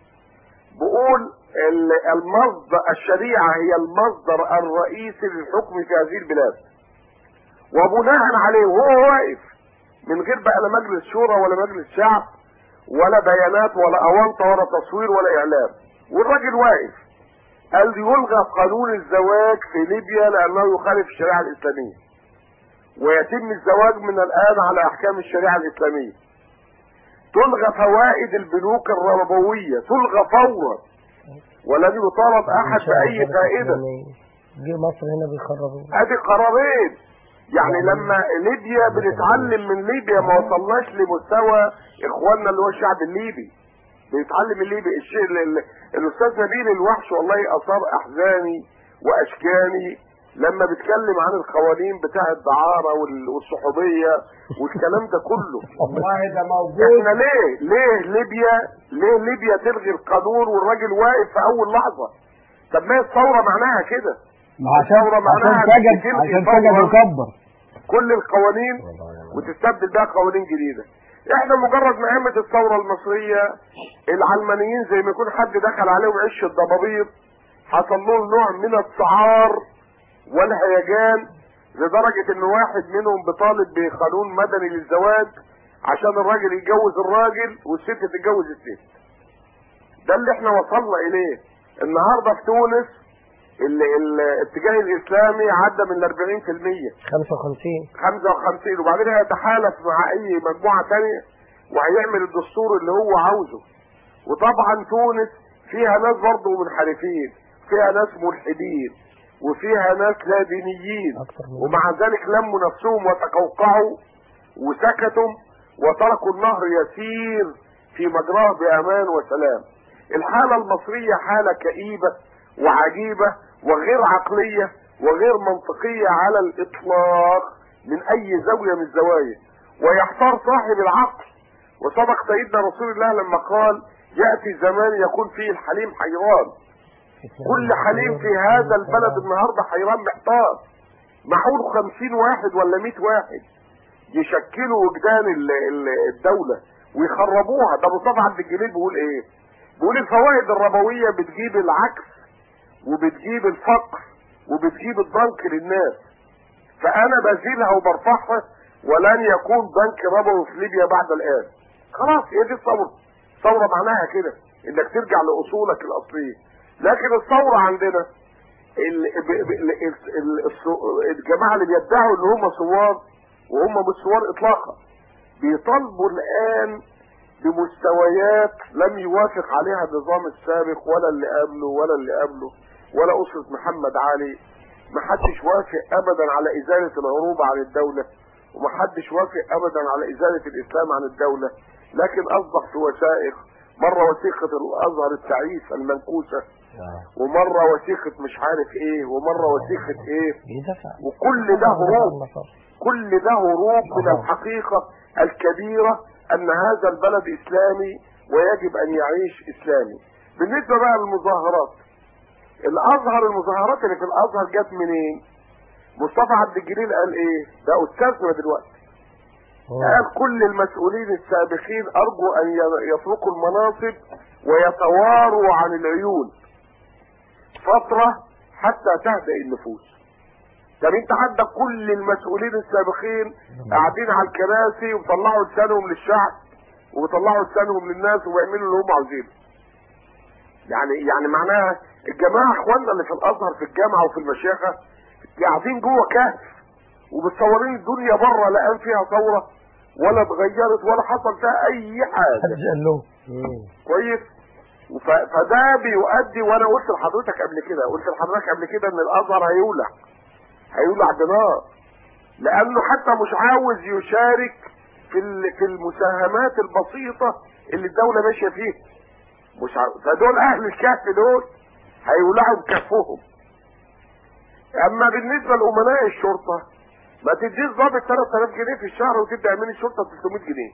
M: بيقول المصدر الشريعة هي المصدر الرئيسي للحكم في هذه البلاد، وبناء عليه وهو واقف من غير بقى لا مجلس شورى ولا مجلس شعب ولا بيانات ولا أونطة ولا تصوير ولا إعلام، والراجل واقف قال يلغى قانون الزواج في ليبيا لأنه يخالف الشريعة الإسلامية، ويتم الزواج من الآن على أحكام الشريعة الإسلامية، تلغى فوائد البنوك الربوية تلغى فورا ولن يطالب احد باي فائده.
E: جه مصر هنا بيخربوا.
M: ادي قرارين. يعني لما ليبيا بنتعلم من ليبيا، ما وصلناش لمستوى اخواننا اللي هو الشعب الليبي بيتعلم الليبي. الشيء الاستاذ نبيل الوحش والله اثار احزاني واشكاني لما بيتكلم عن القوانين بتاع الدعارة والصحوبية والكلام ده كله.
C: والله ده موجود.
M: احنا ليه ليه ليبيا ليه ليبيا تلغي القانون والراجل واقف في اول لحظة؟ طب ما الثورة معناها كده.
B: الثورة معناها عشان سجد عشان سجد وكبر
M: كل القوانين وتستبدل بها قوانين جديدة. احنا مجرد ما قامت الثورة المصرية العلمانيين زي ما يكون حد دخل عليهم عش الضبابير، حصل لهم نوع من السعار والهيجان لدرجة ان واحد منهم بطالب بقانون مدني للزواج عشان الراجل يتجوز الراجل والست تتجوز الست. ده اللي احنا وصلنا اليه النهاردة في تونس. الاتجاه الاسلامي عدى من الاربعين في المية
E: خمسة وخمسين
M: خمسة وخمسين وبعدين يتحالف مع اي مجموعة تانية وهيعمل الدستور اللي هو عاوزه. وطبعا تونس فيها ناس برضه منحرفين، فيها ناس ملحدين، وفيها ناس لا دينيين، ومع ذلك لموا نفسهم وتقوقعوا وسكتوا وتركوا النهر يسير في مجراه بأمان وسلام. الحالة المصرية حالة كئيبة وعجيبة وغير عقلية وغير منطقية على الإطلاق من أي زاوية من الزوايا، ويحتار صاحب العقل. وصدق سيدنا رسول الله لما قال يأتي زمان يكون فيه الحليم حيران. كل حليم في هذا البلد النهاردة حيران محتار. معقول خمسين واحد ولا مئة واحد يشكلوا وجدان الدولة ويخربوها؟ ده مصطفى عبد الجليل بيقول ايه؟ بيقول الفوائد الربوية بتجيب العكس وبتجيب الفقر وبتجيب الضنك للناس، فانا بزيلها وبرفعها ولن يكون ضنك ربوي في ليبيا بعد الان. خلاص هي دي الثورة. الثورة معناها كده انك ترجع لاصولك الاصلية. لكن الثورة عندنا الجماعة اللي بيدعوا ان هم ثوار وهم مش ثوار اطلاقا، بيطالبوا الان بمستويات لم يوافق عليها النظام السابق ولا اللي قبله ولا اللي قبله ولا أسرة محمد علي. محدش وافق ابدا على ازالة العروبة عن الدولة، ومحدش وافق ابدا على ازالة الاسلام عن الدولة، لكن اصبح في وثائق، مرة وثيقة الازهر التعيس المنكوسة، ومرة وثيقة مش عارف ايه، ومرة وثيقة ايه، وكل ده هروب. كل ده هروب من الحقيقة الكبيرة ان هذا البلد اسلامي ويجب ان يعيش اسلامي. بالنسبة بقى للمظاهرات، الازهر المظاهرات اللي في الازهر جت منين؟ مصطفى عبد الجليل قال ايه؟ ده استاذنا دلوقتي. قال كل المسؤولين السابقين ارجو ان يتركوا المناصب ويتواروا عن العيون فترة حتى تهدأ النفوس. طب انت عندك كل المسؤولين السابقين قاعدين على الكراسي وبيطلعوا لسانهم للشعب وبيطلعوا لسانهم للناس وبيعملوا اللي هم عاوزينه. يعني يعني معناها الجماعه اخواننا اللي في الازهر في الجامعه وفي المشيخه قاعدين جوه كهف ومتصورين الدنيا بره لا قام فيها ثوره ولا اتغيرت ولا حصل فيها اي حاجه. كويس. فده بيؤدي، وانا قلت لحضرتك قبل كده قلت لحضرتك قبل كده ان الازهر هيولع هيولع بنار، لانه حتى مش عاوز يشارك في في المساهمات البسيطه اللي الدوله ماشيه فيها. مش عاوز. فدول اهل الكهف دول هيولعوا بكهفهم. اما بالنسبه لامناء الشرطه، ما تديش ضابط ثلاثة آلاف جنيه في الشهر وتدي امين الشرطه ثلاثمئة جنيه.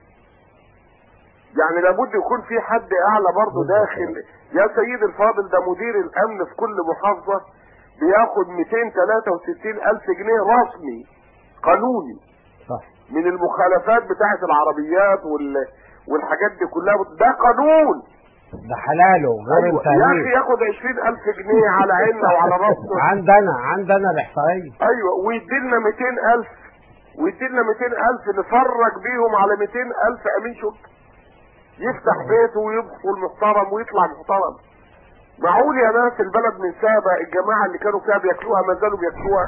M: يعني لابد يكون في حد اعلى برضه داخل. يا سيد الفاضل، ده مدير الامن في كل محافظه بياخد مئتين وثلاثة وستين الف جنيه رسمي قانوني. صح. من المخالفات بتاعت العربيات وال... والحاجات دي كلها، ده قانون،
C: ده حلاله غير
M: أيوة. يا اخي ياخد عشرين الف جنيه على عيننا وعلى راسنا.
C: عندنا عندنا الاحصائيه.
M: ايوه، ويدي لنا مئتين الف ويدي لنا مئتين الف نفرج بيهم على مئتين الف امين شرطه يفتح بيته ويدخل محترم ويطلع محترم. معقول يا ناس البلد من سابة الجماعة اللي كانوا فيها بياكلوها ما زالوا بياكلوها،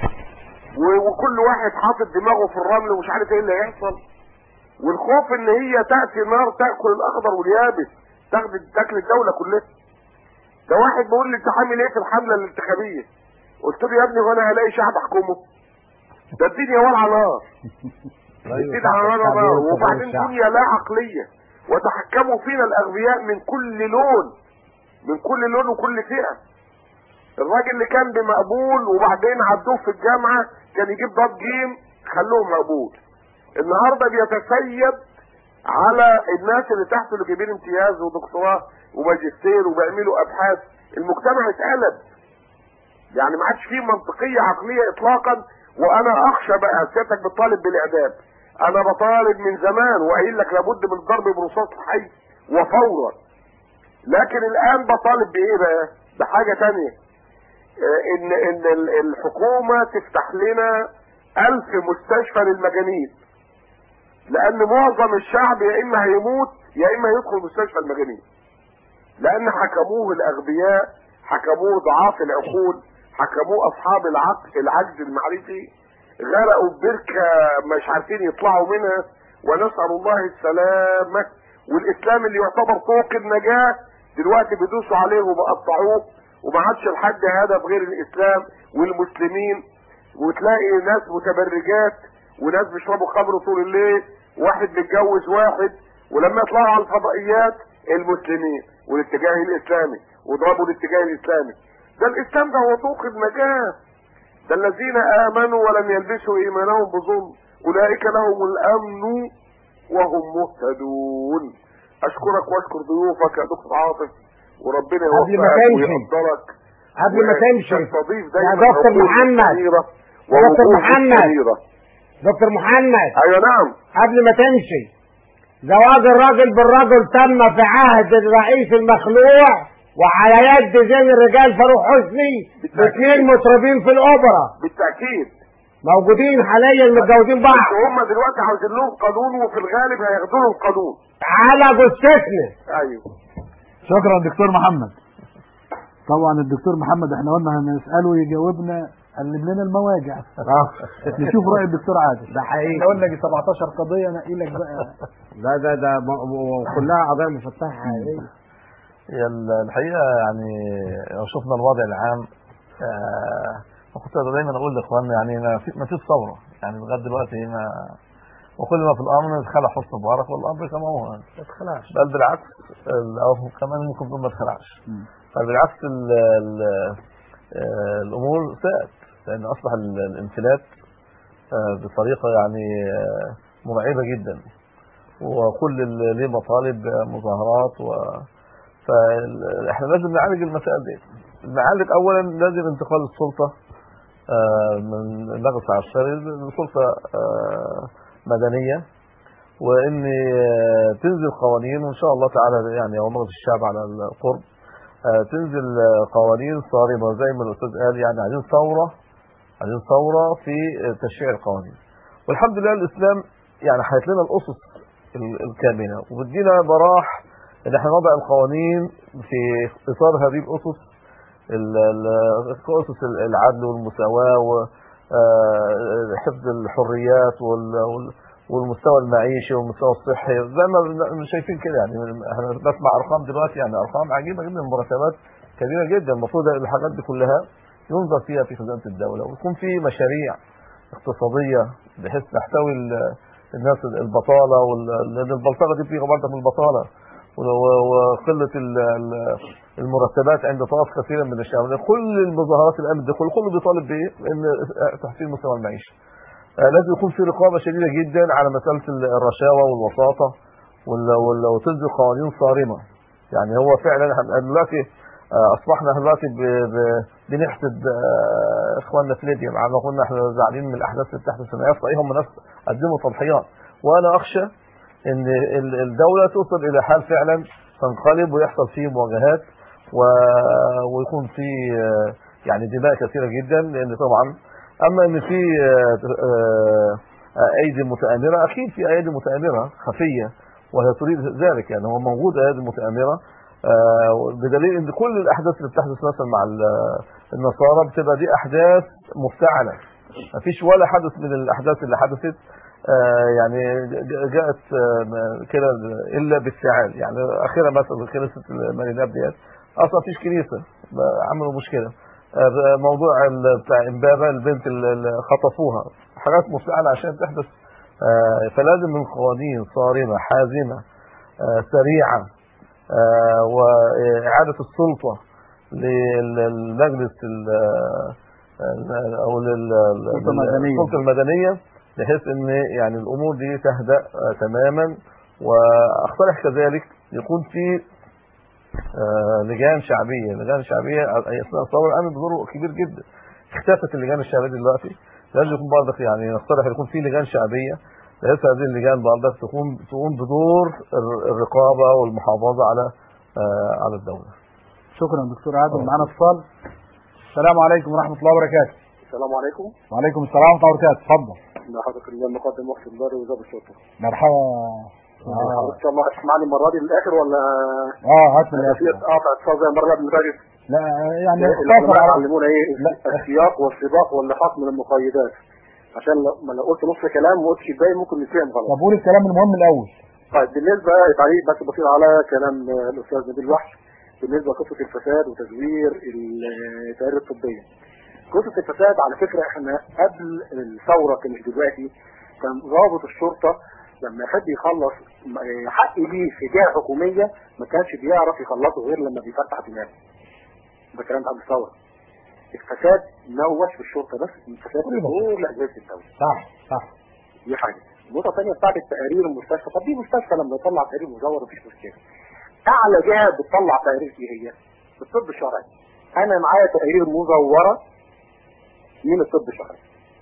M: وكل واحد حاطط دماغه في الرمل ومش عارف ايه اللي هيحصل، والخوف ان هي تأتي نار تأكل الاخضر واليابس، تاخد تاكل الدولة كلها. ده واحد بيقول لي انت عامل ايه في الحملة الانتخابية؟ قلت له يا ابني وانا هلاقي شعب احكمه؟ ده الدنيا ولعة نار. الدنيا ولعة نار. وبعدين دنيا لا عقلية، وتحكموا فينا الاغبياء من كل لون من كل لون وكل فئة. الراجل اللي كان بمقبول وبعدين عدوه في الجامعة كان يجيب ضاد جيم خلوه مقبول، النهاردة بيتسيد على الناس اللي تحت اللي جايبين امتياز ودكتوراه وماجستير وبيعملوا ابحاث. المجتمع اتقلب، يعني ما عادش فيه منطقية عقلية اطلاقا. وانا اخشى بقى سيادتك بتطالب بالاعدام، انا بطالب من زمان وقايل لك لابد من الضرب برصاص الحي وفورا، لكن الان بطالب بايه بقى؟ بحاجة تانية، ان ان الحكومة تفتح لنا الف مستشفى للمجانين، لان معظم الشعب يا اما هيموت يا اما يدخل مستشفى المجانين، لان حكموه الاغبياء، حكموه ضعاف العقول، حكموه اصحاب العقل العجز المعرفي، غرقوا ببركة مش عارفين يطلعوا منها ونسأل الله السلامة. والإسلام اللي يعتبر طوق النجاة دلوقتي بيدوسوا عليه وبقطعوه، وما عادش الحد هدف غير الإسلام والمسلمين. وتلاقي ناس متبرجات وناس بيشربوا خمر طول الليل، واحد متجوز واحد، ولما يطلعوا على الفضائيات المسلمين والاتجاه الإسلامي وضربوا الاتجاه الإسلامي. ده الإسلام ده هو طوق النجاة. ده الذين آمنوا ولم يلبسوا إيمانهم بظلم أولئك لهم الأمن وهم مهتدون. أشكرك وأشكر ضيوفك يا دكتور عاطف، وربنا يوفقك ويقدرك
C: قبل ما تمشي
M: يا
C: دكتور محمد. دكتور محمد دكتور محمد
M: ايوه نعم.
C: قبل ما تمشي، زواج الراجل بالرجل تم في عهد الرئيس المخلوع وعلى يد زين الرجال فاروق حسني اثنين مطربين في الاوبرا.
M: بالتاكيد
C: موجودين حاليا متجوزين بعض.
M: هم دلوقتي عاوزين لهم قانون، وفي الغالب هياخدوا لهم قانون
C: على جثتنا.
M: ايوه.
B: شكرا دكتور محمد. طبعا الدكتور محمد احنا قلنا هنساله يجاوبنا قلب لنا المواجع. نشوف راي الدكتور عادل.
C: ده حقيقي.
B: احنا قلنا دي سبعتاشر قضيه، نقي لك بقى.
C: لا ده ده كلها قضايا مفتحه حقيقيه.
D: هي الحقيقه يعني لو شفنا الوضع العام آه كنت دايما اقول لاخواننا يعني ما فيش ثوره، يعني لغايه دلوقتي ما وكل ما في الامر اتخلع حسن مبارك والامر كما هو ما
C: اتخلعش،
D: بل بالعكس او كمان ممكن نقول ما اتخلعش، بل بالعكس ال ال الامور ساءت، لان اصبح الانفلات بطريقه يعني مرعبه جدا، وكل اللي ليه مطالب مظاهرات و فاحنا لازم نعالج المسائل دي. نعالج اولا لازم انتقال السلطه من المجلس العسكري لسلطه مدنيه، وان تنزل قوانين وان شاء الله تعالى يعني او مجلس الشعب على القرب تنزل قوانين صارمه زي ما الاستاذ قال، يعني عايزين ثوره عايزين ثوره في تشريع القوانين. والحمد لله الاسلام يعني حاطط لنا الاسس الكامنه وبدينا براح ان احنا نضع القوانين في اطار هذه الاسس، اسس العدل والمساواه وحفظ الحريات والمستوى المعيشي والمستوى الصحي زي ما شايفين كده. يعني احنا بسمع ارقام دلوقتي، يعني ارقام عجيبه جدا، مرتبات كبيره جدا. المفروض الحاجات دي كلها ينظر فيها في خزانه الدوله، ويكون في مشاريع اقتصاديه بحيث تحتوي الناس البطاله، لان البلطجه دي بتيجي برضه من البطاله وقله المرتبات عند طائف كثير من الشعب. كل المظاهرات الامن دي كله كله بيطالب بايه؟ ان تحسين مستوى المعيشه. لازم يكون في رقابه شديده جدا على مساله الرشاوى والوساطه وتنزل قوانين صارمه. يعني هو فعلا دلوقتي اصبحنا دلوقتي بنحسد اخواننا في ليبيا، مع ما كنا احنا زعلانين من الاحداث اللي بتحدث في العراق، هم ناس قدموا تضحيات. وانا اخشى ان الدوله توصل الى حال فعلا تنقلب ويحصل فيه مواجهات ويكون فيه يعني دماء كثيره جدا، لان طبعا اما ان في ايدي متآمره، اكيد في ايدي متآمره خفيه وهي تريد ذلك، يعني هو موجود ايدي متآمره، بدليل ان كل الاحداث اللي بتحدث مثلا مع النصارى بتبقى دي احداث مفتعله. ما فيش ولا حدث من الاحداث اللي حدثت يعني جاءت كده الا بافتعال. يعني اخيرا مثلا كنيسه الماريناب ديت اصلا فيش كنيسه، عملوا مشكله. موضوع بتاع امبابه البنت اللي خطفوها، حاجات مفتعله عشان تحدث. فلازم من قوانين صارمه حازمه سريعه واعاده السلطه للمجلس او للسلطه المدنيه، بحيث ان يعني الامور دي تهدأ تماما. واقترح كذلك يكون في لجان شعبيه لجان شعبيه اثناء الثوره الامن بدور كبير جدا. اختفت اللجان الشعبيه دلوقتي، لازم يكون برضك يعني نقترح يكون في لجان شعبيه بحيث هذه اللجان برضك تقوم تقوم بدور الرقابه والمحافظه على على الدوله.
B: شكرا دكتور عادل. معانا اتصال. السلام عليكم ورحمه الله وبركاته.
N: السلام عليكم.
B: وعليكم السلام ورحمه الله وبركاته. اتفضل.
N: ده حضرتك المقدم محسن داري وزاب الشرطه.
B: مرحبا.
N: اه ان شاء الله اسمعني المره دي للاخر ولا
B: اه هات من الاخر.
N: قاطع اتصال زي المره اللي فاتت.
B: لا يعني
N: اختصر علمونا ايه السياق والسباق واللحاق من المقيدات. عشان لو ما لو قلت نص كلام وما قلتش الباقي ممكن نفهم غلط.
B: طب قول الكلام المهم الاول.
N: طيب بالنسبه تعليق بس بسيط على كلام الاستاذ نبيل وحش بالنسبه لقصه الفساد وتزوير التقارير الطبيه. قصه الفساد على فكره احنا قبل الثوره كانت دلوقتي كان ضابط الشرطه لما يحب يخلص حق ليه في جهه حكوميه ما كانش بيعرف يخلصه غير لما بيفتح دماغه. ده كلام قبل الثوره. الفساد ما هوش في الشرطه بس، الفساد في كل اجهزه الدوله.
C: صح صح.
N: دي حاجه. النقطه الثانيه بتاعت التقارير المستشفى، طب دي مستشفى لما يطلع تقرير مزور مفيش مشكله. اعلى جهه بتطلع تقارير ايه هي؟ الطب الشرعي. انا معايا تقارير مزوره من الطب الشرعي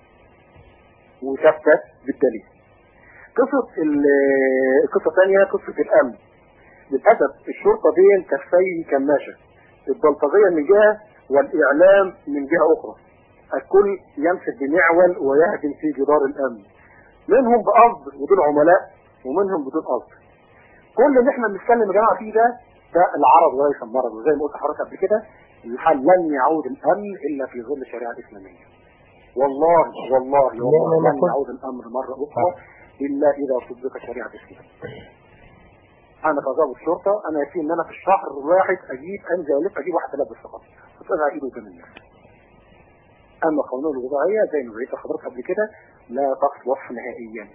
N: وثابته بالدليل. قصه القصه الثانيه قصه الامن. للاسف الشرطه بين كفي كماشه، البلطجيه من جهه والاعلام من جهه اخرى. الكل يمسك بمعول ويهدم في جدار الامن، منهم بقصد ودول عملاء ومنهم بدون قصد. كل اللي احنا بنتكلم يا جماعه فيه ده ده العرض وليس المرض، وزي ما قلت لحضرتك قبل كده الحل لن يعود الامن الا في ظل الشريعه الاسلاميه. والله والله والله لن يعود الامر مره اخرى الا اذا طبقت الشريعه الاسلاميه. انا كضابط شرطه انا يكفي ان انا في الشهر الواحد اجيب انزل الف اجيب واحد ثلاث بالثقه وتقطع ايده قدام الناس. اما قانون الوضعيه زي ما قلت لحضرتك قبل كده لا تصلح نهائيا.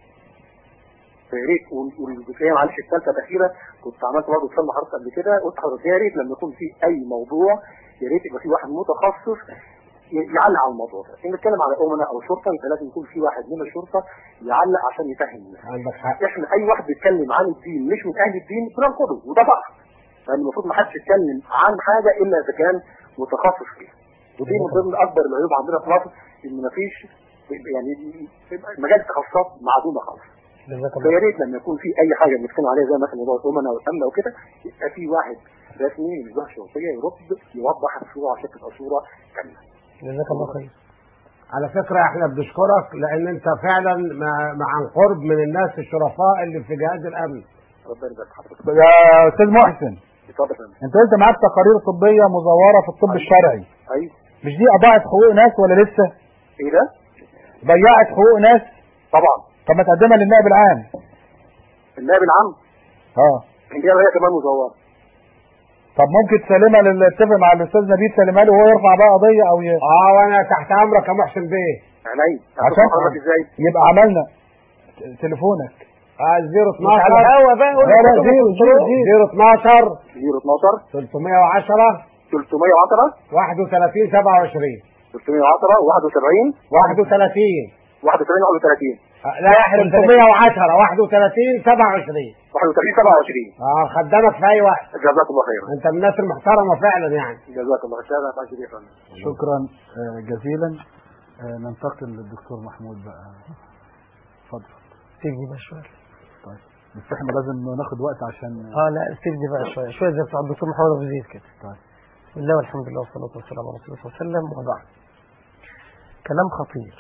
N: يا ريت والجزئيه معلش الثالثه الاخيره كنت عملت برضه اتصال مع حضرتك قبل كده، قلت لحضرتك يا ريت لما يكون في اي موضوع يا ريت يبقى في واحد متخصص يعلق على الموضوع ده. إن نتكلم على امنا او شرطه انت لازم يكون في واحد من الشرطه يعلق عشان يفهم الناس.
C: عندك حق.
N: احنا اي واحد بيتكلم عن الدين مش من اهل الدين بننقده وده بقى. يعني المفروض ما حدش يتكلم عن حاجه الا اذا كان متخصص فيها. ودي من ضمن اكبر العيوب عندنا في مصر ان مفيش يعني مجال التخصصات معدومه خالص. فيا ريت لما يكون في اي حاجه بنتكلم عليها زي مثلا موضوع الامنا والامن وكده يبقى في واحد رسمي من الجهه الشرطيه يرد يوضح الصوره شكل صوره كامله.
E: جزاك الله خير.
C: على فكره احنا بنشكرك لان انت فعلا مع, مع قرب من الناس الشرفاء اللي في جهاز الامن.
N: ربنا يبارك حضرتك.
B: يا استاذ محسن انت قلت معاك تقارير طبيه مزوره في الطب الشرعي.
N: ايوه.
B: مش دي اضاعت حقوق ناس ولا لسه؟
N: ايه ده؟
B: ضيعت حقوق ناس؟
N: طبعا.
B: طب ما تقدمها للنائب العام.
N: النائب العام؟
B: اه.
N: هي هي كمان مزوره.
B: طب ممكن تسلمها للاتفق مع الاستاذ نبيل سلمها له وهو يرفع بقى قضيه او ي...
C: اه وانا تحت امرك يا محسن بيه.
N: عينيا.
B: عشان
N: ازاي؟
B: يبقى عملنا تليفونك.
C: اه صفر اتناشر
E: على الهوا بقى
B: لا لا زيرو زيرو
C: صفر اتناشر
N: صفر اتناشر
C: ثلاثمية وعشرة
N: ثلاثمية وعشرة
C: واحد وثلاثين سبعة وعشرين
N: ثلاثمية وعشرة واحد وسبعين
C: واحد وثلاثين
N: واحد وسبعين واحد وثلاثين
C: لا ثلاثمية وعشرة واحد وثلاثين سبعة وعشرين
N: واحد وثلاثين سبعة وعشرين.
C: اه خدامك في اي وقت.
N: جزاك الله خير.
C: انت من الناس المحترمه فعلا يعني.
N: جزاك الله خير. شكرا
B: شكرا جزيلا. ننتقل للدكتور محمود بقى. اتفضل.
E: سيبني بقى شويه.
B: طيب بس احنا لازم ناخد وقت عشان
E: اه لا سيبني بقى شويه شويه زي بتاع الدكتور محمود ابو زيد كده.
B: طيب.
E: بسم الله والحمد لله والصلاه والسلام على رسول الله صلى الله عليه وسلم وبعد. كلام خطير.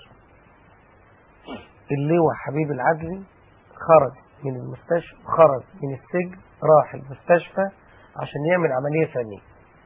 E: اللواء حبيب العدلي خرج من المستشفى خرج من السجن راح المستشفى عشان يعمل عمليه ثانيه.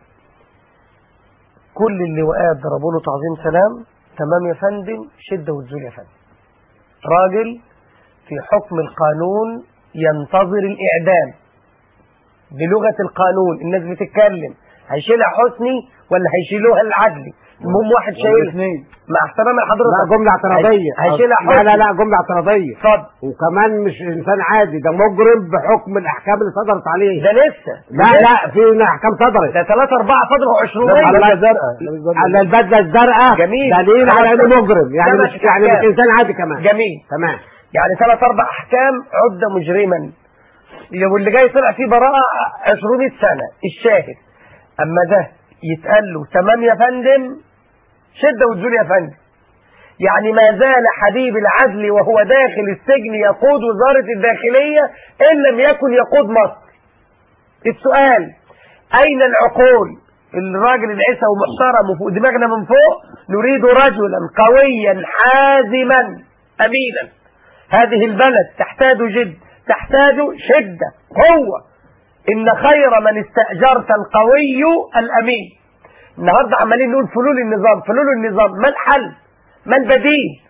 E: كل اللواءات ضربوا له تعظيم سلام. تمام يا فندم. شده وتزول يا فندم. راجل في حكم القانون ينتظر الإعدام بلغة القانون. الناس بتتكلم هيشيلها حسني ولا هيشيلوها العدلي. المهم واحد شايلها مع احترام لحضرتك.
C: لا جملة اعتراضية.
E: هيشيلها حسني.
C: لا لا لا جملة اعتراضية.
E: اتفضل.
C: وكمان مش انسان عادي ده مجرم بحكم الاحكام اللي صدرت عليه.
E: ده لسه.
C: لا لا في احكام صدرت.
E: ده ثلاثة أربعة صدروا عشرين.
C: على الزرقاء. على البدلة الزرقاء.
E: جميل.
C: دليل على انه مجرم يعني مش يعني مش انسان عادي كمان.
E: جميل.
C: تمام.
E: يعني ثلاث اربع احكام عد مجرما واللي جاي طلع فيه براءه عشرين سنه. الشاهد اما ده يتقال له تمام يا فندم شده وتزول يا فندم. يعني ما زال حبيب العدل وهو داخل السجن يقود وزاره الداخليه ان لم يكن يقود مصر. السؤال اين العقول؟ الراجل العيسى ومحترم وفوق دماغنا من فوق. نريد رجلا قويا حازما امينا. هذه البلد تحتاج جد تحتاج شدة قوة. إن خير من استأجرت القوي الأمين. النهاردة عمالين نقول فلول النظام فلول النظام. ما الحل؟ ما البديل؟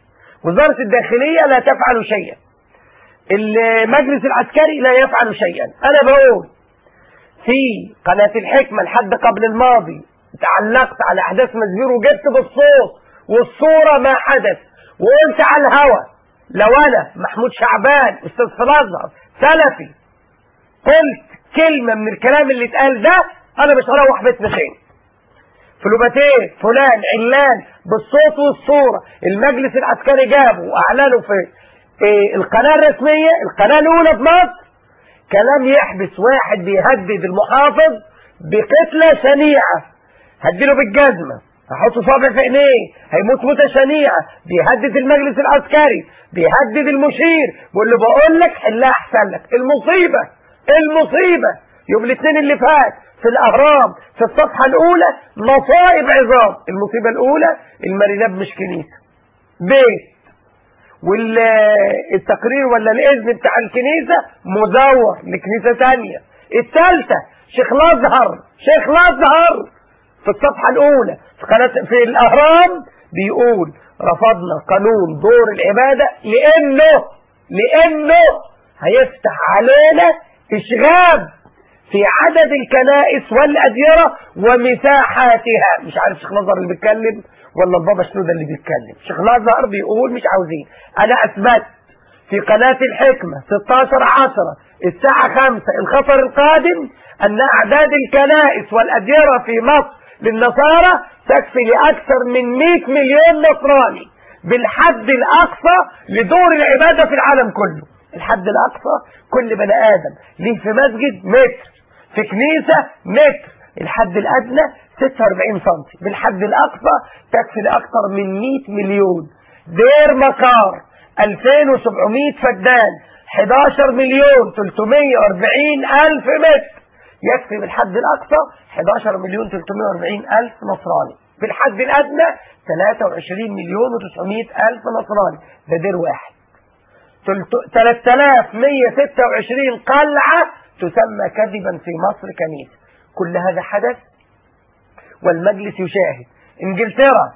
E: وزارة الداخلية لا تفعل شيئا، المجلس العسكري لا يفعل شيئا. أنا بقول في قناة الحكمة لحد قبل الماضي تعلقت على أحداث مزبير وجبت بالصوت والصورة ما حدث، وقلت على الهوى لو أنا محمود شعبان أستاذ في الأزهر سلفي قلت كلمة من الكلام اللي اتقال ده أنا مش هروح بيتنا تاني. فلوباتيه فلان علان بالصوت والصورة المجلس العسكري جابه وأعلنوا في إيه القناة الرسمية القناة الأولى في مصر، كلام يحبس واحد بيهدد المحافظ بقتلة شنيعة، هديله بالجزمة، هحطه صابع في عينيه، هيموت موتة شنيعة، بيهدد المجلس العسكري، بيهدد المشير، بيقول له بقول لك حلها احسن لك. المصيبة المصيبة يوم الاثنين اللي فات في الأهرام في الصفحة الأولى مصائب عظام. المصيبة الأولى الماريناب مش كنيسة، بيت، والتقرير ولا الإذن بتاع الكنيسة مزور لكنيسة ثانية. الثالثة شيخ الأزهر شيخ الأزهر في الصفحة الأولى في قناة في الأهرام بيقول رفضنا قانون دور العبادة لأنه لأنه هيفتح علينا إشغاب في عدد الكنائس والأديرة ومساحاتها. مش عارف شيخ الأزهر اللي بيتكلم ولا البابا شنودة اللي بيتكلم. شيخ الأزهر بيقول مش عاوزين. أنا أثبت في قناة الحكمة ستاشر عشرة الساعة خمسة الخطر القادم أن أعداد الكنائس والأديرة في مصر للنصارى تكفي لأكثر من مئة مليون نصراني بالحد الأقصى لدور العبادة في العالم كله. الحد الأقصى كل بني آدم ليه في مسجد متر، في كنيسة متر. الحد الأدنى ستة وأربعين سنتي بالحد الأقصى تكفي لأكثر من مئة مليون. دير مقار ألفين وسبعمئة فدان حداشر مليون ثلاثمئة وأربعين ألف متر، يكفي بالحد الأقصى حداشر مليون ثلاثمئة وأربعين ألف نصراني. بالحد الأدنى ثلاثة وعشرين مليون وتسعمئة ألف نصراني. ده دير واحد. ثلاثة آلاف ومئة وستة وعشرين قلعة تسمى كذبا في مصر كنيسة. كل هذا حدث والمجلس يشاهد. انجلترا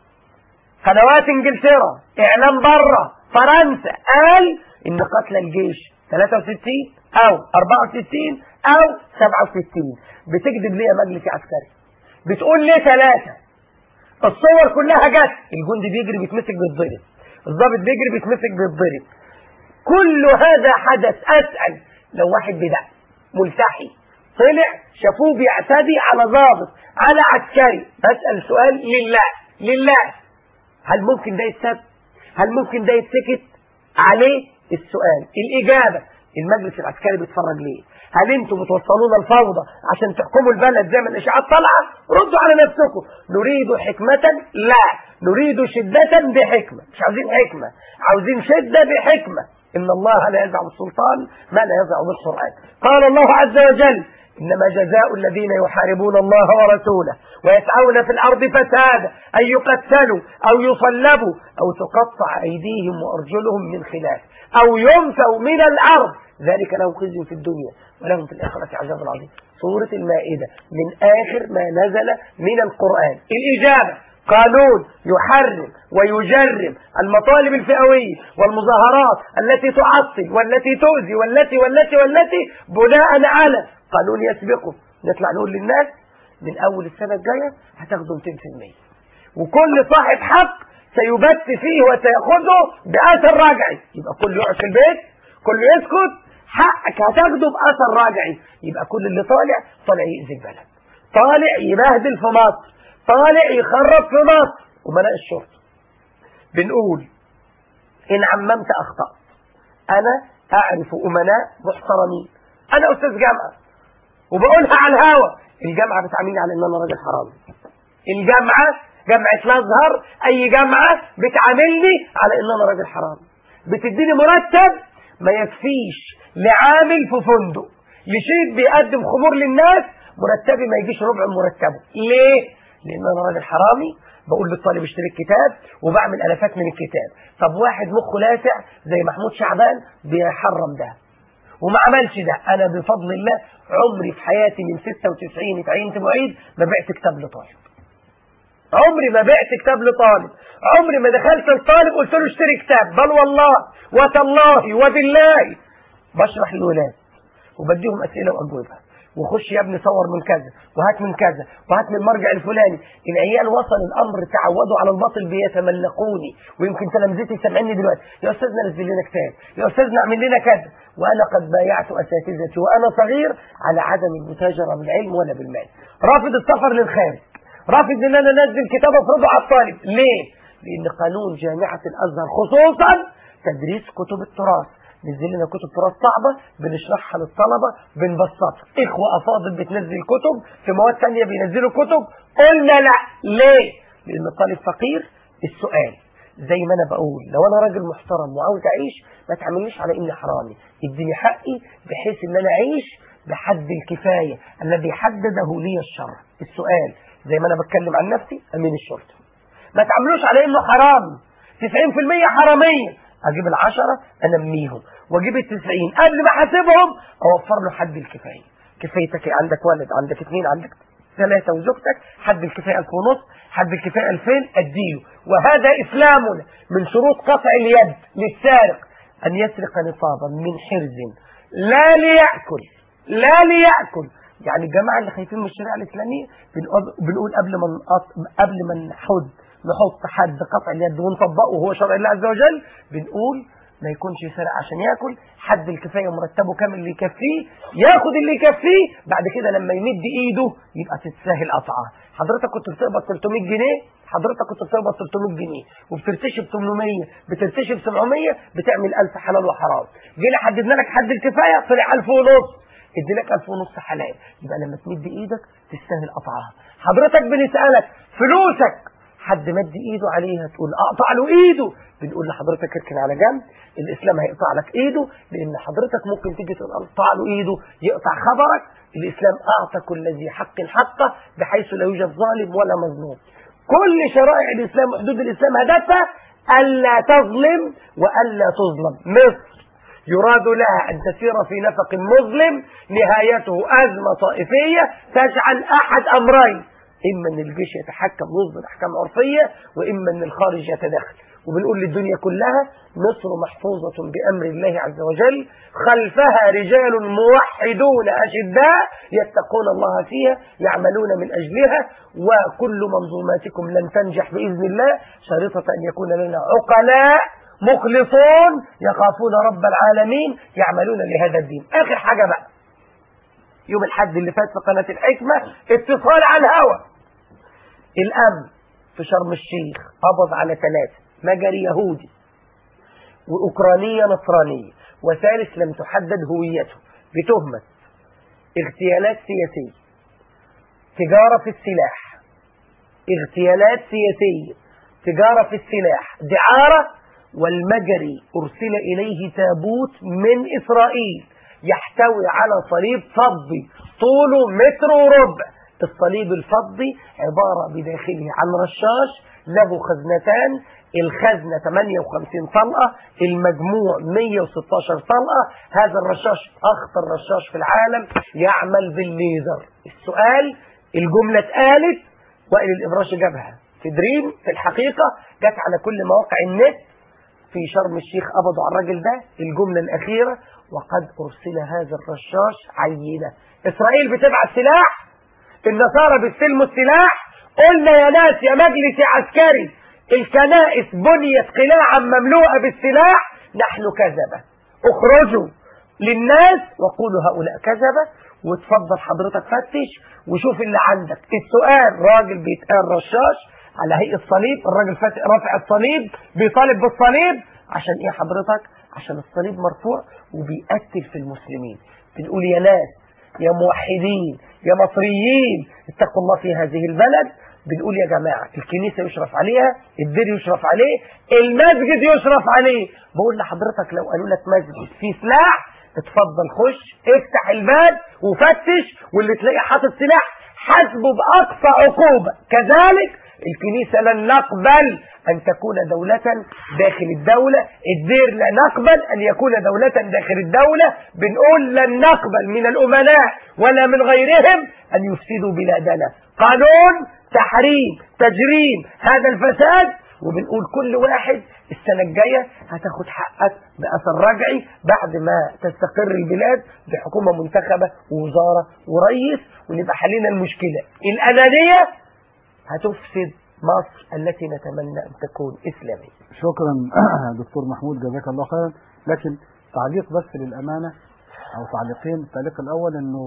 E: قنوات انجلترا اعلام بره فرنسا قال ان قتل الجيش ثلاثة وستين او أربعة وستين او سبعة وستين. بتكذب ليه يا مجلس عسكري؟ بتقول ليه ثلاثة؟ الصور كلها جت، الجندي بيجري بيتمسك بيتضرب، الضابط بيجري بيتمسك بيتضرب. كل هذا حدث. اسأل لو واحد بدأ ملتحي طلع شافوه بيعتدي على ضابط على عسكري، بسأل سؤال لله لله هل ممكن ده يتسب؟ هل ممكن ده يتسكت عليه؟ السؤال الإجابة المجلس العسكري بيتفرج ليه؟ هل انتم بتوصلون الفوضى عشان تحكموا البلد زي ما الاشاعات طالعه؟ ردوا على نفسكم. نريد حكمة؟ لا، نريد شدة بحكمة. مش عاوزين حكمة، عاوزين شدة بحكمة. إن الله لا يزع بالسلطان ما لا يزع بالقرآن. قال الله عز وجل إنما جزاء الذين يحاربون الله ورسوله ويسعون في الأرض فسادا أن يقتلوا أو يصلبوا أو تقطع أيديهم وأرجلهم من خلاف أو ينفوا من الأرض ذلك لهم خزي في الدنيا ولهم في الآخرة عذاب عظيم. سورة المائدة من آخر ما نزل من القرآن. الإجابة قانون يحرم ويجرم المطالب الفئوية والمظاهرات التي تعطل والتي تؤذي والتي والتي والتي بناء على قانون يسبقه. نطلع نقول للناس من أول السنة الجاية هتاخدوا مئتين بالمئة وكل صاحب حق سيبت فيه وسيأخذه بأثر راجعي. يبقى كل يقعد في البيت، كل يسكت، حقك هتاخده بأثر راجعي. يبقى كل اللي طالع طالع يأذي البلد، طالع يبهدل في مصر، طالع يخرب في مصر. أمناء الشرطة بنقول إن عممت أخطأت. أنا أعرف أمناء محترمين، أنا أستاذ جامعة وبقولها على الهوا. الجامعة بتعاملني على إن أنا راجل حرامي. الجامعة جامعة الأزهر أي جامعة بتعاملني على إن أنا راجل حرامي. بتديني مرتب ما يكفيش لعامل في فندق، لشيء بيقدم خمور للناس مرتبي ما يجيش ربع مرتبه. ليه؟ لأن أنا راجل حرامي. بقول للطالب اشتري الكتاب وبعمل ألفات من الكتاب. طب واحد مخه لاسع زي محمود شعبان بيحرم ده وما عملش ده. أنا بفضل الله عمري في حياتي من ستة وتسعين اتعينت معيد ما بعت كتاب لطالب. عمري ما بعت كتاب لطالب، عمري ما دخلت لطالب قلت له اشتري كتاب، بل والله وتالله وبالله بشرح للولاد وبديهم اسئله واجوبه، وخش يا ابني صور من كذا وهات من كذا وهات من المرجع الفلاني. العيال وصل الامر تعودوا على الباطل بيتملقوني، ويمكن تلامذتي سامعيني دلوقتي، يا استاذنا نزل لنا كتاب، يا استاذنا اعمل لنا كذا، وانا قد بايعت اساتذتي وانا صغير على عدم المتاجره بالعلم ولا بالمال. رافض السفر للخارج، رافض ان انا انزل كتاب افرضه على الطالب. ليه؟ لان قانون جامعه الازهر خصوصا تدريس كتب التراث، نزل لنا كتب تراث صعبة بنشرحها للطلبة بنبسطها. إخوة أفاضل بتنزل كتب في مواد ثانية بينزلوا كتب، قلنا لا. ليه؟ لأن الطالب فقير. السؤال زي ما أنا بقول، لو أنا راجل محترم وعاوز أعيش ما تعمليش على إني حرامي، اديني حقي بحيث إن أنا أعيش بحد الكفاية الذي حدده لي الشرع. السؤال زي ما أنا بتكلم عن نفسي، أمين الشرطة ما تعملوش على إنه حرام، تسعين في المية حرامية، اجيب العشرة انميهم واجيب التسعين قبل ما احاسبهم اوفر له حد الكفاية. كفايتك عندك ولد، عندك اثنين، عندك ثلاثة وزوجتك، حد الكفاية الف ونص، حد الكفاية الفين اديله. وهذا اسلامنا. من شروط قطع اليد للسارق ان يسرق نصابا من حرز لا ليأكل لا ليأكل. يعني الجماعة اللي خايفين من الشريعة الاسلامية بنقول قبل ما قبل ما نحد نحط حد قطع اليد ونطبقه وهو شرع الله عز وجل، بنقول ما يكونش يسرق عشان ياكل، حد الكفايه مرتبه كامل اللي يكفيه، ياخد اللي يكفيه، بعد كده لما يمد ايده يبقى تتساهل قطعه. حضرتك كنت بتقبض ثلاثمية جنيه، حضرتك كنت بتقبض ثلاثمية جنيه وبترتشي ب ثمانمية، بترتشي ب سبعمية، بتعمل ألف حلال وحرام. جينا حددنا لك حد الكفايه طلع ألف ونص، ادي لك ألف ونص حلال، يبقى لما تمد ايدك تستاهل قطعها. حضرتك بنسالك فلوسك حد مد ايده عليها تقول اقطع له ايده، بنقول لحضرتك اركن على جنب، الاسلام هيقطع لك ايده، لان حضرتك ممكن تيجي تقول اقطع له ايده يقطع خبرك. الاسلام اعطى كل ذي حق حقه بحيث لا يوجد ظالم ولا مظلوم. كل شرائع الاسلام وحدود الاسلام هدفها الا تظلم والا تظلم. مصر يراد لها ان تسير في نفق مظلم نهايته ازمه طائفيه تجعل احد امرين، إما أن الجيش يتحكم ويصدر أحكام عرفية، وإما أن الخارج يتدخل. وبنقول للدنيا كلها مصر محفوظة بأمر الله عز وجل، خلفها رجال موحدون أشداء يتقون الله فيها يعملون من أجلها، وكل منظوماتكم لن تنجح بإذن الله شريطة أن يكون لنا عقلاء مخلصون يخافون رب العالمين يعملون لهذا الدين. آخر حاجة بقى، يوم الحد اللي فات في قناة الحكمة اتصال على الهوى، الأمن في شرم الشيخ قبض على ثلاثة، مجري يهودي وأوكرانية نصرانية وثالث لم تحدد هويته، بتهمة اغتيالات سياسية، تجارة في السلاح، اغتيالات سياسية، تجارة في السلاح، دعارة. والمجري أرسل إليه تابوت من إسرائيل يحتوي على صليب فضي طوله متر وربع. الصليب الفضي عبارة بداخله عن رشاش له خزنتان، الخزنة ثمانية وخمسين طلقة، المجموع مية وستاشر طلقة. هذا الرشاش أخطر رشاش في العالم يعمل بالليزر. السؤال، الجملة اتقالت وائل الإبراشي جابها في دريم، في الحقيقة جت على كل مواقع النت. في شرم الشيخ قبضوا على الراجل ده، الجملة الأخيرة وقد أرسل هذا الرشاش عينة. إسرائيل بتبعت سلاح، النصارى بيستلموا السلاح. قلنا يا ناس يا مجلس يا عسكري، الكنائس بنيت قلاعا مملوءة بالسلاح، نحن كذبة، اخرجوا للناس وقولوا هؤلاء كذبة، وتفضل حضرتك فتش وشوف اللي عندك. السؤال، راجل بيتقال رشاش على هيئة صليب، الراجل رافع الصليب بيطالب بالصليب عشان ايه حضرتك؟ عشان الصليب مرفوع وبيقتل في المسلمين. بنقول يا ناس يا موحدين يا مصريين اتقوا الله في هذه البلد. بنقول يا جماعة الكنيسة يشرف عليها، الدير يشرف عليه، المسجد يشرف عليه. بقول لحضرتك لو قالوا لك مسجد فيه سلاح اتفضل خش افتح الباب وفتش، واللي تلاقي حاطط سلاح حاسبه بأقصى عقوبة. كذلك الكنيسة لن نقبل أن تكون دولة داخل الدولة، الدير لا نقبل أن يكون دولة داخل الدولة. بنقول لن نقبل من الأمناء ولا من غيرهم أن يفسدوا بلادنا. قانون تحريم تجريم هذا الفساد، وبنقول كل واحد السنة الجاية هتاخد حقك بأثر رجعي بعد ما تستقر البلاد بحكومة منتخبة ووزارة ورئيس، ونبقى حلينا المشكلة. الأنانية هتفسد مصر التي نتمنى أن تكون إسلامية.
B: شكرا دكتور محمود، جزاك الله خيرا. لكن تعليق بس للأمانة أو تعليقين. التعليق الأول إنه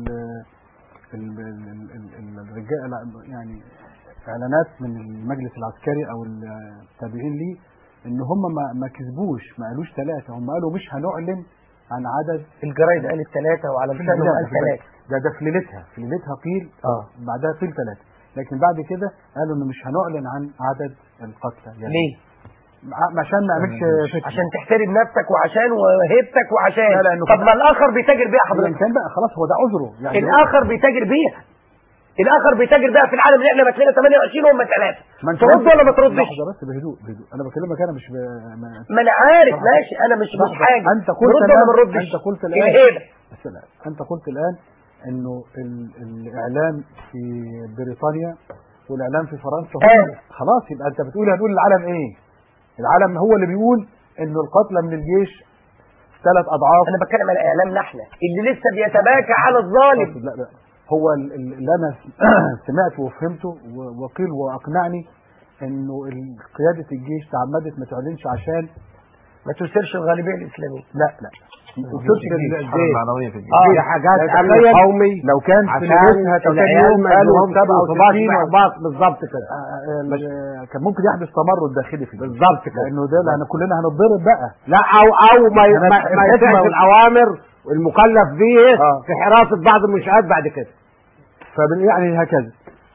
B: الرجال يعني إعلانات من المجلس العسكري أو التابعين ليه إن هم ما ما كذبوش، ما قالوش ثلاثة، هم قالوا مش هنعلن عن عدد.
E: الجرايد قالت ثلاثة وعلى لسانهم قال ثلاثة.
B: ده ده في ليلتها في ليلتها قيل
E: اه
B: بعدها قيل ثلاثة، لكن بعد كده قالوا إنه مش هنعلن عن عدد القتلى. يعني
E: ليه؟
B: عشان ما نعملش فتنة،
E: عشان تحترم نفسك وعشان وهيبتك وعشان
B: لا لا
E: طب ما الآخر بيتاجر بيها حضرتك.
B: كان بقى خلاص هو ده عذره يعني.
E: الآخر بيتاجر بيها، الآخر بيتاجر بيها في العالم اللي احنا مثلنا ثمانية وعشرين وهم ثلاثة. ترد ولا ما تردش؟
B: لحظة بس بهدوء بهدوء. أنا بكلمك أنا مش ب...
E: ما, ما أنا عارف ماشي، أنا مش مش حاجة.
B: أنت قلت
E: الآن ولا ما نردش؟
B: أنت قلت الآن
E: الهيبة.
B: أنت قلت الآن إنه ال... الإعلام في بريطانيا والإعلام في فرنسا
E: آه.
B: خلاص يبقى أنت بتقول هنقول العالم إيه؟ العالم هو اللي بيقول إنه القتلى من الجيش ثلاث أضعاف.
E: أنا بتكلم على إعلامنا إحنا اللي لسه بيتباكى على الظالم.
B: لا لا هو اللي أنا سمعته وفهمته وقيل وأقنعني إنه قيادة الجيش تعمدت ما تعلنش عشان
E: ما تثيرش الغالبية الإسلامية.
B: لا لا ما تثيرش
C: الجيش
D: المعنوية في الجيش.
C: اه دي حاجات أمن قومي.
B: لو كان في ليلتها تاني يوم قالوا سبعة وستين
C: إحباط بالظبط كده.
B: كان ممكن يحدث تمرد داخلي فيه
C: بالظبط كده،
B: لأنه ده لأن كلنا هنتضرب بقى.
C: لا أو أو ما ما يتبعش الأوامر المكلف به
B: آه.
C: في حراسة بعض المنشآت بعد كده.
B: فبن يعني هكذا.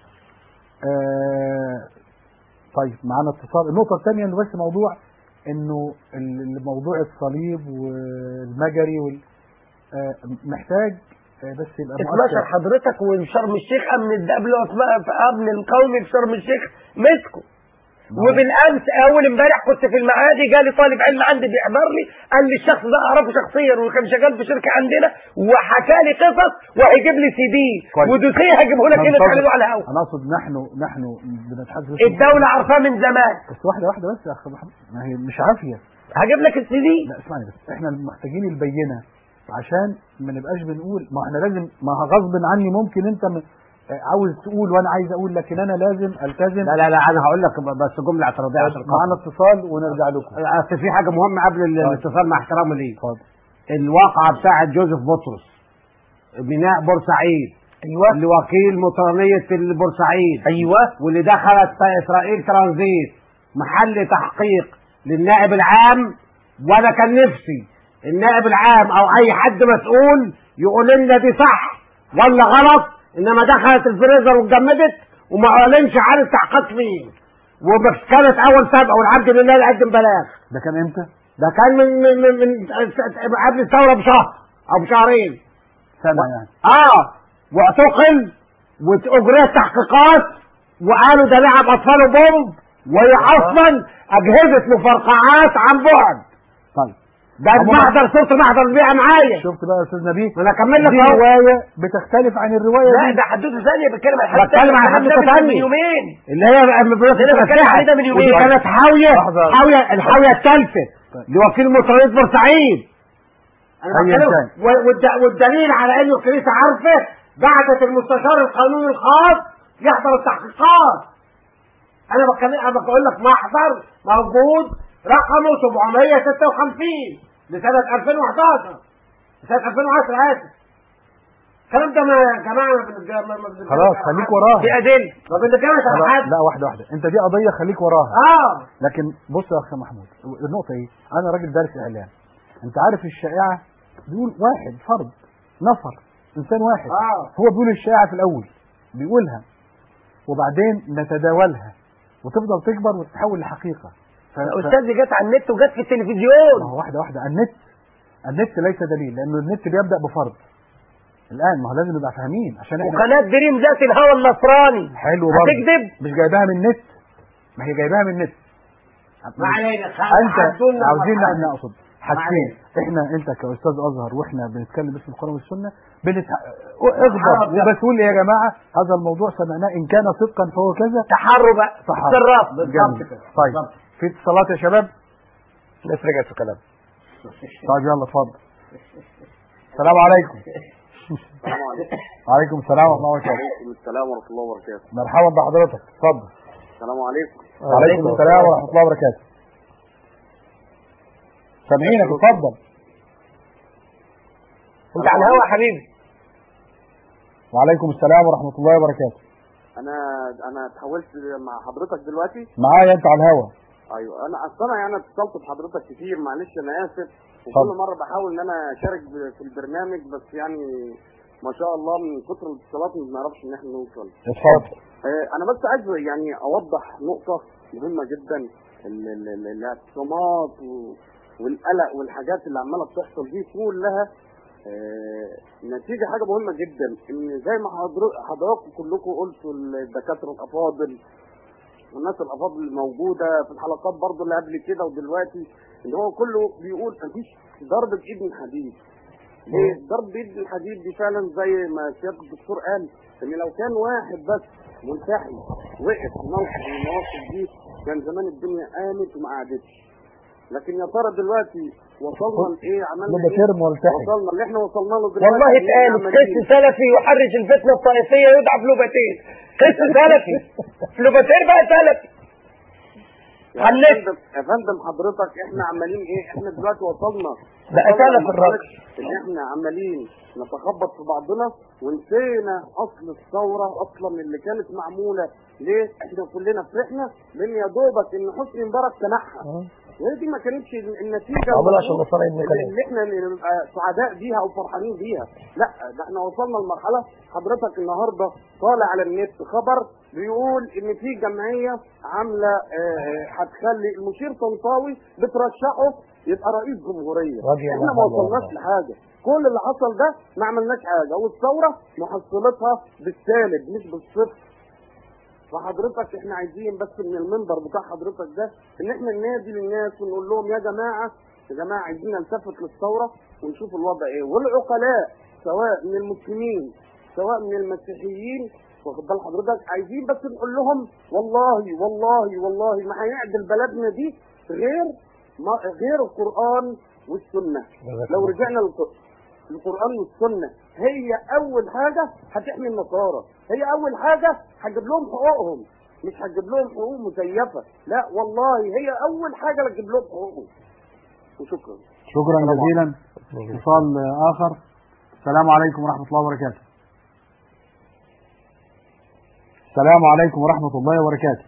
B: آه طيب معانا اتصال. النقطة الثانية انه بس موضوع انه الموضوع الصليب والمجري وال آه محتاج آه بس يبقى
E: اتناشر حضرتك وفي شرم الشيخ امن الدبل امن القومي في شرم الشيخ مسكوا. وبالامس اول امبارح كنت في المعادي، جالي طالب علم عندي بيحضر لي قال لي الشخص ده اعرفه شخصيا وكان شغال في شركه عندنا وحكى لي قصص وهيجيب لي سي دي ودوسيه هجيبه لك هنا تعرضه على الهواء.
B: انا اقصد نحن نحن بنتحدث
E: الدوله عارفاه من زمان.
B: بس واحده واحده بس يا اخ محمد، ما هي مش عافيه.
E: هجيب لك السي دي.
B: لا اسمعني بس، احنا محتاجين البينه عشان ما نبقاش بنقول ما احنا لازم، ما غصب عني ممكن انت م... عاوز تقول وانا عايز اقول لكن انا لازم التزم.
C: لا لا لا انا هقول لك بس جمله اعتراضيه عشان
B: معانا اتصال ونرجع لكم.
C: اصل في حاجه مهمه قبل الاتصال مع احترامي ليه.
B: اتفضل.
C: الواقعه بتاعه جوزيف بطرس بناء بورسعيد.
E: ايوه.
C: اللي وكيل مطرانيه البورسعيد.
E: ايوه.
C: واللي دخلت اسرائيل ترانزيت محل تحقيق للنائب العام. وانا كان نفسي النائب العام او اي حد مسؤول يقول لنا دي صح ولا غلط، انما دخلت الفريزر واتجمدت وما اعلنش عن التحقيق فيه، وكانت اول سابقه والعبد لله يقدم بلاغ.
B: ده كان امتى؟
C: ده كان من من من, من قبل الثوره بشهر او بشهرين.
B: سنه يعني.
C: اه واعتقل واجريت تحقيقات وقالوا ده لعب اطفاله بومب وهي اصلا اجهزه مفرقعات عن بعد.
B: طيب
C: ده المحضر صوت محضر البيئة معايا.
B: شفت بقى يا استاذ نبيل؟
C: انا اكمل لك
B: دي روايه بتختلف عن الروايه
E: لا
B: دي.
E: ده حدوته ثانيه بتكلم عن حدوته
C: بتكلم عن حدوته ثانيه
E: من يومين
C: اللي هي
E: بتكلم عليها من يومين.
C: ودي كانت حاويه حاويه الحاويه الثالثه لوكيل مطرانيه بورسعيد. والدليل على انه الكنيسه عارفه بعثت المستشار القانوني الخاص يحضر التحقيقات. انا بتكلم انا بقول لك محضر موجود رقمه سبعمية وستة وخمسين لسنة ألفين وحداشر لسنة ألفين وعشرة آسف. الكلام ده يا جماعة ما
B: خلاص خليك وراها.
E: دي أدلة
C: ما بنتكلمش على حد.
B: لا واحدة واحدة، أنت دي قضية خليك وراها.
C: اه
B: لكن بص يا أخي محمود، النقطة إيه؟ أنا راجل دارس إعلام. أنت عارف الشائعة بيقول واحد فرد نفر إنسان واحد.
C: آه.
B: هو بيقول الشائعة في الأول بيقولها وبعدين نتداولها وتفضل تكبر وتتحول لحقيقة.
E: أستاذ دي جت على النت وجت في التلفزيون.
B: ما هو واحدة واحدة. النت النت ليس دليل، لأنه النت بيبدأ بفرد الان ما هو لازم نبقى فاهمين عشان احنا
E: وقناه دريم ذات الهوى النصراني
B: حلو برضه
E: هتكذب؟
B: مش جايباها من النت، ما هي جايباها من النت.
C: ما علينا
B: انت عاوزين احنا نقصد حاجتين، احنا انت كاستاذ ازهر واحنا بنتكلم باسم القران والسنه بنت اغضب وبس قول يا جماعه هذا الموضوع سمعناه ان كان صدقا فهو كذا
E: تحرر بقى
B: سراف بالظبط كده. طيب في اتصالات يا شباب؟
E: الناس رجعت في كلام.
B: طيب يلا اتفضل. السلام عليكم.
F: السلام عليكم.
B: وعليكم السلام ورحمه الله وبركاته.
F: وعليكم السلام ورحمه الله وبركاته.
B: مرحبا بحضرتك اتفضل.
F: السلام عليكم.
B: وعليكم السلام ورحمه الله وبركاته. سامعينك اتفضل.
E: انت على الهوا يا حبيبي.
B: وعليكم السلام ورحمه الله وبركاته.
F: انا انا اتحولت مع حضرتك دلوقتي.
B: معايا انت على الهوا.
F: ايوه انا اصلا يعني اتصلت بحضرتك كتير، معلش انا اسف، وكل مره بحاول ان انا اشارك في البرنامج بس يعني ما شاء الله من كتر الاتصالات ما بنعرفش ان احنا نوصل.
B: اتفضل.
F: آه انا بس عايز يعني اوضح نقطه مهمه جدا، الاعتصامات والقلق والحاجات اللي عماله بتحصل دي كلها آه نتيجه حاجه مهمه جدا، ان زي ما حضراتكم كلكم قلتوا الدكاتره الافاضل والناس الافاضل الموجوده في الحلقات برضه اللي قبل كده ودلوقتي، ان هو كله بيقول مفيش ضرب بايد من حديد. ليه؟ ضرب بايد من حديد دي فعلا زي ما سياده الدكتور قال، ان لو كان واحد بس ملتحي وقف في موقف من المواقف دي كان زمان الدنيا قامت وما قعدتش. لكن يا ترى دلوقتي وصلنا لايه؟ عملنا ايه؟ وصلنا اللي احنا وصلنا له دلوقتي.
E: والله اتقال قس سلفي يحرج الفتنه الطائفيه يدعى بلوبتين. قس سلفي لوبتين بقى سلفي.
F: يا فندم حضرتك احنا عمالين ايه؟ احنا دلوقتي وصلنا
E: بقى سلف الرجل
F: ان احنا عمالين نتخبط في بعضنا ونسينا اصل الثوره اصلا اللي كانت معموله. ليه؟ احنا كلنا فرحنا لان يا دوبك ان حسني مبارك سمعها، وهي دي ما كانتش النتيجه اللي احنا نبقى سعداء بيها او فرحانين بيها. لا ده احنا وصلنا لمرحله حضرتك النهارده طالع على النت خبر بيقول ان في جمعيه عامله هتخلي المشير طنطاوي بترشحه يبقى رئيس جمهوريه. احنا ما وصلناش لحاجه، كل اللي حصل ده ما عملناش حاجه، والثوره محصلتها بالسالب مش بالصفر. فحضرتك احنا عايزين بس من المنبر بتاع حضرتك ده ان احنا ننادي للناس ونقول لهم يا جماعه يا جماعه عايزين نلتفت للثوره ونشوف الوضع ايه، والعقلاء سواء من المسلمين سواء من المسيحيين واخد بال حضرتك عايزين بس نقول لهم والله والله والله ما هيعدل بلدنا دي غير ما غير القران والسنه. لو رجعنا للقران والسنه هي اول حاجه هتحمي النصارى، هي اول حاجه هتجيب لهم حقوقهم، مش هتجيب لهم حقوق مزيفه، لا والله هي اول حاجه هتجيب لهم حقوقهم. وشكرا.
B: شكرا جزيلا. اتصال اخر. السلام عليكم ورحمه الله وبركاته. السلام عليكم ورحمه الله وبركاته.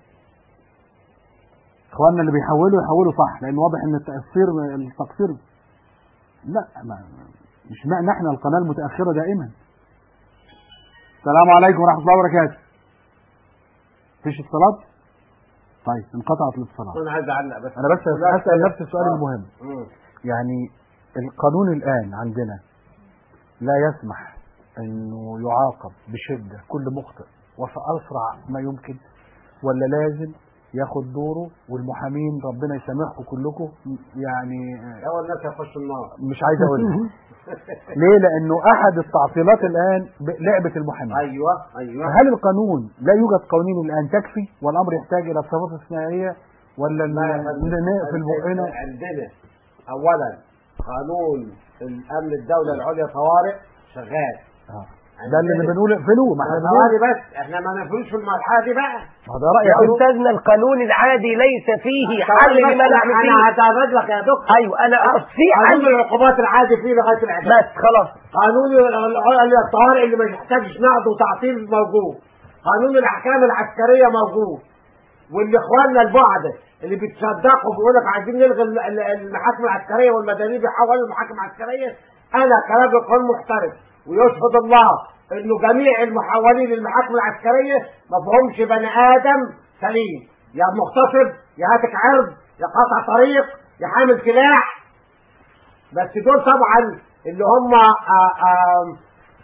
B: اخواننا اللي بيحولوا يحولوا صح، لان واضح ان التقصير التقصير لا ما مش معنى احنا القناه المتاخره دائما. السلام عليكم ورحمه الله وبركاته. مفيش اتصالات؟ طيب انقطعت الاتصالات.
C: انا عايز اعلق بس
B: انا بس اسال نفس السؤال المهم. يعني القانون الان عندنا لا يسمح انه يعاقب بشده كل مخطئ وفي اسرع ما يمكن، ولا لازم ياخد دوره والمحامين ربنا يسامحكم كلكم يعني
C: اول ناس يخشوا النار؟
B: مش عايز اقول ليه؟ لانه احد التعطيلات الان لعبه المحامين.
C: ايوه ايوه.
B: هل القانون لا يوجد قوانين الان تكفي والامر يحتاج الى صفات استثنائيه، ولا نقفل بقنا؟
C: عندنا اولا قانون الامن الدوله العليا طوارئ شغال.
B: اه ده اللي بنقول اقفلوه. ما احنا
C: بنقول بس احنا ما نقفلوش في المرحله دي بقى.
B: ما ده رايي
E: يا استاذنا القانون العادي ليس فيه حل لما نعمل فيه.
C: انا هتعرض لك يا دكتور.
E: ايوه انا في
C: قانون العقوبات العادي فيه لغايه العقاب
E: بس خلاص.
C: قانون الطوارئ اللي ما يحتاجش نقد وتعطيل موجود. قانون الاحكام العسكريه موجود. واللي اخواننا البعد اللي بيتصدقوا بيقول لك عايزين نلغي المحاكم العسكريه والمدنيه بيحولوا المحاكم العسكريه، انا كراجل قانون محترف ويشهد الله انه جميع المحولين للمحاكم العسكريه ما فيهمش بني ادم سليم، يا مغتصب يا هاتك عرض يا قاطع طريق يا حامل سلاح. بس دول طبعا اللي هم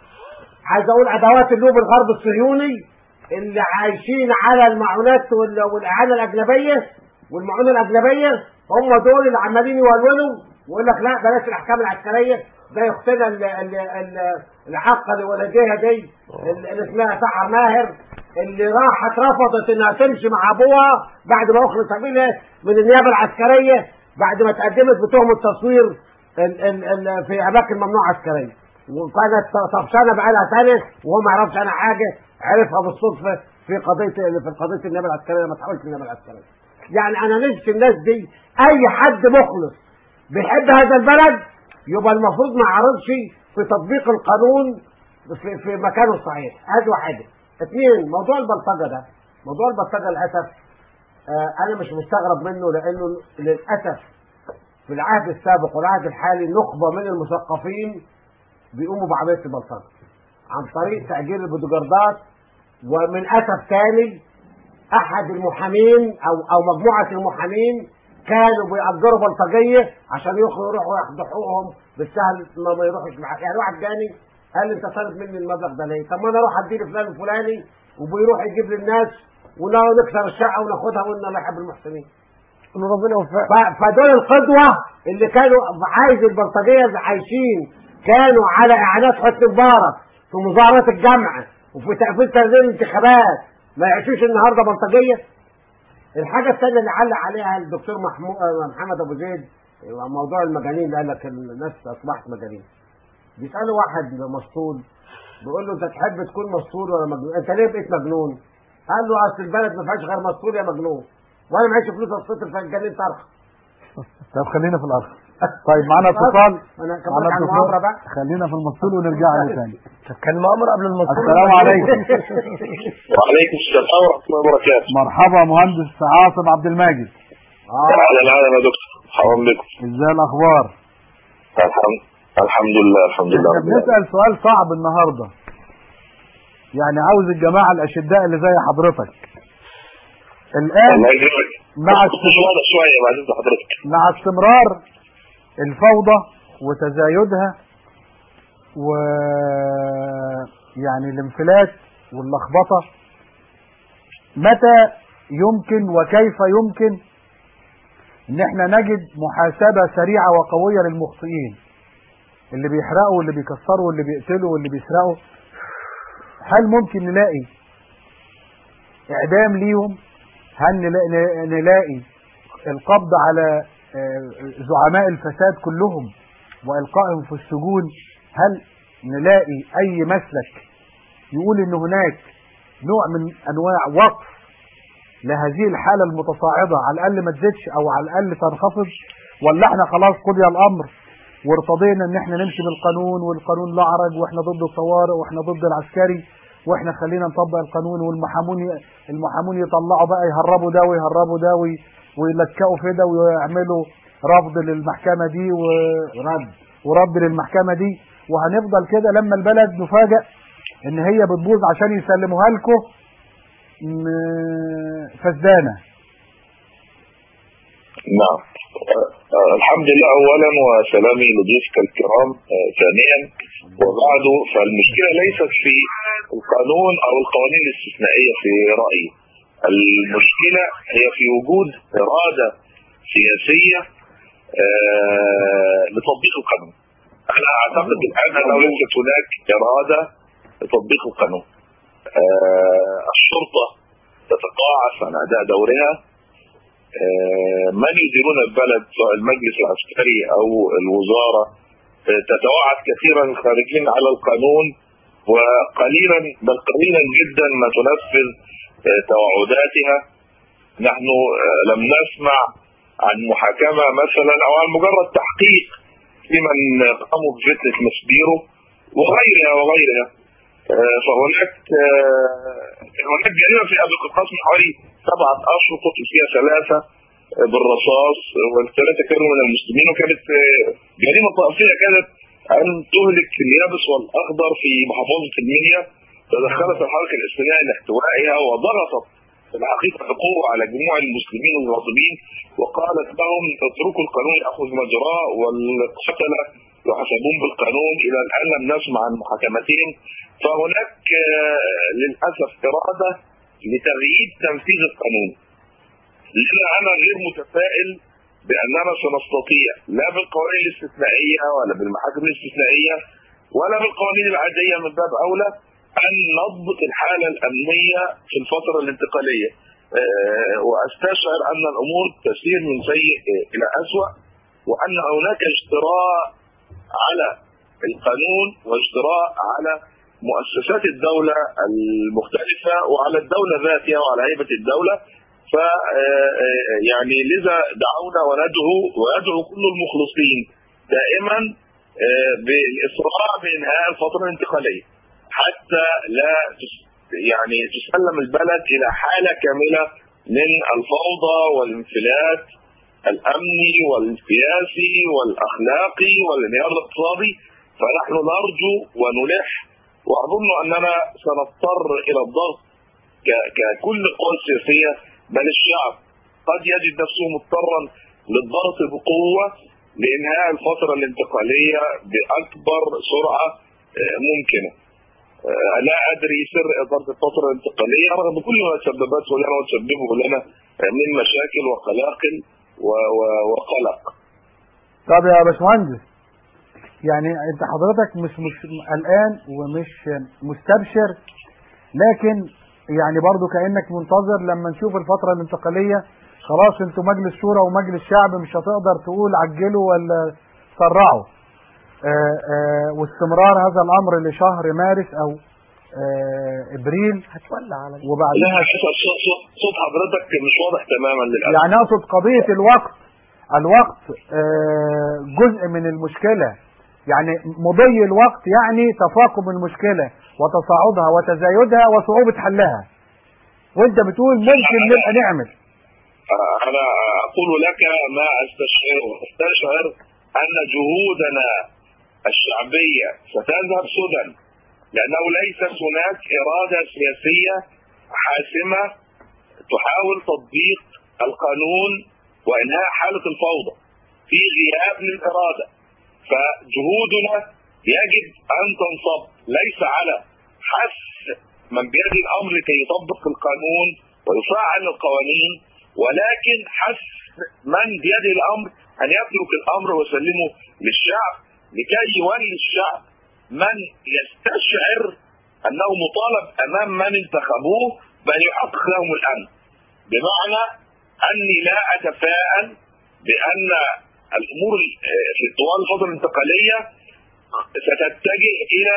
C: عايز اقول ادوات اللوب الغرب الصهيوني اللي عايشين على المعونات وال- والاعانه الاجنبيه والمعونه الاجنبيه، هم دول اللي عمالين يولولوا ويقول لك لا بلاش الاحكام العسكريه. زي اختنا ال- ال- ال- العاقه اللي ولديها دي اللي اسمها سحر ماهر، اللي راحت رفضت انها تمشي مع ابوها بعد ما اخرج سبيلها من النيابه العسكريه بعد ما تقدمت بتهمه تصوير ال ال ال في اماكن ممنوعه عسكريه، وكانت طفشانه بقى لها سنه وهو ما يعرفش عنها حاجه، عرفها بالصدفه في قضيه في قضيه النيابه العسكريه لما تحولت النيابه العسكريه. يعني انا نفسي الناس دي اي حد مخلص بيحب هذا البلد يبقى المفروض ما يعرضش في تطبيق القانون في, في مكانه الصحيح. هذه واحده. اثنين، موضوع البلطجه ده، موضوع البلطجه للاسف آه انا مش مستغرب منه، لانه للاسف في العهد السابق والعهد الحالي نخبه من المثقفين بيقوموا بعمليه البلطجه عن طريق تاجير البودوجاردات، ومن اسف ثاني احد المحامين او او مجموعه المحامين كانوا بيأجروا بلطجيه عشان يروحوا ياخدوا حقوقهم بالسهل ما ما يروحش معاه. يعني واحد جاني قال لي انت طالب مني المبلغ ده ليه؟ طب ما انا اروح اديه لفلان الفلاني وبيروح يجيب للناس ونكسر الشقه وناخدها وقلنا الله يحب المحسنين.
E: ربنا يوفقك.
C: ف- فدول القدوه اللي كانوا عايز البلطجيه اللي عايشين كانوا على اعانات حسني مبارك في مظاهرات الجامعه وفي تقفيل تنظيم الانتخابات، ما يعيشوش النهارده بلطجيه. الحاجه الثانيه اللي علق عليها الدكتور محمود محمد ابو زيد موضوع المجانين اللي قال لك الناس اصبحت مجانين. بيسالوا واحد مسطول بيقول له انت تحب تكون مسطول ولا مجنون؟ انت ليه بقيت مجنون؟ قال له اصل البلد ما فيهاش غير مسطول يا مجنون، وانا معيش فلوس اصطفل فاتجننت ارخص.
B: طب خلينا في الارض. طيب معانا اتصال.
C: انا كمان على المؤامره بقى.
B: خلينا في المسطول ونرجع له ثاني.
E: كان مؤامره قبل المسطول.
B: السلام عليكم.
O: وعليكم السلام ورحمه الله وبركاته.
B: مرحبا مهندس عاصم عبد الماجد.
O: اهلا اهلا يا دكتور، حرام بكم.
B: ازاي الاخبار؟
O: الحمد الحمد لله الحمد لله.
B: احنا بنسال سؤال صعب النهارده، يعني عاوز الجماعه الاشداء اللي زي حضرتك الان
O: الله يجزيك.
B: مع
O: استمرار شويه بعد اذن حضرتك.
B: مع استمرار الفوضى وتزايدها و يعني الانفلات واللخبطه، متى يمكن وكيف يمكن ان احنا نجد محاسبه سريعه وقويه للمخطئين اللي بيحرقوا واللي بيكسروا واللي بيقتلوا واللي بيسرقوا؟ هل ممكن نلاقي اعدام ليهم؟ هل نلاقي, نلاقي القبض على زعماء الفساد كلهم والقائهم في السجون؟ هل نلاقي اي مسلك يقول ان هناك نوع من انواع وقف لهذه الحالة المتصاعدة، على الاقل ما تزيدش او على الاقل تنخفض؟ ولا احنا خلاص قضي الامر وارتضينا ان احنا نمشي بالقانون والقانون لا عرج واحنا ضد الطوارئ واحنا ضد العسكري واحنا خلينا نطبق القانون، والمحامون المحامون يطلعوا بقى يهربوا ده ويهربوا ده ويلكقوا في ده ويعملوا رفض للمحكمة دي ورد ورد للمحكمة دي، وهنفضل كده لما البلد نفاجئ ان هي بتبوظ عشان يسلموها لكم فسدانة.
O: نعم. الحمد لله اولا وسلامي لضيوفك الكرام. ثانيا وبعد، فالمشكله ليست في القانون او القوانين الاستثنائيه في رايي، المشكله هي في وجود اراده سياسيه آه لتطبيق القانون. انا اعتقد الان انه ليست هناك اراده لتطبيق القانون. آه الشرطه تتقاعس عن اداء دورها، آه من يديرون البلد سواء المجلس العسكري او الوزاره آه تتوعد كثيرا الخارجين على القانون، وقليلا بل قليلا جدا ما تنفذ آه توعداتها. نحن آه لم نسمع عن محاكمه مثلا او عن مجرد تحقيق لمن قاموا بفتنه مسبيرو وغيرها وغيرها. آه فهناك آه هناك جريمه في ابي القاسم حوالي سبعه اشهر قتل فيها ثلاثه بالرصاص والثلاثه كانوا من المسلمين، وكانت جريمه طائفيه كانت ان تهلك اليابس والاخضر في محافظه المنيا. تدخلت الحركه الاسلاميه لاحتوائها وضغطت في الحقيقه بقوه على جموع المسلمين الغاضبين، وقالت لهم اتركوا القانون ياخذ مجراه والقتله يحاسبون بالقانون. إلى الآن لم نسمع عن محاكمتين. فهناك للأسف إرادة لتغيير تنفيذ القانون. لأن أنا غير متفائل بأننا سنستطيع لا بالقوانين الاستثنائية ولا بالمحاكم الاستثنائية ولا بالقوانين العادية من باب أولى أن نضبط الحالة الأمنية في الفترة الانتقالية. وأستشعر أن الأمور تسير من سيء إلى أسوأ، وأن هناك اجتراء على القانون واجتراء على مؤسسات الدولة المختلفة وعلى الدولة ذاتها وعلى هيبة الدولة. ف يعني لذا دعونا وندعو ويدعو كل المخلصين دائما بالإسراع بإنهاء الفترة الانتقالية حتى لا يعني تسلم البلد إلى حالة كاملة من الفوضى والانفلات الأمني والسياسي والأخلاقي والانهيار الاقتصادي. فنحن نرجو ونلح، وأظن أننا سنضطر إلى الضغط ككل القوى السياسية، بل الشعب قد يجد نفسه مضطرا للضغط بقوة لإنهاء الفترة الانتقالية بأكبر سرعة ممكنة. لا أدري سر إدارة الفترة الانتقالية رغم كل ما تسببته لنا وتسببه لنا من مشاكل وقلاقل وقلق.
B: طب يا باشمهندس، يعني انت حضرتك مش مش قلقان ومش مستبشر، لكن يعني برضو كأنك منتظر لما نشوف الفترة الانتقالية. خلاص انتوا مجلس شورى ومجلس شعب مش هتقدر تقول عجلوا ولا سرعوا. آآ آآ واستمرار هذا الامر لشهر مارس او ابريل
E: هتولع على
B: وبعدها
O: صوت حضرتك مش واضح تماما للاسف.
B: يعني اقصد قضية الوقت الوقت جزء من المشكلة، يعني مضي الوقت يعني تفاقم المشكلة وتصاعدها وتزايدها وصعوبة حلها، وانت بتقول ممكن نبقى نعمل.
O: انا اقول لك ما استشعر استشعر ان جهودنا الشعبية ستذهب سدى، لانه ليست هناك ارادة سياسية حاسمة تحاول تطبيق القانون وانهاء حالة الفوضى في غياب للارادة. فجهودنا يجب ان تنصب ليس على حث من بيد الامر كي يطبق القانون ويفعل القوانين، ولكن حث من بيد الامر ان يترك الامر ويسلمه للشعب لكي يولي الشعب من يستشعر انه مطالب امام من انتخبوه بان يحقق لهم الامن. بمعنى اني لا اتفائل بان الامور في طوال الفتره الانتقاليه ستتجه الى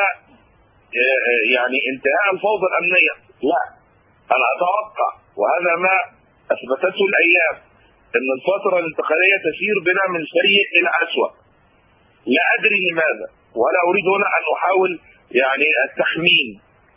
O: يعني انتهاء الفوضى الامنيه. لا، انا اتوقع وهذا ما اثبتته الايام ان الفتره الانتقاليه تسير بنا من سيء الى اسوء. لا ادري لماذا ولا اريد هنا ان احاول يعني التخمين.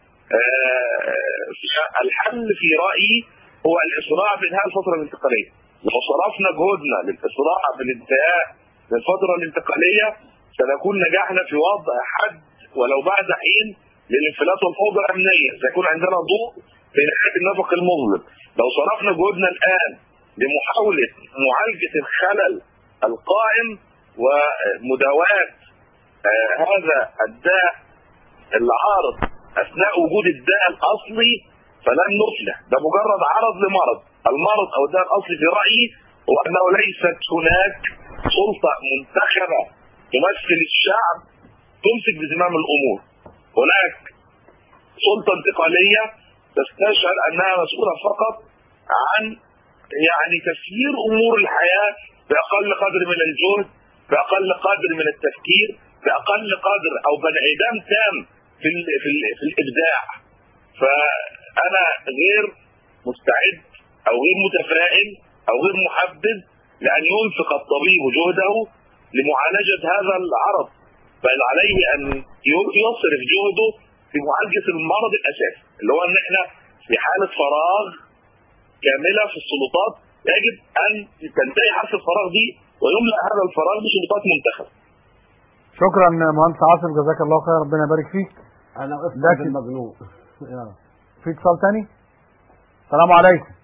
O: الحل في رايي هو الاسراع بانهاء الفتره الانتقاليه. لو صرفنا جهودنا للاسراع بالانتهاء للفتره الانتقاليه سنكون نجحنا في وضع حد ولو بعد حين للانفلات والفوضى الامنيه، سيكون عندنا ضوء في نهايه النفق المظلم. لو صرفنا جهودنا الان لمحاوله معالجه الخلل القائم ومداواة آه هذا الداء العارض اثناء وجود الداء الاصلي فلن نفلح. ده مجرد عرض لمرض. المرض او الداء الاصلي في رايي هو انه ليست هناك سلطه منتخبه تمثل الشعب تمسك بزمام الامور. هناك سلطه انتقاليه تستشعر انها مسؤوله فقط عن يعني تسيير امور الحياه باقل قدر من الجهد، باقل قدر من التفكير، باقل قدر او بانعدام تام في ال في, ال في الابداع. فانا غير مستعد او غير متفائل او غير محبذ لان ينفق الطبيب جهده لمعالجه هذا العرض، بل عليه ان يصرف جهده في معالجه المرض الاساسي اللي هو ان احنا في حاله فراغ كامله في السلطات. يجب ان تنتهي حاله الفراغ دي ويملأ هذا الفراغ بسلطات منتخبه.
B: شكرا مهندس عاصم، جزاك الله خير، ربنا يبارك فيك.
C: انا وقفت المجنون.
B: في اتصال ثاني؟ السلام عليكم.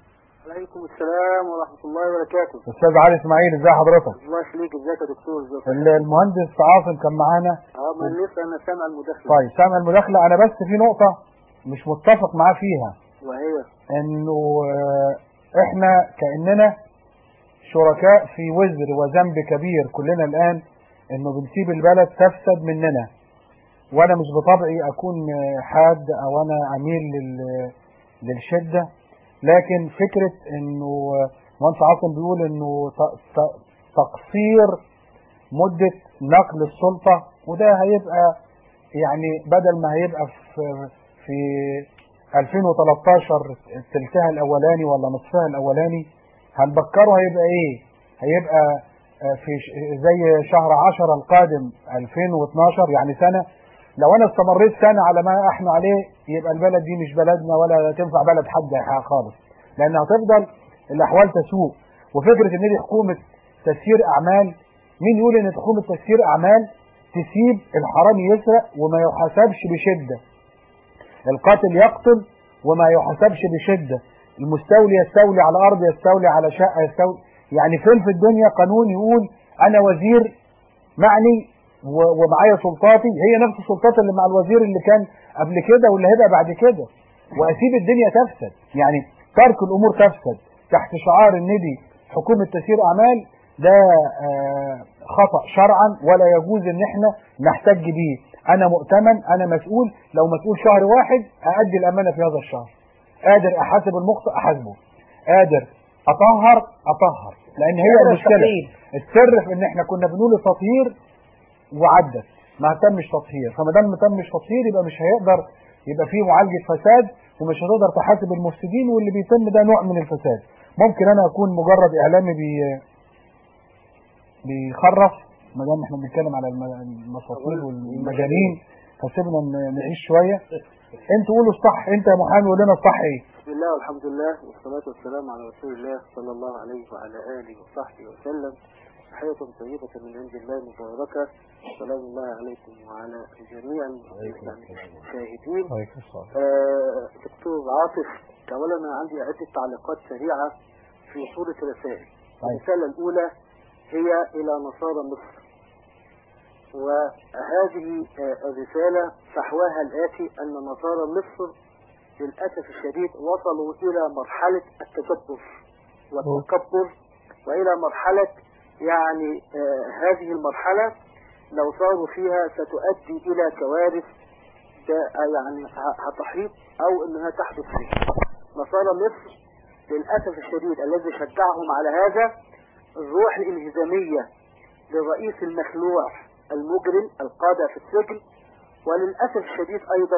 P: عليكم السلام ورحمة الله وبركاته.
B: استاذ علي اسماعيل، ازي حضرتك؟
P: الله يخليك، ازيك يا دكتور؟ ازيك؟
B: المهندس عاصم كان معانا.
P: اه ما لسه انا سامع المداخلة.
B: طيب سامع المداخلة، انا بس في نقطة مش متفق معاه فيها،
P: وهي
B: انه احنا كأننا شركاء في وزر وذنب كبير كلنا الان، انه بنسيب البلد تفسد مننا. وانا مش بطبعي اكون حاد او انا اميل للشدة، لكن فكرة انه مهندس عاصم بيقول انه تقصير مدة نقل السلطة، وده هيبقى يعني بدل ما هيبقى في في ألفين وثلاثة عشر تلتها الاولاني ولا نصفها الاولاني، هنبكره هيبقى ايه؟ هيبقى في زي شهر عشرة القادم ألفين واثناشر، يعني سنة. لو انا استمريت سنة على ما احنا عليه يبقى البلد دي مش بلدنا ولا تنفع بلد حد خالص، لان هتفضل الاحوال تسوء. وفكرة ان دي حكومة تسيير اعمال، مين يقول ان حكومة تسيير اعمال تسيب الحرامي يسرق وما يحاسبش بشدة، القاتل يقتل وما يحاسبش بشدة، المستولي يستولي على ارض، يستولي على شقة، يستولي، يعني فين في الدنيا قانون يقول انا وزير معني ومعايا سلطاتي هي نفس السلطات اللي مع الوزير اللي كان قبل كده واللي هيبقى بعد كده، واسيب الدنيا تفسد؟ يعني ترك الامور تفسد تحت شعار ان دي حكومة تسيير اعمال، ده خطأ شرعا ولا يجوز ان احنا نحتج بيه. انا مؤتمن، انا مسؤول، لو مسؤول شهر واحد اادي الامانة في هذا الشهر، قادر احاسب المخطئ احاسبه، قادر اطهر اطهر، لان هي المشكلة السر في ان احنا كنا بنقول التطهير وعدت ما تمش تطهير، فما دام ما تمش تطهير يبقى مش هيقدر يبقى فيه معالجة فساد، ومش هتقدر تحاسب المفسدين، واللي بيتم ده نوع من الفساد. ممكن انا اكون مجرد اعلامي بي بيخرف ما دام احنا بنتكلم على المساطيل والمجانين، فسيبنا نعيش شويه. انت قولوا الصح، انت يا محامي قول لنا الصح ايه؟
P: بسم الله والحمد لله والصلاه والسلام على رسول الله صلى الله عليه وعلى اله وصحبه وسلم. تحية طيبة من عند الله مباركة، سلام الله عليكم وعلى جميع المشاهدين. آه دكتور عاطف، اولا انا عندي عدة تعليقات سريعة في صورة رسائل. الرسالة الاولى هي الى نصارى مصر، وهذه آه الرسالة فحواها الاتي: ان نصارى مصر للأسف الشديد وصلوا الى مرحلة التجبر والتكبر، والى مرحلة يعني آه هذه المرحلة لو صاروا فيها ستؤدي إلى كوارث يعني هتحيط أو أنها تحدث فيها. نصارى مصر للأسف الشديد الذي شجعهم على هذا الروح الانهزامية للرئيس المخلوع المجرم القادة في السجن، وللأسف الشديد أيضا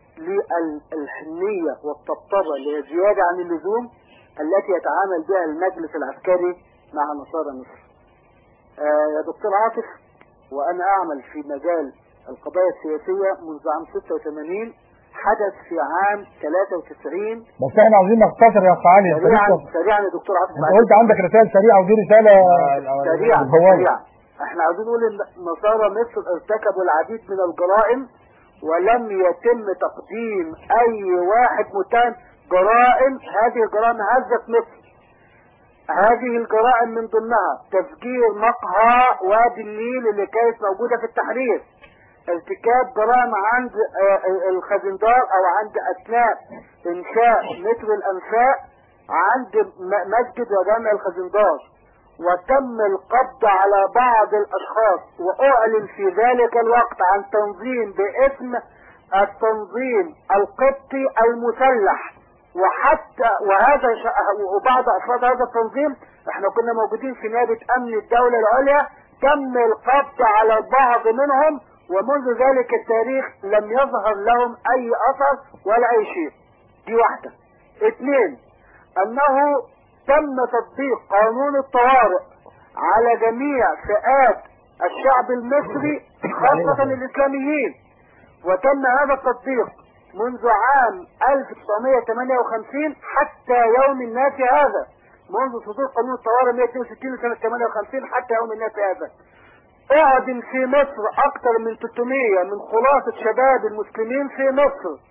P: للحنية والطبطبة لزيادة عن اللزوم التي يتعامل بها المجلس العسكري مع نصارى مصر. آه يا دكتور عاطف، وأنا أعمل في مجال القضايا السياسية منذ عام ستة وثمانين، حدث في عام ثلاثة وتسعين.
B: بس احنا عاوزين نختصر يا أخ علي.
P: سريعا سريعا يا دكتور عاطف،
B: انت قلت عندك رسالة سريعة ودي رسالة
P: سريعا سريعا. احنا عاوزين نقول ان نصارى مصر ارتكبوا العديد من الجرائم ولم يتم تقديم أي واحد متهم. جرائم، هذه الجرائم هزت مصر. هذه الجرائم من ضمنها تفجير مقهى وادي النيل اللي كانت موجودة في التحرير، ارتكاب جرائم عند الخزندار او عند اثناء انشاء مترو الانفاق عند مسجد وجامع الخزندار، وتم القبض على بعض الاشخاص، واعلن في ذلك الوقت عن تنظيم باسم التنظيم القبطي المسلح، وحتى وهذا وبعض افراد هذا التنظيم احنا كنا موجودين في نيابة امن الدولة العليا، تم القبض على البعض منهم، ومنذ ذلك التاريخ لم يظهر لهم اي اثر ولا اي شيء. دي واحدة. اثنين، انه تم تطبيق قانون الطوارئ على جميع فئات الشعب المصري خاصة الاسلاميين، وتم هذا التطبيق منذ عام ألف وتسعمائة وثمانية وخمسين حتى يوم الناس هذا، منذ صدور قانون الطوارئ مئة واثنين وستين سنة ثمانية وخمسين حتى يوم الناس هذا. اعدم في مصر اكثر من ثلاثمائة من خلاصة شباب المسلمين في مصر،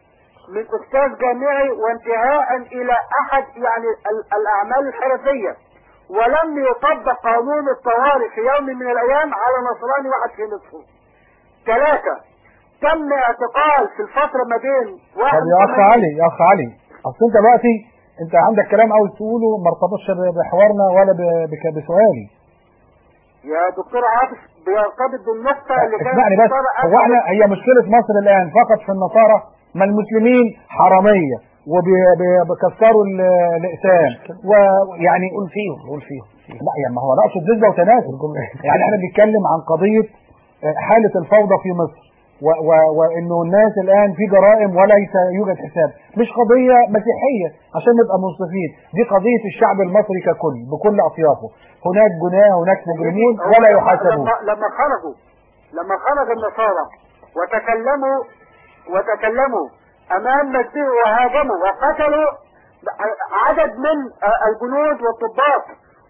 P: من أستاذ جامعي وانتهاء إلى أحد يعني ال- الأعمال الحرفية، ولم يطبق قانون الطوارئ في يوم من الأيام على نصراني واحد في مصر. ثلاثة، تم اعتقال في الفترة ما بين واحد
B: طب يا اخ علي يا اخ علي اصل انت دلوقتي انت عندك كلام عاوز تقوله ما ارتبطش بحوارنا ولا ب- بك- بسؤالي.
P: يا دكتور عاطف بيرتبط بالنقطة اللي كانت
B: اسمعني بس، هو احنا هي مشكلة مصر الان فقط في النصارى؟ ما المسلمين حرامية وبيكسروا الاقسام ويعني
E: قول فيهم قول فيهم
B: لا يعني ما هو نقصد نسبة وتناسب. يعني احنا بنتكلم عن قضية حالة الفوضى في مصر و- و- وانه الناس الان في جرائم وليس يوجد حساب. مش قضية مسيحية عشان نبقى منصفين، دي قضية الشعب المصري ككل بكل اطيافه. هناك جناه، هناك مجرمين ولا يحاسبون.
P: لما, لما خرجوا لما خرج النصارى وتكلموا وتكلموا امام مسجد وهاجموا وقتلوا عدد من الجنود والضباط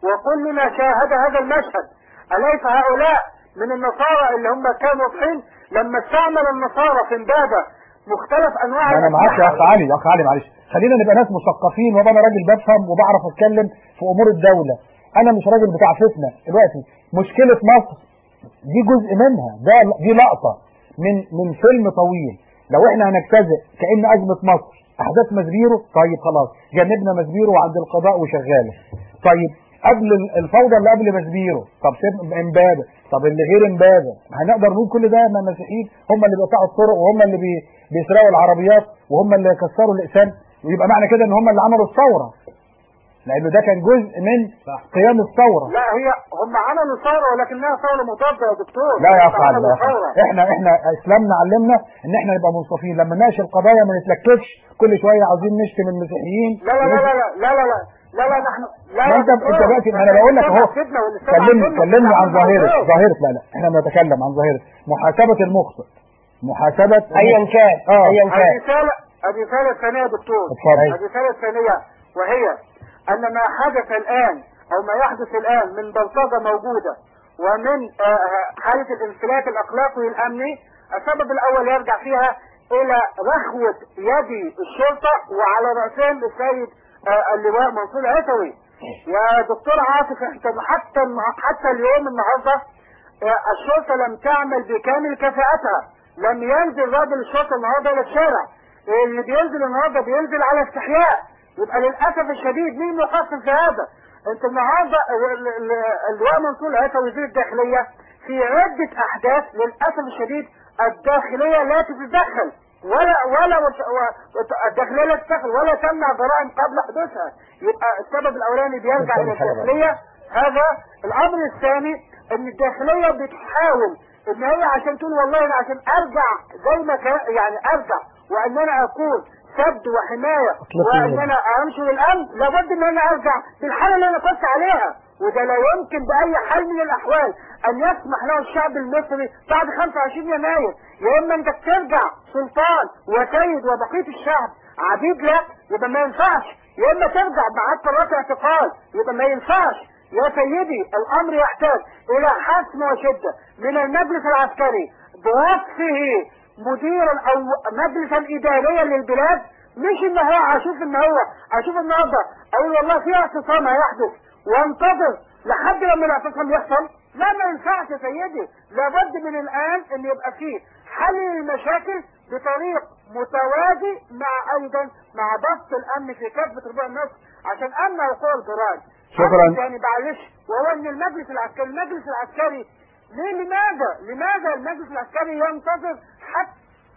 P: وكلنا شاهد هذا المشهد، أليس هؤلاء من النصارى اللي هم كانوا واضحين لما استعمل النصارى في امبابة مختلف انواع
B: انا معاك يا اخ علي يا اخ علي معلش خلينا نبقى ناس مثقفين، وابقى انا راجل بفهم وبعرف اتكلم في امور الدولة. انا مش راجل بتاع فتنة دلوقتي. مشكلة مصر دي جزء منها، ده دي لقطة من من فيلم طويل. لو احنا هنجتزئ كأن ازمة مصر احداث مسبيرو، طيب خلاص جنبنا مسبيرو وعند القضاء وشغاله. طيب قبل الفوضى اللي قبل مسبيرو، طب سيب امبابه، طب اللي غير امبابه، هنقدر نقول كل ده ما المسيحيين هم اللي بيقطعوا الطرق وهم اللي بي بيسرقوا العربيات وهم اللي كسروا الاقسام؟ ويبقى معنى كده ان هم اللي عملوا الثوره، لانه ده كان جزء من قيام الثوره.
P: لا هي هم عملوا ثوره ولكنها ثوره مضاده يا دكتور.
B: لا يا فعلا لا احنا احنا اسلامنا علمنا ان احنا نبقى منصفين، لما نناقش القضايا ما نتلككش كل شويه عايزين نشتم المسيحيين.
P: لا لا لا لا لا لا لا لا لا نحن لا
B: ما انت انت دلوقتي انا بقول لك اهو كلمني كلمني عن ظاهره ظاهره لا لا احنا بنتكلم عن ظاهره محاسبه المخطئ، محاسبه
E: ايا كان
B: اه
E: ايا كان.
P: الرساله الرساله الثانيه يا دكتور، الرساله الثانيه وهي ان ما حدث الان او ما يحدث الان من بلطجه موجوده ومن حاله الانفلات الاخلاقي والامني، السبب الاول يرجع فيها الى رخوه يد الشرطه وعلى راسهم السيد اللواء منصور عيسوي. يا دكتور عاطف انت حتى حتى اليوم النهارده الشرطه لم تعمل بكامل كفاءتها، لم ينزل راجل الشرطه النهارده الى الشارع، اللي بينزل النهارده بينزل على استحياء. يبقى للاسف الشديد مين مقصر في هذا؟ انت النهارده اللواء منصور عيسوي وزير الداخليه في عده احداث للاسف الشديد الداخليه لا تتدخل ولا ولا الداخليه لا تتدخل ولا تمنع جرائم قبل حدوثها. يبقى السبب الاولاني بيرجع الى الداخليه. هذا الامر الثاني ان الداخليه بتحاول ان هي عشان تقول والله انا عشان ارجع زي ما كان يعني ارجع وان انا اكون سد وحمايه وان انا انشر الامن، لابد ان انا ارجع بالحاله اللي انا كنت عليها، وده لا يمكن باي حال من الاحوال ان يسمح له الشعب المصري بعد خمسة وعشرين يناير. يا اما انت ترجع سلطان وسيد وبقيه الشعب عبيد لك يبقى ما ينفعش، يا اما ترجع معاك قرارات اعتقال يبقى ما ينفعش. يا سيدي الامر يحتاج الى حسم وشده من المجلس العسكري بوصفه مديرا او مجلسا اداريا للبلاد، مش ان هو اشوف ان هو اشوف النهارده اقول والله في اعتصام هيحدث وانتظر لحد لما الاعتصام يحصل. لا ما ينفعش يا سيدي، لابد من الان ان يبقى فيه حل المشاكل بطريق متوازي مع ايضا مع ضبط الامن في كافه ربوع مصر عشان امن وقوع الجرائم.
B: شكرا.
P: يعني معلش وهو ان المجلس العسكري المجلس العسكري ليه لماذا لماذا المجلس العسكري ينتظر حتى.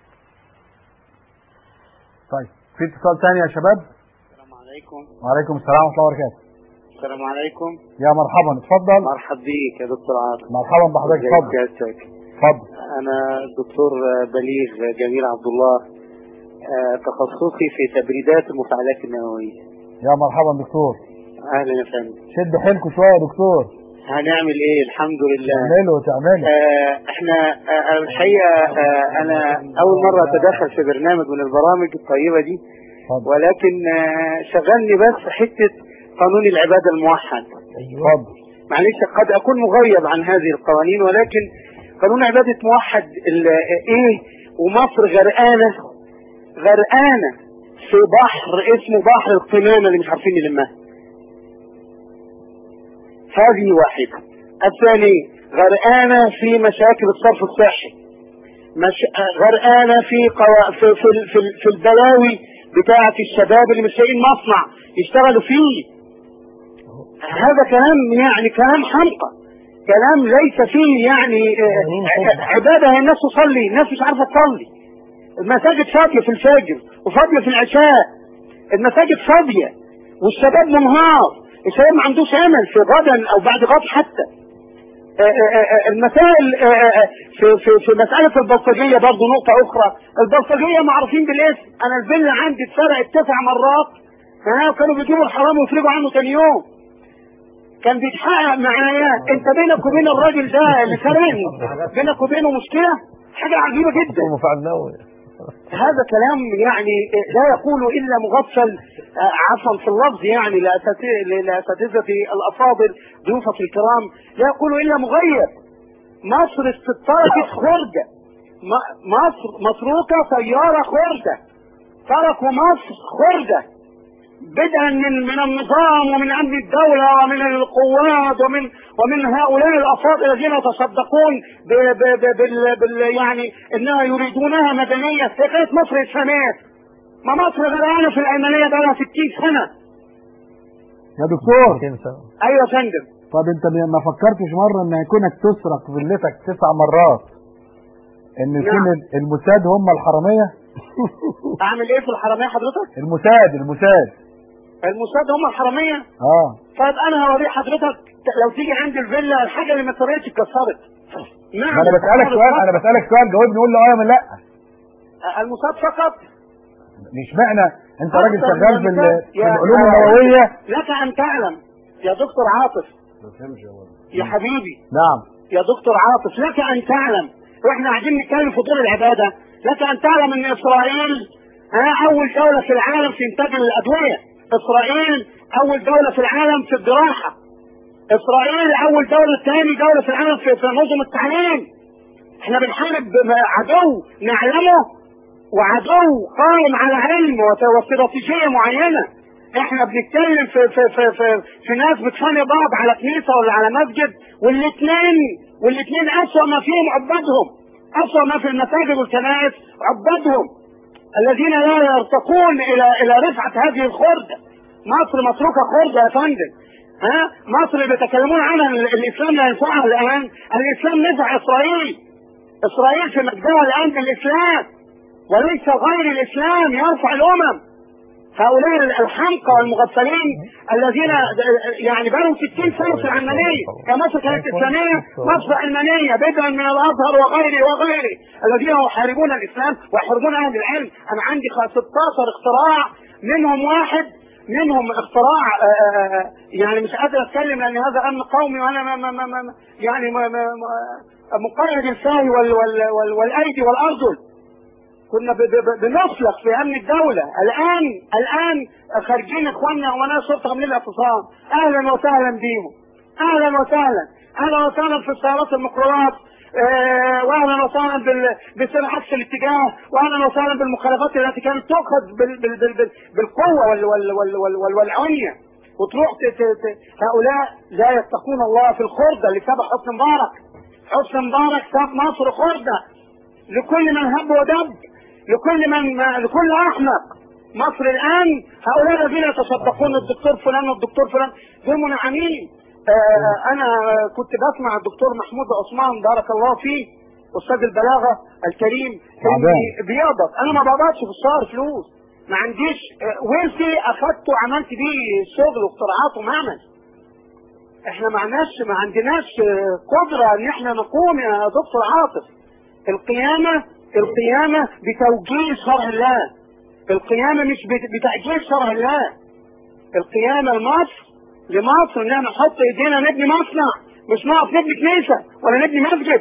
B: طيب في اتصال ثاني يا شباب.
Q: السلام عليكم.
B: وعليكم السلام ورحمه الله وبركاته.
Q: السلام عليكم.
B: يا مرحبا اتفضل.
Q: مرحب بيك يا دكتور عاطف.
B: مرحبا بحضرتك اتفضل. اتفضل.
Q: انا الدكتور بليغ جميل عبد الله، تخصصي في تبريدات المفاعلات النوويه.
B: يا مرحبا دكتور.
Q: اهلا يا فندم.
B: شدوا حيلكم شويه يا دكتور.
Q: هنعمل ايه؟ الحمد لله.
B: تعملوا تعملوا.
Q: آه احنا آه الحقيقه آه انا اول مره اتدخل في برنامج من البرامج الطيبه دي، ولكن آه شغلني بس حته قانون العباده الموحد.
B: اتفضل.
Q: معلش قد اكون مغيب عن هذه القوانين، ولكن قانون عباده موحد ايه ومصر غرقانه غرقانة في بحر اسمه بحر القمامة اللي مش عارفين نلمها. هذه واحدة. الثاني غرقانة في مشاكل الصرف الصحي، مش... غرقانة في, قوا... في, في, في, في البلاوي بتاعة الشباب اللي مش لاقيين مصنع يشتغلوا فيه. هذا كلام يعني كلام حمقى، كلام ليس فيه يعني عبادة. هي الناس تصلي، الناس مش عارفة تصلي، المساجد فاضية في الفجر وفاضية في العشاء، المساجد فاضية والشباب منهار، الشباب ما عندوش امل في غدا او بعد غد حتى. المسائل في في في مسألة البلطجية برضه نقطة أخرى. البلطجية معروفين بالاسم. أنا الفيلا عندي اتسرقت تسع مرات، ها، وكانوا بيجيبوا الحرام ويفرجوا عنه تاني يوم. كان بيتحقق معايا. أنت بينك وبين الراجل ده اللي سرقني بينك وبينه مشكلة، حاجة عجيبة جدا. هذا كلام يعني لا يقول إلا مغفل، عفوا في اللفظ يعني لأساتذة الأفاضل ضيوفة الكرام، لا يقول إلا مغير. مصر تركت خردة، مصر متروكة سيارة خردة، تركوا مصر خردة بدءا من من النظام ومن امن الدولة ومن القوات ومن ومن هؤلاء الافاضل الذين يتصدقون بال بال يعني انها يريدونها مدنية. هي كانت مصر اسلامية، ما مصر غرقانة في العلمانية بقى لها ستين سنة
B: يا دكتور.
Q: ايوه يا فندم.
B: طب انت ما فكرتش مرة ان يكونك تسرق فيلتك تسع مرات ان يكون نعم. الموساد هم الحرامية؟
Q: اعمل ايه في الحرامية حضرتك؟
B: الموساد الموساد
Q: الموساد هم الحرامية؟
B: اه.
Q: طيب انا هوري حضرتك لو تيجي عند الفيلا الحاجة اللي ما اتسرقتش اتكسرت.
B: نعم. انا بسألك سؤال انا بسألك سؤال جاوبني قول لي اه ولا لا.
Q: الموساد فقط.
B: مش معنى انت راجل شغال في, في العلوم النووية.
Q: لك ان تعلم يا دكتور عاطف يا حبيبي.
B: نعم
Q: يا دكتور عاطف، لك ان تعلم واحنا قاعدين نتكلم في دور العبادة، لك ان تعلم ان اسرائيل ها اول دولة في العالم في انتاج الادوية. اسرائيل اول دولة في العالم في الجراحة. اسرائيل اول دولة ثاني دولة في العالم في, في نظم التعليم. احنا بنحارب عدو نعلمه وعدو قائم على علم واستراتيجية معينة. احنا بنتكلم في في في في, في ناس بتخانق بعض على كنيسة ولا على مسجد، والاثنين والاثنين اسوأ ما فيهم عبادهم، اسوأ ما في المساجد والكنائس عبادهم الذين لا يرتقون الى الى رفعة هذه الخردة. مصر متروكة خردة يا فندم. ها مصر اللي بيتكلمون عنها الاسلام لا ينفعها الان، الاسلام نفع اسرائيل. اسرائيل في مجدها الان بالاسلام وليس غير الاسلام يرفع الامم. هؤلاء الحمقى والمغفلين الذين يعني بقوا ستين سنة في العلمانية. مصر كانت اسلامية، مصر علمانية بدءا من الازهر وغيره وغيره الذين يحاربون الاسلام ويحاربون اهل العلم. انا عندي ستاشر اختراع، منهم واحد منهم اختراع آآ يعني مش قادر اتكلم لان هذا امن قومي وانا ما ما ما ما يعني ما ما مقيد الفاهي وال وال وال والايدي والارجل. كنا بنسلخ في امن الدولة. الان الان خارجين اخواننا وانا شرطة من الاعتصام، اهلا وسهلا بيهم، اهلا وسهلا اهلا وسهلا في السيارات الميكروباص، اه واهلا وسهلا بالسير عكس الاتجاه، واهلا وسهلا بالمخالفات التي كانت تؤخذ بال بال بال بال بالقوة وال وال وال وال وال والعنية، وتروح هؤلاء لا يتقون الله في الخردة اللي ساب حسن مبارك. حسن مبارك ساب مصر خردة لكل من هب ودب، لكل من لكل احمق. مصر الان هؤلاء الذين يتصدقون الدكتور فلان والدكتور فلان دول منعمين. آه انا كنت بسمع الدكتور محمود عثمان بارك الله فيه استاذ البلاغه الكريم بيقبض. انا ما بقبضش في الشهر فلوس، ما عنديش ورثي اخدته وعملت بيه شغل واختراعات ومعمل. احنا ما عندناش ما عندناش قدره ان احنا نقوم يا دكتور عاطف. القيامه القيامة بتوجيه شرع الله، القيامة مش بتأجيل شرع الله. القيامة لمصر لمصر ان احنا نحط ايدينا نبني مصنع، مش نقف نبني كنيسة ولا نبني مسجد.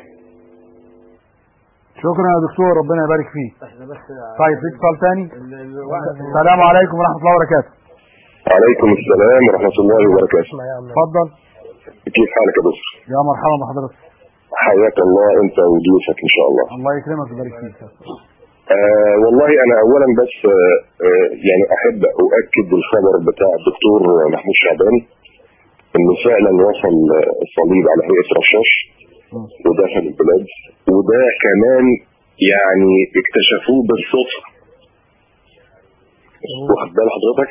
B: شكرا يا دكتور، ربنا يبارك فيك. طيب في اتصال ثاني. السلام عليكم ورحمة الله وبركاته.
R: وعليكم السلام ورحمة الله وبركاته.
B: اتفضل.
R: كيف حالك يا دكتور؟
B: يا مرحبا بحضرتك.
R: حياك الله انت وضيوفك ان شاء الله.
B: الله يكرمك ويبارك فيك.
R: آه والله انا اولا بس آه آه يعني احب اؤكد الخبر بتاع الدكتور محمود شعبان انه فعلا وصل الصليب على هيئه رشاش ودخل البلاد، وده كمان يعني اكتشفوه بالصدفه. واخد بال حضرتك؟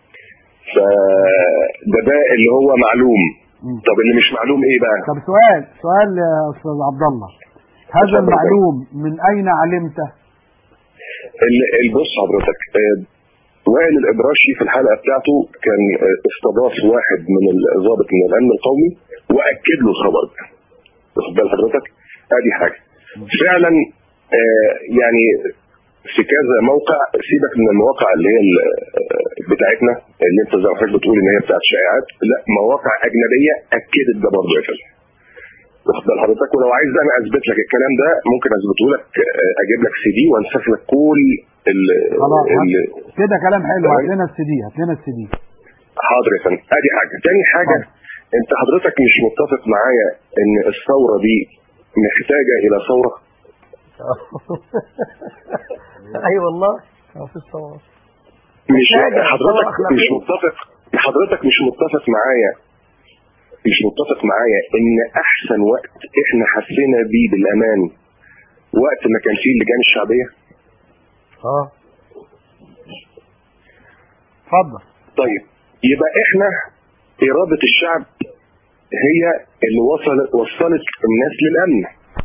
R: فده ده اللي هو معلوم. طب اللي مش معلوم ايه بقى؟
B: طب سؤال سؤال يا استاذ عبد الله، هذا المعلوم من اين علمته؟
R: البص حضرتك، وائل الابراشي في الحلقه بتاعته كان استضاف واحد من الضابط من الامن القومي واكد له الخبر ده. واخد بال حضرتك؟ ادي حاجه. فعلا آه يعني في كذا موقع، سيبك من المواقع اللي هي بتاعتنا اللي انت زي ما حضرتك بتقول ان هي بتاعت شائعات، لا مواقع اجنبيه اكدت ده برضه يا فندم. واخد بال حضرتك؟ ولو عايز انا اثبت لك الكلام ده ممكن اثبته لك، اجيب لك سي دي وانسخ لك كل ال
B: خلاص كده كلام حلو. هات لنا السي دي، هات لنا السي دي.
R: حاضر يا فندم. ادي حاجه. تاني حاجه، انت حضرتك مش متفق معايا ان الثوره دي محتاجه الى ثوره؟
E: اي والله في الثوره
R: مش حضرتك مش متفق حضرتك مش متفق معايا مش متفق معايا ان احسن وقت احنا حسينا بيه بالامان وقت ما كان فيه اللجان الشعبيه؟
B: اه اتفضل.
R: طيب يبقى احنا اراده الشعب هي اللي وصلت وصلت الناس للامن.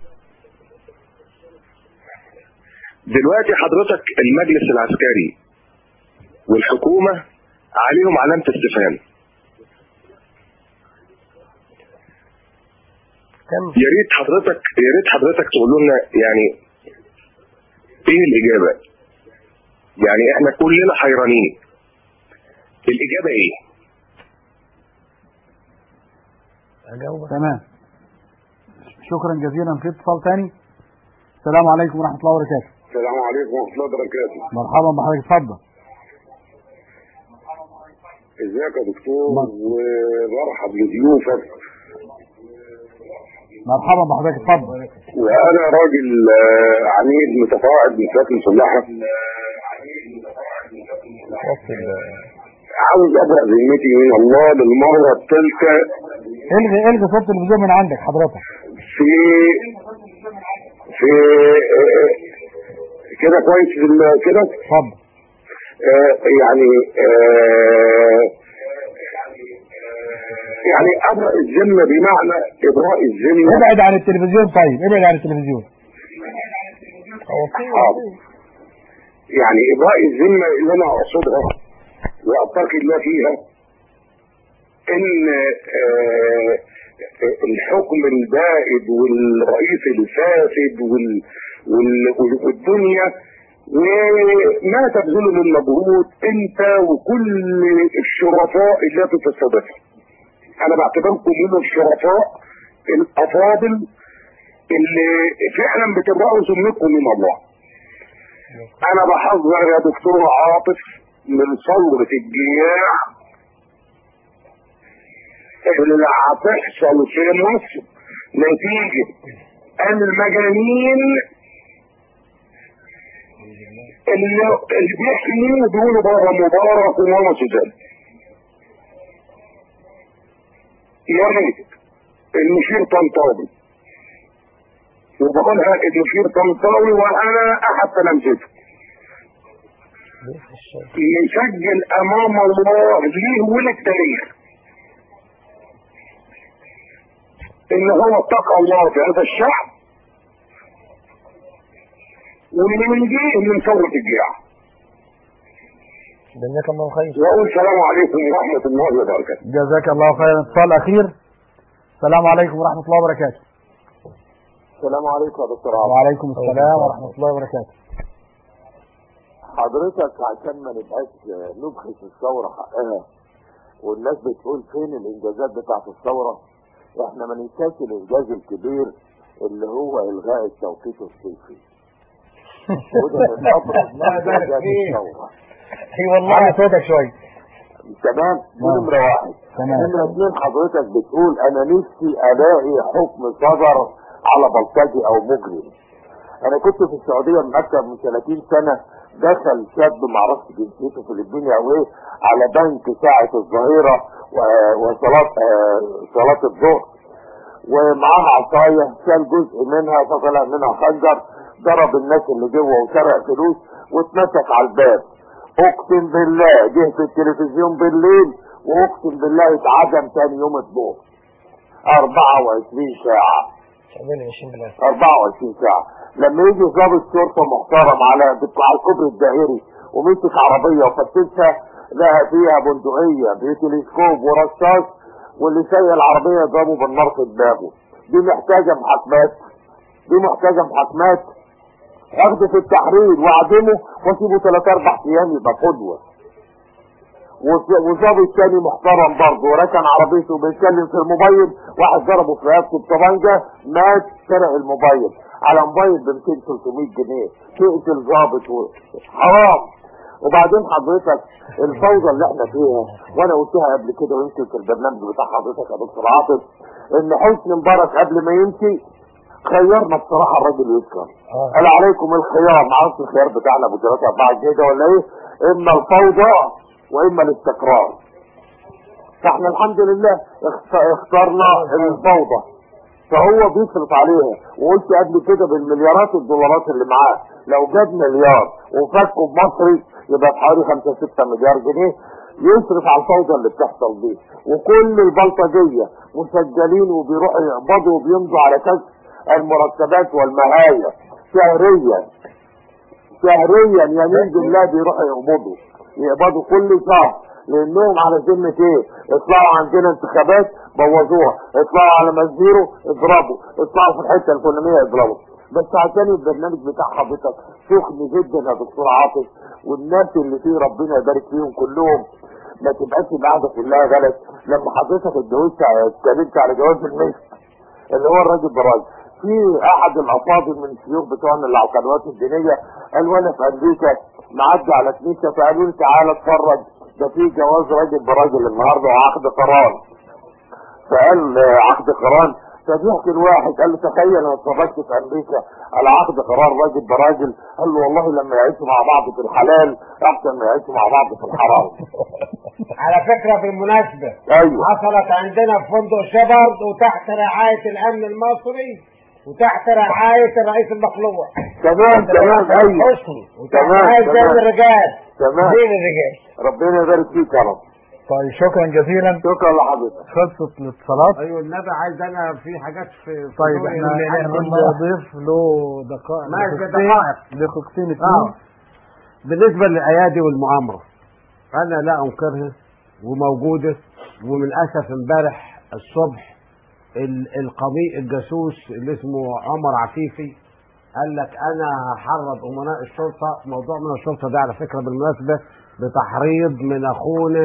R: دلوقتي حضرتك المجلس العسكري والحكومه عليهم علامه استفهام. يا ريت حضرتك يا ريت حضرتك تقول لنا يعني ايه الاجابه؟ يعني احنا كلنا حيرانين. الاجابه ايه؟
B: اجاوب. تمام، شكرا جزيلا. في اتصال ثاني. السلام عليكم ورحمه الله وبركاته.
S: السلام عليكم ورحمه الله وبركاته.
B: مرحبا بحضرتك، اتفضل.
S: ازيك يا دكتور ومرحب بضيوفك.
B: مرحبا بحضرتك، اتفضل.
S: وانا راجل عميد متقاعد من القوات المسلحه، عاوز ابرأ ذمتي من الله للمره الثالثه.
B: الغي الغي صوت التلفزيون من عندك حضرتك.
S: في في كده كويس كده؟
B: اتفضل.
S: آه يعني آه يعني ابرأ الذمه بمعنى ابراء الذمه.
B: ابعد عن التلفزيون. طيب ابعد عن التلفزيون.
S: حاضر. يعني ابراء الذمه اللي انا اقصدها واتقي الله فيها ان آه الحكم البائد والرئيس الفاسد وال والدنيا وما تبذله من مجهود انت وكل الشرفاء التي تستضيفها. انا بعتبركم من الشرفاء الافاضل اللي فعلا بتبرأوا ذمتكم من الله. انا بحذر يا دكتور عاطف من ثورة الجياع اللي هتحصل في مصر نتيجة ان المجانين اللي اللي بيحموا دول بره مبارك وما سجل. يا ريت المشير طنطاوي، وبقولها المشير طنطاوي وانا احد تلامذته، يسجل امام الله ليه وللتاريخ ان هو اتقى الله في هذا الشعب واللي من جيه من ثورة الجياع.
E: جزاك الله خير.
S: واقول السلام عليكم ورحمة الله وبركاته.
B: جزاك الله خيرا. اتصال اخير. السلام عليكم ورحمة الله وبركاته.
F: السلام عليكم يا دكتور عبد.
B: وعليكم السلام ورحمة الله وبركاته.
F: حضرتك عشان ما نبقاش نبخس الثورة حقها والناس بتقول فين الانجازات بتاعت الثورة، احنا ما ننساش الانجاز الكبير اللي هو الغاء التوقيت الصيفي. وده من ابرز انجازات الثورة.
B: اي والله على صوتك شوية.
F: تمام. نمرة واحد. نمرة اثنين حضرتك بتقول انا نفسي الاقي حكم صدر على بلطجي او مجرم. انا كنت في السعوديه من اكثر من ثلاثين سنه، دخل شاب ما اعرفش جنسيته فلبيني او ايه على بنك ساعه الظهيره وصلاه صلاه الظهر، ومعاها عصايه، شال جزء منها فطلع منها خنجر، ضرب الناس اللي جوه وسرق فلوس واتمسك على الباب. اقسم بالله جه في التلفزيون بالليل، واقسم بالله اتعدم ثاني يوم الظهر. أربعة وعشرين ساعة أربعة وعشرين ساعة. لما يجي ضابط شرطة محترم على على الكوبري الدائري ومسك عربية وفتشها لها فيها بندقية بتلسكوب ورصاص، واللي سايق العربية يضربه بالنار في دماغه. دي محتاجة محاكمات، دي محتاجة محاكمات. اخده في التحرير واعدمه واسيبه ثلاث اربع ايام يبقى قدوة. وظابط تاني محترم برضه وركن عربيته وبيتكلم في الموبايل، واحد ضربه في رقبته بطبنجة مات، سرق الموبايل على موبايل ب مئتين ثلاثمية جنيه، تقتل ظابط حرام. وبعدين حضرتك الفوضى اللي احنا فيها، وانا قلتها قبل كده ويمكن في البرنامج بتاع حضرتك يا دكتور عاطف، ان حسني مبارك قبل ما يمشي خيرنا بصراحه الراجل يذكر قال عليكم الخيار، ما عرفت الخيار بتاعنا ابو ثلاثة اربعة كده ولا ايه؟ اما الفوضى واما الاستقرار. فاحنا الحمد لله اخترنا الفوضى، فهو بيصرف عليها. وقلت قبل كده بالمليارات الدولارات اللي معاه، لو جاب مليار وفكه بمصري يبقى حوالي خمسة ستة مليار جنيه يصرف على الفوضى اللي بتحصل دي. وكل البلطجيه مسجلين وبيروحوا يقبضوا وبيمضوا على كشف المرتبات والمهاية شهريا شهريا يمين بالله بيروحوا يقبضوا يقبضوا كل شهر، لانهم على ذمه ايه؟ اطلعوا عندنا انتخابات بوظوها، اطلعوا على مزيرو اضربوا، اطلعوا في الحته الفلانيه اضربوا. بس عشان البرنامج بتاع حضرتك سخن جدا يا دكتور عاطف، والناس اللي فيه ربنا يبارك فيهم كلهم، ما تبقاش القعده كلها غلط. لما حضرتك اتجوزت اتكلمت على جواز المثل اللي هو الراجل براجل، في احد الافاضل من الشيوخ بتوعنا اللي على القنوات الدينيه قال وانا في امريكا معدي على كنيسه فقالوا لي تعالى اتفرج ده في جواز راجل براجل النهارده وعقد قران. فقال عقد قران، فبيحكي الواحد قال له تخيل انا اتفرجت في امريكا على عقد قرار راجل براجل، قال له والله لما يعيشوا مع بعض في الحلال احسن ما يعيشوا مع بعض في الحرام.
C: على فكره بالمناسبه
F: ايوه
C: حصلت عندنا في فندق شبرد وتحت رعايه الامن المصري وتحت رعايه الرئيس المخلوع.
F: تمام تمام ايوه
C: حسني وتحت رعايه زين الرجال.
F: تمام
C: زين الرجال.
F: ربنا يبارك فيك يا رب.
B: طيب شكرا جزيلا.
F: شكرا لحضرتك.
B: خلصت الاتصالات.
C: ايوه النبي عايز انا في حاجات في
B: طيب احنا نضيف له دقائق
C: ماشي دقائق
B: دقيقتين اثنين.
C: بالنسبه للايادي والمؤامره انا لا انكرها وموجوده، ومن الاسف امبارح الصبح القضي الجاسوس اللي اسمه عمر عفيفي قال لك انا هحرض امناء الشرطه. موضوع من الشرطه ده على فكره بالمناسبه بتحريض من اخونا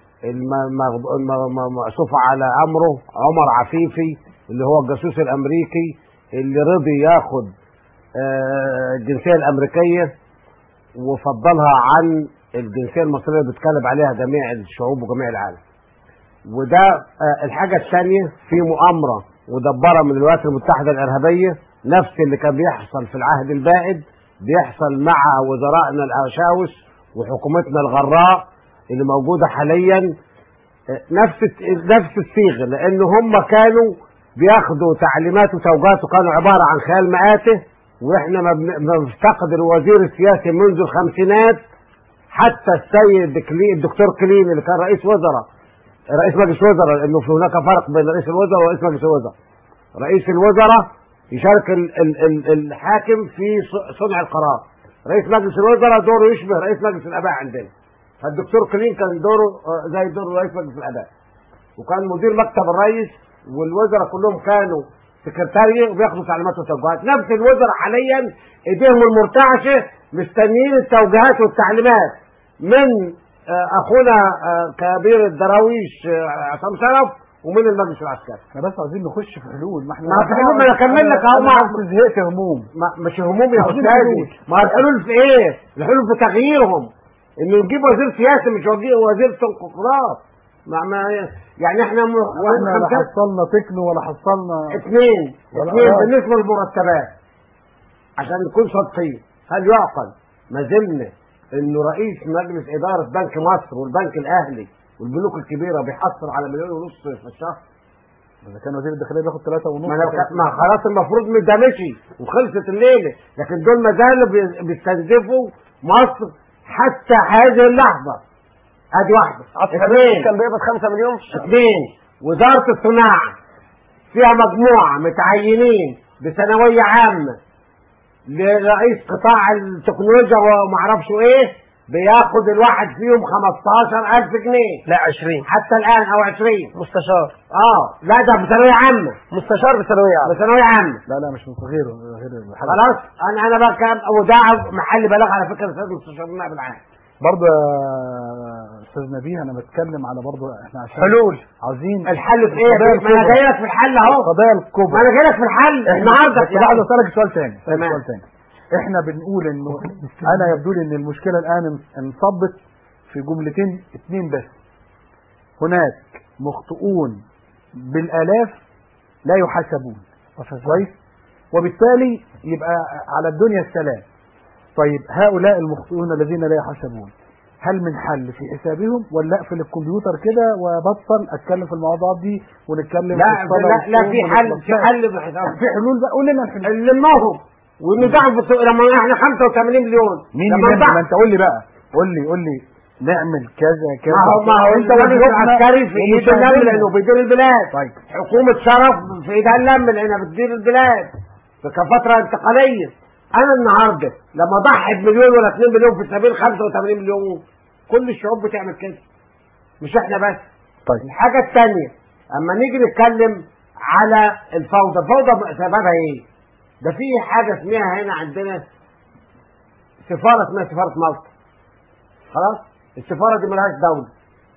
C: المعصوف على امره عمر عفيفي اللي هو الجاسوس الامريكي اللي رضي ياخد الجنسيه الامريكيه وفضلها عن الجنسيه المصريه اللي بتكلم عليها جميع الشعوب وجميع العالم. وده الحاجه الثانيه في مؤامره مدبره من الولايات المتحده الارهابيه، نفس اللي كان بيحصل في العهد البائد بيحصل مع وزرائنا الاشاوس وحكومتنا الغراء اللي موجوده حاليا، نفس نفس الصيغه، لان هم كانوا بياخدوا تعليمات وتوجيهات وكانوا عباره عن خيال مآته، واحنا ما بنفتقد الوزير السياسي منذ الخمسينات حتى السيد كلين الدكتور كلين اللي كان رئيس وزراء رئيس مجلس وزراء، لانه في هناك فرق بين رئيس الوزراء ورئيس مجلس الوزراء. رئيس الوزراء يشارك ال ال ال الحاكم في صنع القرار، رئيس مجلس الوزراء دوره يشبه رئيس مجلس الاباء عندنا. فالدكتور كلين كان دوره زي دور رئيس مجلس الاباء، وكان مدير مكتب الرئيس، والوزراء كلهم كانوا سكرتاريه وبياخدوا تعليمات وتوجيهات. نفس الوزراء حاليا ايديهم المرتعشه مستنيين التوجيهات والتعليمات من اخونا كبير الدراويش عصام شرف ومن المجلس العسكري.
B: احنا بس عايزين نخش في حلول. ما احنا
C: ما في حلول، ما انا اكمل لك اهو.
B: ما زهقت هموم.
C: مش هموم يا استاذي، ما الحلول في ايه؟ الحلول في تغييرهم، انه نجيب وزير سياسي مش وزير تنقيط. ما ما يعني احنا م...
B: واحنا لا حصلنا تكنو ولا حصلنا
C: اثنين اثنين بالنسبه للمرتبات. عشان نكون صادقين، هل يعقل ما زلنا انه رئيس مجلس اداره بنك مصر والبنك الاهلي والبنوك الكبيره بيحصل على مليون ونص في الشهر؟
B: اذا كان وزير الداخليه بياخد ثلاثة ونص
C: ما, ما خلاص المفروض من ده مشي وخلصت الليله، لكن دول ما زالوا بيستنزفوا مصر حتى هذه اللحظه. ادي واحده. اثنين
E: كان بيقبض خمسة مليون.
C: اثنين وزاره الصناعه فيها مجموعه متعينين بثانويه عامه لرئيس قطاع التكنولوجيا وما اعرفش ايه، بياخد الواحد فيهم خمستاشر ألف جنيه.
E: لا عشرين
C: حتى الان او عشرين.
E: مستشار.
C: اه لا ده بثانويه عامه.
E: مستشار بثانويه عامه.
C: بثانويه عامه.
B: لا لا مش غير غير
C: خلاص انا انا بقى كام وده محل بلاغ على فكره استاذ مستشار النائب العام.
B: برضه يا استاذ نبيه انا بتكلم على برضه احنا عشان
C: حلول
B: عاوزين
C: الحل في ايه؟ ما انا جاي لك في الحل اهو.
B: القضايا الكبرى.
C: ما انا جاي لك في الحل النهارده.
B: لا عايز اسالك سؤال ثاني. سؤال ثاني. احنا بنقول انه انا يبدو لي ان المشكله الان انصبت في جملتين اثنين بس. هناك مخطئون بالالاف لا يحاسبون كويس، وبالتالي يبقى على الدنيا السلام. طيب هؤلاء المخطئون الذين لا يحاسبون هل من حل في حسابهم ولا اقفل الكمبيوتر كده وبطل اتكلم في المواضيع دي ونتكلم
C: لا
B: في الصلاة
C: لا لا في حل في حل بحساب
B: في حلول بقى قول لنا الحلول.
C: نلمهم ونضعف لما احنا خمسة وثمانين مليون.
B: مين اللي ما انت قول لي بقى قول لي قول لي نعمل كذا كذا.
C: ما هو ما هو انت راجل عسكري في ايد اللم لانه بيدير البلاد.
B: طيب
C: حكومه شرف في ايدها اللم لانها بتدير البلاد كفتره انتقاليه. انا النهارده لما اضحي بمليون ولا اتنين مليون في سبيل خمسة وثمانين مليون كل الشعوب بتعمل كده مش احنا بس.
B: طيب
C: الحاجه الثانيه اما نيجي نتكلم على الفوضى، الفوضى سببها ايه؟ ده في حاجه اسمها هنا عندنا سفاره اسمها سفاره مالطا. خلاص السفاره دي ملهاش دوله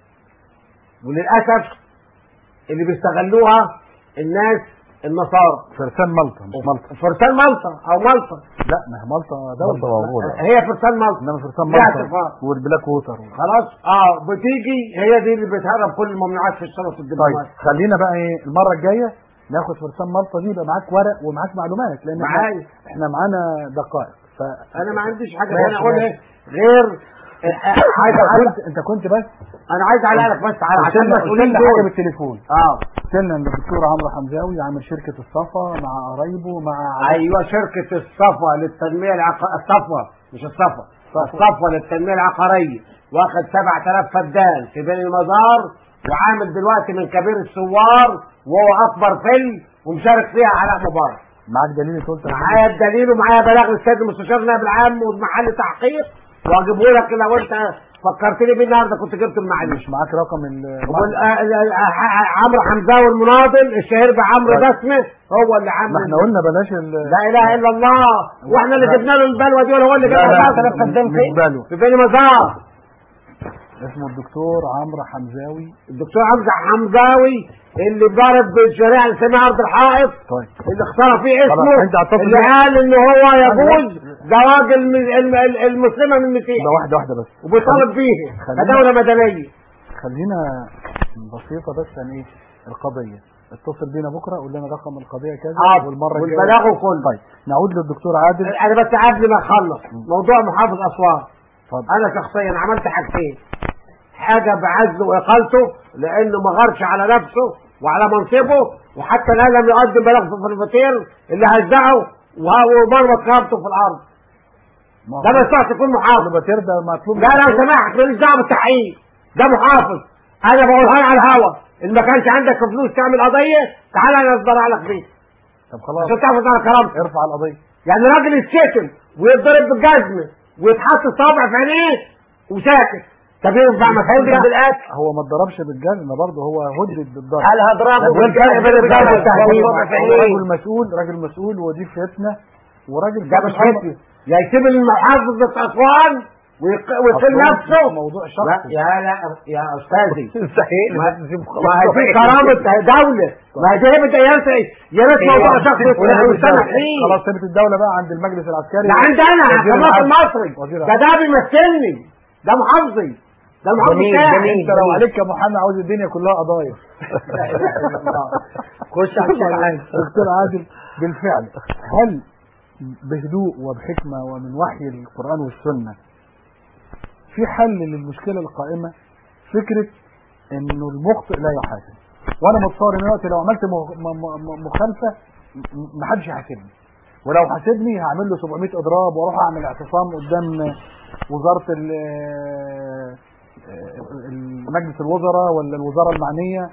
C: وللاسف اللي بيستغلوها الناس النصارى.
B: فرسان مالطا مش مالطا.
C: فرسان مالطا او مالطا.
B: لا ما هي مالطا دوله
D: موجوده.
C: هي فرسان مالطا
B: انما فرسان مالطا والبلاك ووتر
C: خلاص اه بتيجي هي دي اللي بتهرب كل الممنوعات في الشرف الدبلوماسي.
B: طيب خلينا بقى ايه المره الجايه ناخد فرسان مالطا دي يبقى معاك ورق ومعاك معلومات لان
C: معايا
B: احنا معانا دقائق. ف
C: انا ما عنديش حاجه انا اقولها غير
B: عايز كنت انت كنت بس
C: انا عايز اعلقك بس على عشان
B: مسؤولين حاجه بالتليفون.
C: اه
B: قلت لنا ان الدكتور عمرو حمزاوي عامل شركه الصفا مع قرايبه مع
C: ايوه شركه الصفا للتنميه العقاريه. الصفا مش الصفا الصفا للتنميه العقاريه واخد سبعة آلاف فدان في بين المزار وعامل دلوقتي من كبير الثوار وهو اكبر فيلم ومشارك فيها علاء مبارك.
B: معاك دليل قلت
C: معايا الدليل ومعايا بلاغ للسيد المستشار النائب العام ومحل تحقيق واجيبه لك لو انت فكرتني بيه النهارده كنت جبت المعلومه.
B: مش معاك رقم
C: عمرو حمزاوي المناضل الشهير بعمرو بسمه هو اللي عامل.
B: ما احنا قلنا بلاش
C: لا اله الا الله واحنا اللي جبنا له البلوه دي ولا هو اللي جاب سبعة آلاف فدان فين؟ في بني مزار.
B: اسمه الدكتور عمرو حمزاوي.
C: الدكتور عمرو حمزاوي اللي ضرب بالشريعه اللي اسمها ارض الحائط.
B: طيب
C: اللي اختار فيه اسمه اللي قال ان هو يجوز زواج المسلمه من المسيح.
B: ده واحده واحده بس
C: وبيطالب بيه كدوله مدنيه.
B: خلينا بسيطه بس عن ايه القضيه. اتصل بينا بكره قول لنا رقم القضيه كذا
C: آه
B: والمره الجايه
C: والبلاغ كله.
B: طيب نعود للدكتور عادل.
C: انا بس قبل ما اخلص موضوع محافظ اسوان. انا شخصيا عملت حاجتين، حاجه بعزله واقالته لانه ما غارش على نفسه وعلى منصبه وحتى الان لم يقدم بلاغ في الفطير اللي هزعه ومرمط كرامته في الارض. ده ما ينفعش يكون محافظ.
B: الفطير ده مطلوب.
C: لا لو سمحت ماليش دعوه بالتحقيق، ده محافظ. انا بقولها على الهوا ان ما كانش عندك فلوس تعمل قضيه تعالى انا اصدر لك فيه.
B: طب خلاص
C: عشان تحافظ على كرامتك
B: ارفع القضيه.
C: يعني راجل يتشتم ويتضرب بالجزمه ويتحط صابع في عينيه وساكت. طب ينفع مسؤول بالقتل؟
B: هو ما اتضربش بالجزمه برضه هو هدد بالضرب.
C: هل هضربه بالجزمه بالجزمه والتهديد؟
B: راجل مسؤول راجل مسؤول ودي فتنه وراجل
C: ده مش فتنه يا يسيب المحافظ بتاع اسوان ويقتل نفسه.
B: موضوع شخصي.
C: يا لا يا استاذي ما هي دي كرامه دوله ما هي دي هيبه يا ريت يا ريت موضوع شخصي وسامح فيه.
B: خلاص سيبت الدوله بقى عند المجلس العسكري.
C: ده عندي انا كمواطن مصري ده ده بيمثلني ده محافظي ده المحافظ بتاعي.
B: انت لو عليك كمحامي عاوز الدنيا كلها قضايا.
C: خش على الدكتور عادل.
B: دكتور عادل بالفعل هل بهدوء وبحكمة ومن وحي القرآن والسنة في حل للمشكلة القائمة، فكرة انه المخطئ لا يحاسب. وانا متصور ان دلوقتي لو عملت مخالفة محدش يحاسبني، ولو حاسبني هعمل له سبعمية اضراب واروح اعمل اعتصام قدام وزارة مجلس الوزراء ولا الوزارة المعنية،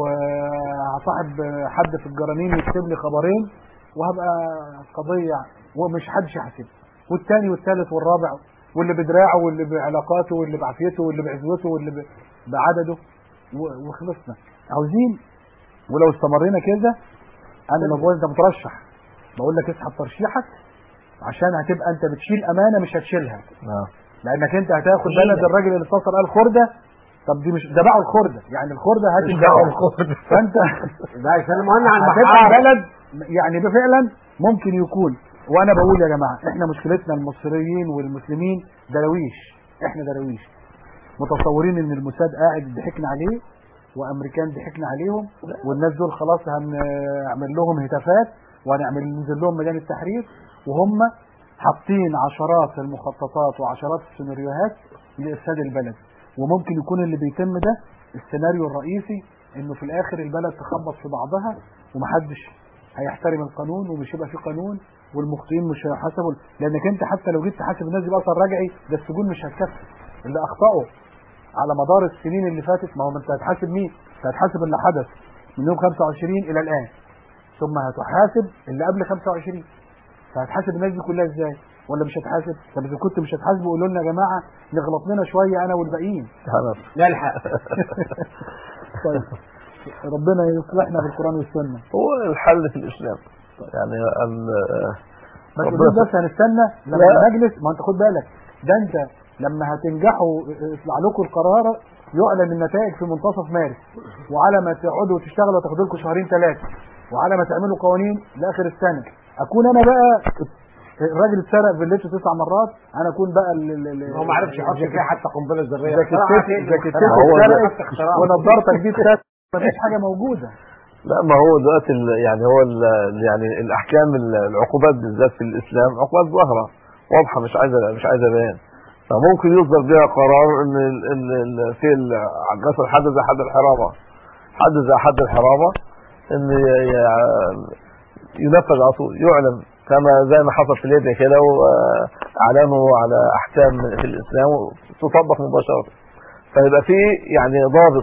B: وهصاحب حد في الجرانين يكتب لي خبرين وهبقى قضية ومش حدش يحاسبني، والتاني والثالث والرابع واللي بدراعه واللي بعلاقاته واللي بعافيته واللي بعزوته واللي بعدده وخلصنا. عاوزين ولو استمرينا كده، انا لما بقول انت مترشح بقول لك اسحب ترشيحك عشان هتبقى انت بتشيل امانه مش هتشيلها، لانك انت هتاخد بلد الراجل اللي اتصل قال خرده، طب دي مش ده باعوا الخرده، يعني الخرده هات الخرده، فانت
C: ده يسلموا لنا على
B: المحار بلد يعني فعلا ممكن يكون. وانا بقول يا جماعه احنا مشكلتنا المصريين والمسلمين درويش، احنا درويش متصورين ان الموساد قاعد ضحكنا عليه وامريكان ضحكنا عليهم والناس دول خلاص هنعمل لهم هتافات وهنعمل ننزل لهم ميدان التحرير، وهم حاطين عشرات المخططات وعشرات السيناريوهات لافساد البلد. وممكن يكون اللي بيتم ده السيناريو الرئيسي، انه في الاخر البلد تخبط في بعضها ومحدش هيحترم القانون ومش هيبقى في قانون والمخطئين مش هيحاسبوا، لانك انت حتى لو جيت تحاسب الناس دي باثر رجعي ده السجون مش هتكفي. اللي اخطأوا على مدار السنين اللي فاتت، ما هو انت هتحاسب مين؟ انت هتحاسب اللي حدث من يوم خمسة وعشرين الى الان، ثم هتحاسب اللي قبل خمسة وعشرين، فهتحاسب الناس دي كلها ازاي؟ ولا مش هتحاسب؟ طب اذا كنت مش هتحاسب قولوا لنا يا جماعه نغلط لنا شويه انا والباقيين
C: نلحق.
B: طيب ربنا يصلحنا بالقران والسنه.
D: هو الحل في الاسلام يعني
B: بس بس هنستنى لما المجلس، ما انت خد بالك ده انت لما هتنجحوا يطلع لكم القرار يعلن النتائج في منتصف مارس، وعلى ما تقعدوا وتشتغلوا تاخدوا لكم شهرين ثلاثه، وعلى ما تعملوا قوانين لاخر السنه، اكون انا بقى الراجل اتسرق فيلته تسع مرات، انا اكون بقى اللي
C: هو ما عرفش يحط فيها حتى قنبله ذريه،
B: جاكيتك اتسرقت ونضارتك دي اتسرقت، مفيش حاجه موجوده.
D: لا ما هو دلوقتي يعني هو يعني الاحكام العقوبات بالذات في الاسلام عقوبات ظاهره واضحه مش عايزه مش عايزه بيان، فممكن يصدر بها قرار ان ال في القصر حد زي حد الحرابه حد زي حد الحرابه ان ينفذ على طول، يعلن كما زي ما حصل في ليبيا كده واعلنوا على احكام في الاسلام وتطبق مباشره، فيبقى في يعني ضابط.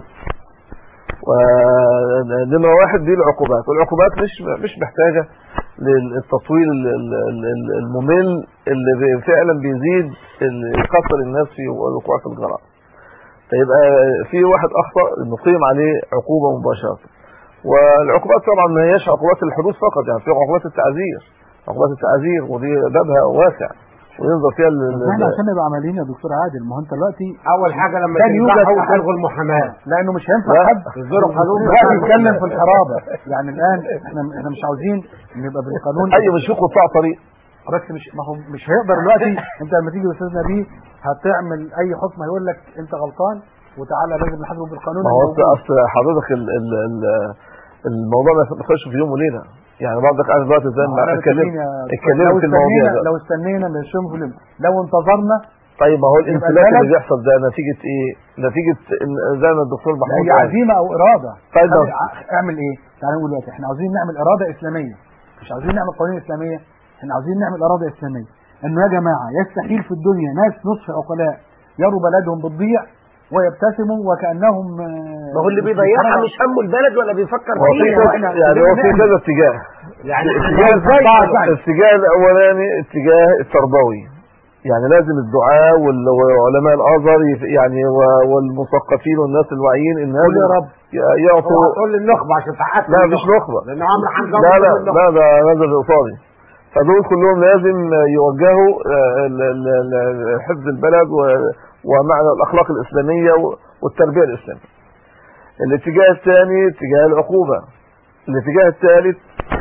D: ونمرة واحد دي العقوبات، والعقوبات مش مش محتاجه للتطويل الممل اللي فعلا بيزيد يكسر الناس في الوقوع في الجرائم. فيبقى في واحد اخطا نقيم عليه عقوبه مباشره. والعقوبات طبعا ما هياش عقوبات الحدوث فقط، يعني في عقوبات التعزير، عقوبات التعزير ودي بابها واسع وينظر فيها
B: احنا عشان نبقى عمليين يا دكتور عادل. ما هو انت دلوقتي
C: اول حاجه لما تنجحوا تلغوا المحاماه،
B: لانه مش هينفع حد
C: يصدروا قانون
B: بقى يتكلم في الحرابه. يعني الان احنا احنا مش عاوزين نبقى بالقانون
D: اي مش في قطاع طريق،
B: بس مش ما هو مش هيقدر دلوقتي. انت لما تيجي استاذ نبيه هتعمل اي حكم هيقول لك انت غلطان وتعالى لازم نحاسبه بالقانون.
D: ما هو اصل حضرتك ال ال ال الموضوع ما يخش في يوم وليله، يعني برضك انا دلوقتي زي ما اتكلمت اتكلمت في المواضيع ده.
B: لو استنينا مش يوم في لو انتظرنا.
D: طيب ما هو الانفلات اللي بيحصل ده نتيجه ايه؟ نتيجه زي ما الدكتور محمود
B: هي عزيمه او اراده.
D: طيب
B: اعمل ايه؟ تعالى نقول دلوقتي احنا عاوزين نعمل اراده اسلاميه، مش عاوزين نعمل قوانين اسلاميه، احنا عاوزين نعمل اراده اسلاميه. انه يا جماعه يستحيل في الدنيا ناس نصف عقلاء يروا بلدهم بتضيع ويبتسموا وكانهم
C: ما هو اللي بيضيعها مش همه البلد ولا بيفكر
D: فيها. يعني هو في كذا اتجاه،
C: يعني
D: الاتجاه الاتجاه الاولاني اتجاه التربوي، يعني لازم الدعاء وعلماء الازهر يعني والمثقفين والناس الواعيين ان
C: لازم يعطوا تقول لي النخبه عشان تحقق.
D: لا مش نخبه،
C: لان عمرو حمزه
D: لا لا لا ده نزل قصادي. فدول كلهم لازم يوجهوا حفظ البلد ومعنى الاخلاق الاسلاميه والتربيه الاسلاميه. الاتجاه الثاني اتجاه العقوبه. الاتجاه الثالث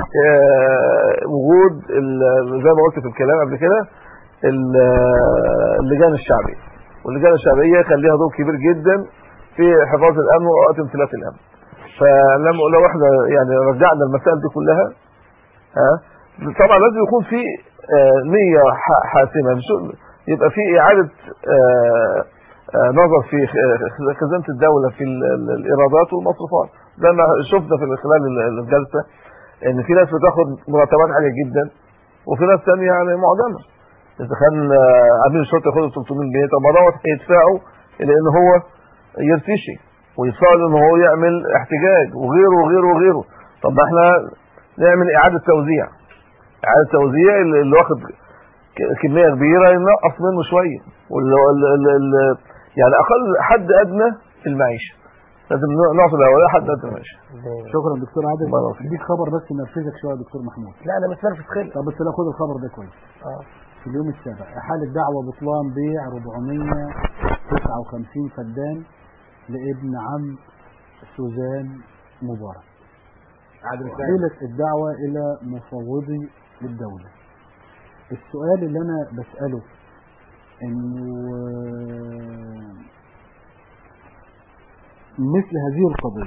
D: وجود زي ما قلت في الكلام قبل كده اللجان الشعبيه، واللجان الشعبيه كان ليها دور كبير جدا في حفاظ الامن واوقات انفلات الامن. فلما لو احنا يعني رجعنا المسائل دي كلها ها طبعا لازم يكون في نية حاسمة، يبقى في إعادة نظر في خزانة الدولة في الإيرادات والمصروفات. زي ما شفنا في خلال الجلسة إن في ناس بتاخد مرتبات عالية جدا وفي ناس ثانيه يعني معدمة. إذا كان أمين الشرطة ياخد ثلاثمية جنيه، طب ما دوت هيدفعوا لأن هو يرتشي ويدفعوا لأن هو يعمل احتجاج وغيره وغيره وغيره. طب ما احنا نعمل إعادة توزيع، إعادة توزيع اللي واخد كمية كبيرة ينقص منه شوية، يعني أقل حد أدنى في المعيشة لازم نعطي الأولوية حد أدنى في المعيشة.
B: شكرا دكتور عادل. اديك خبر بس ينرفزك شوية يا دكتور محمود.
E: لا أنا مش نرفز خير.
B: طب بس لا خد الخبر ده كويس.
E: اه
B: في اليوم السابع حالة دعوة بطلان بيع أربعمية وتسعة وخمسين فدان لابن عم سوزان مبارك. حيلت الدعوة إلى مفوضي الدولة. السؤال اللي أنا بسأله إنه مثل هذه القضية،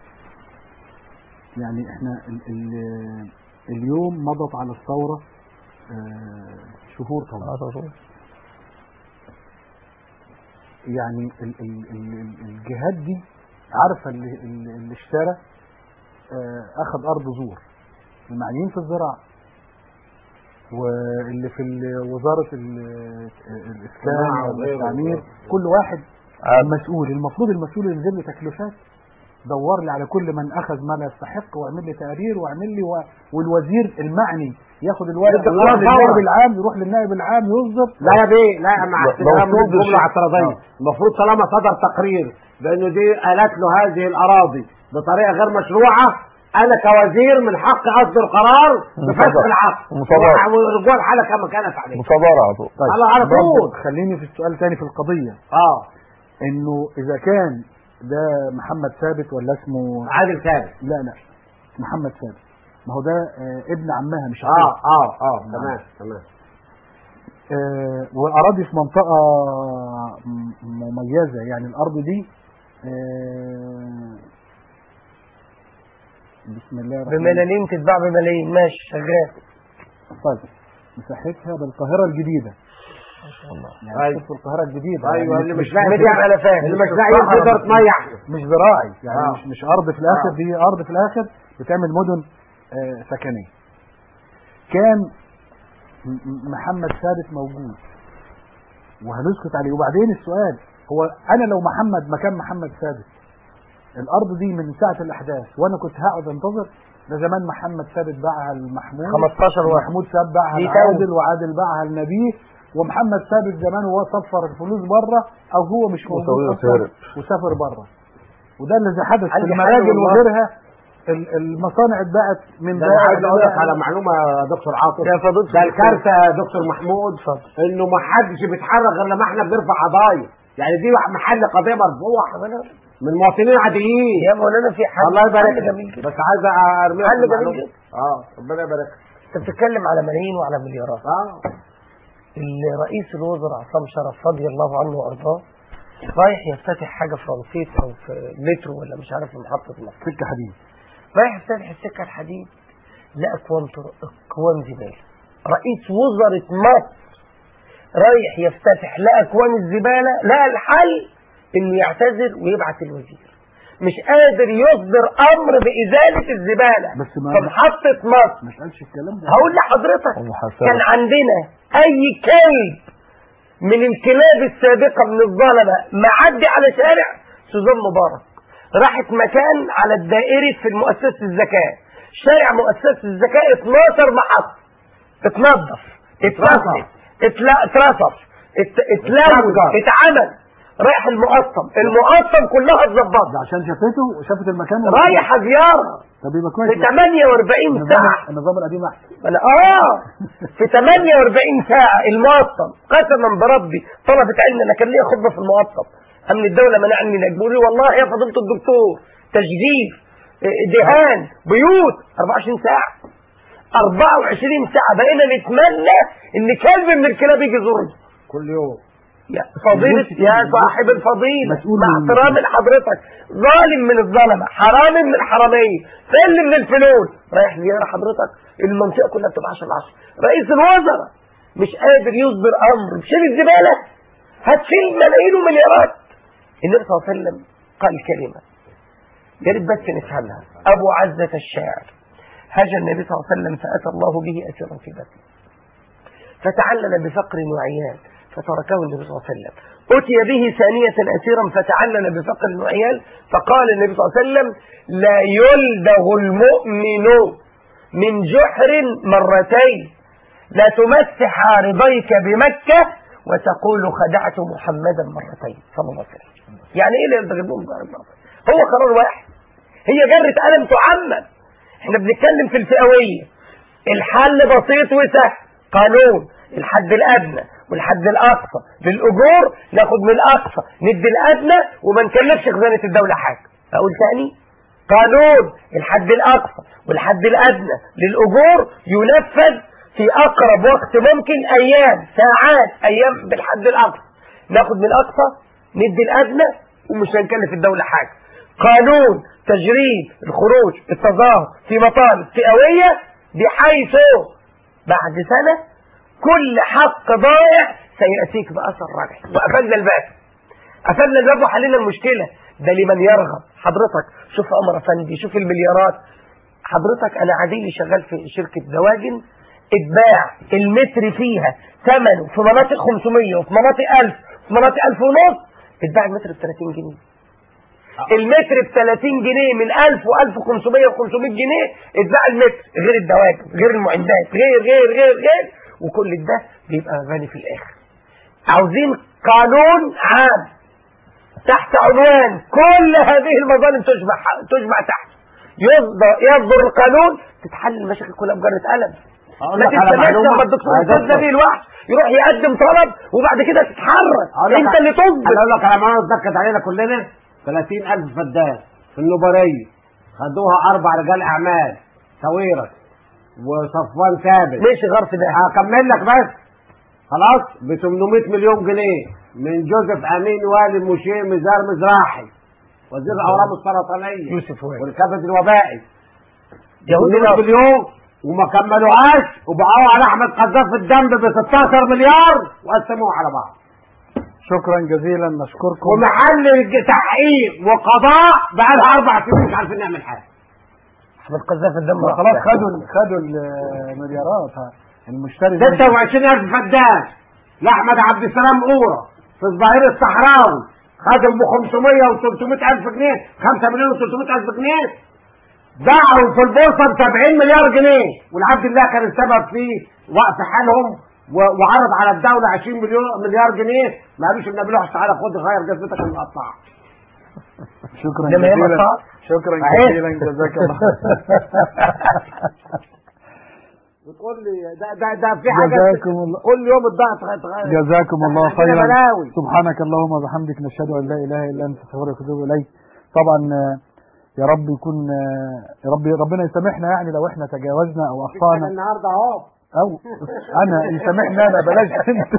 B: يعني إحنا ال ال اليوم مضت على الثورة شهور طويلة، يعني ال ال ال الجهات دي عارفة اللي, اللي اشترى أخذ أرض زور، المعنيين في الزراعة واللي في وزارة الإسلام والتعمير كل واحد مسؤول. المفروض المسؤول ينزل لي تكلفات، دور لي على كل من أخذ ما لا يستحق واعمل لي تقرير واعمل لي و... والوزير المعني ياخد الورق يروح للنائب العام يروح للنائب العام يصدر.
C: لا يا بيه لا مع احترام جملة اعتراضية. المفروض طالما صدر تقرير بأنه دي قالت له هذه الأراضي بطريقة غير مشروعة، أنا كوزير من حق أصدر قرار بفسخ العقد ورجوع الحالة كما كانت عليه.
D: مصادرة على طول.
C: طيب على طول.
B: خليني في السؤال تاني في القضية.
C: اه
B: إنه إذا كان ده محمد ثابت ولا اسمه
C: عادل ثابت؟
B: لا لا محمد ثابت، ما هو ده آه ابن عمها مش
C: اه اه اه تمام تمام.
B: آه وأراضي في منطقة مميزة، يعني الأرض دي آه بسم الله الرحمن الرحيم
E: بملايين تتباع بملايين. ماشي شغال.
B: طيب مساحتها بالقاهرة الجديدة ما شاء الله، يعني
C: أيوة.
B: في القاهرة الجديدة.
C: ايوه
B: يعني
C: اللي
B: مش
C: مش لاقي اللي مش لاقي تقدر تميح
B: مش زراعي، يعني
C: آه.
B: مش مش أرض في الآخر.
C: آه.
B: دي أرض في الآخر بتعمل مدن آه سكنية. كان محمد ثابت موجود وهنسكت عليه. وبعدين السؤال هو أنا لو محمد مكان محمد ثابت الأرض دي من ساعة الأحداث وأنا كنت هقعد أنتظر؟ ده زمان محمد ثابت باعها لمحمود
E: خمستاشر واحد،
B: محمود ثابت باعها لعادل وعادل باعها لنبيه، ومحمد ثابت زمان وهو صفر الفلوس بره او هو مش موجود اصلا وسافر بره. وده اللي حدث في المراجل وغيرها. المصانع اتباعت من
C: ده. عايز اقول لك على معلومه يا دكتور عاطف، ده الكارثه يا دكتور محمود انه ما حدش بيتحرك غير لما احنا بنرفع قضايا. يعني دي محل قضيه مرفوعه من مواطنين عاديين.
E: يا مولانا في حل
C: الله يبارك لك، بس عايز ارميها
E: حل جميل جدا.
C: اه ربنا يبارك.
E: انت بتتكلم على ملايين وعلى مليارات.
C: اه
E: الرئيس الوزراء عصام شرف رضي الله عنه وارضاه رايح يفتتح حاجه في رمسيس او في مترو ولا مش عارف في محطه مصر
B: سكه حديد،
E: رايح يفتتح السكه الحديد لقى اكوام اكوام زباله. رئيس وزراء مصر رايح يفتتح لقى اكوام الزباله، لقى الحل انه يعتذر ويبعت الوزير. مش قادر يصدر امر بازاله الزباله
B: بس ما
E: في محطه مصر.
B: ما قالش الكلام ده.
E: هقول لحضرتك كان عندنا اي كلب من الكلاب السابقه من الظلمه معدي على شارع سوزان مبارك، راحت مكان على الدائري في مؤسسه الزكاه، شارع مؤسسه الزكاه اتناشر محطه اتنظف اترصف اترصف اتلوث اتعمل. رايح المقطم، المقطم كلها اتظبطت
B: عشان شافته وشافت المكان
E: رايحه زياره.
B: طب يبقى كويس.
E: في ثمانية وأربعين ساعه
B: النظام القديم احسن.
E: اه في ثمانية وأربعين ساعه المقطم قسما بربي طلبت علم. انا كان ليا خطبه في المقطم، امن الدوله منعني من اجبري والله يا فضيله الدكتور تجديد دهان بيوت أربعة وعشرين ساعه أربعة وعشرين ساعه. بقينا نتمنى ان كلب من الكلاب يجي يزورنا
C: كل يوم.
T: يا فضيلة يا صاحب الفضيلة مع احترام لحضرتك، ظالم من الظلمة، حرامي من الحرامية، فل من الفلول، رايح زيارة حضرتك المنطقة كلها بتبقى عشرة على عشرة، رئيس الوزراء مش قادر يصدر أمر بشيل الزبالة، هتشيل ملايين ومليارات. النبي صلى الله عليه وسلم قال كلمة يا ريت بس نفهمها. أبو عزة الشاعر هاجى النبي صلى الله عليه وسلم فأتى الله به أسيرا في بطنه فتعلل بفقر وعيان فتركه النبي صلى الله عليه وسلم. أتي به ثانية أسيرا فتعلل بفقر وعيان فقال النبي صلى الله عليه وسلم لا يلدغ المؤمن من جحر مرتين، لا تمسح عارضيك بمكة وتقول خدعت محمدا مرتين صلى الله عليه وسلم. يعني ايه لا يلدغ المؤمن جحر مرتين؟ هو قرار واحد، هي جرة قلم تعمم. احنا بنتكلم في الفئوية، الحل بسيط وسهل، قانون الحد الأدنى والحد الأقصى للأجور، ناخد من الأقصى ندي الأدنى وما نكلفش خزانة الدولة حاجة. أقول ثاني، قانون الحد الأقصى والحد الأدنى للأجور ينفذ في أقرب وقت ممكن، أيام ساعات أيام بالحد الأقصى، ناخد من الأقصى ندي الأدنى ومش هنكلف الدولة حاجة. قانون تجريد الخروج التظاهر في مطالب فئوية بحيث بعد سنة كل حق ضائع سيأتيك بأثر رجعي. وقفلنا الباب، قفلنا الباب وحلينا المشكلة. ده لمن يرغب. حضرتك شوف عمر أفندي، شوف المليارات. حضرتك أنا عديلي شغال في شركة دواجن، اتباع المتر فيها ثمنه في مناطق خمسمية وفي مناطق ألف في مناطق ألف ونص، اتباع المتر ب ثلاثين جنيه. المتر ب ثلاثين جنيه من ألف وألف وخمسمية وخمسمية جنيه اتباع المتر، غير الدواجن غير المعدات غير غير غير غير وكل ده بيبقى غني في الآخر. عاوزين قانون عام تحت عنوان كل هذه المظالم تجمع تجمع تحت، يصدر يصدر القانون تتحل المشاكل كلها بجرة قلم. ما تستناش لما الدكتور استاذ نبيل الوحش يروح يقدم طلب وبعد كده تتحرك، انت اللي تصبر.
C: انا اقول لك على معلومه اتنكد علينا كلنا، ثلاثين ألف فدان في النوبريه خدوها اربع رجال اعمال، سويرس وصفوان ثابت.
T: ماشي غرف ده
C: هكمل لك بس خلاص. ب ثمانمية مليون جنيه من جوزيف امين والي مشير مزار مزراحي وزير الاورام السرطانيه
T: يوسف وائل
C: والكبد الوبائي،
T: يهودي
C: مليون وما كملوهاش وبقوا على احمد قذاف الدم ب ستاشر مليار وقسموه على بعض.
B: شكرا جزيلا، نشكركم.
C: ومحل تحقيق وقضاء بقى لها اربع سنين مش عارفين نعمل حاجه.
T: احمد قذاف الدم
B: خلاص خدوا خدوا المليارات. المشتري
C: ستة وعشرين ألف فدان لاحمد عبد السلام قوره في الظهير الصحراوي خدوا ب خمسمية و ثلاثمية ألف جنيه، خمسة مليون و ثلاثمية ألف جنيه، باعوا في البورصه ب سبعين مليار جنيه، والعبد الله كان السبب في وقف حالهم وعرض على الدوله عشرين مليار جنيه، ما قالوش النبي له تعالى خد غير جزمتك المقطعه.
B: شكرا جزيلا، شكرا جزيلا، جزاك الله.
C: بتقول لي ده ده ده في حاجه كل يوم الضغط هيتغير.
B: جزاكم الله خيرا. سبحانك اللهم وبحمدك نشهد ان لا اله الا انت نستغفرك ونتوب اليك. طبعا يا رب يكون يا رب ربنا يسامحنا يعني لو احنا تجاوزنا او اخطانا
C: النهارده اهو،
B: او انا يسامحنا انا بلاش انت.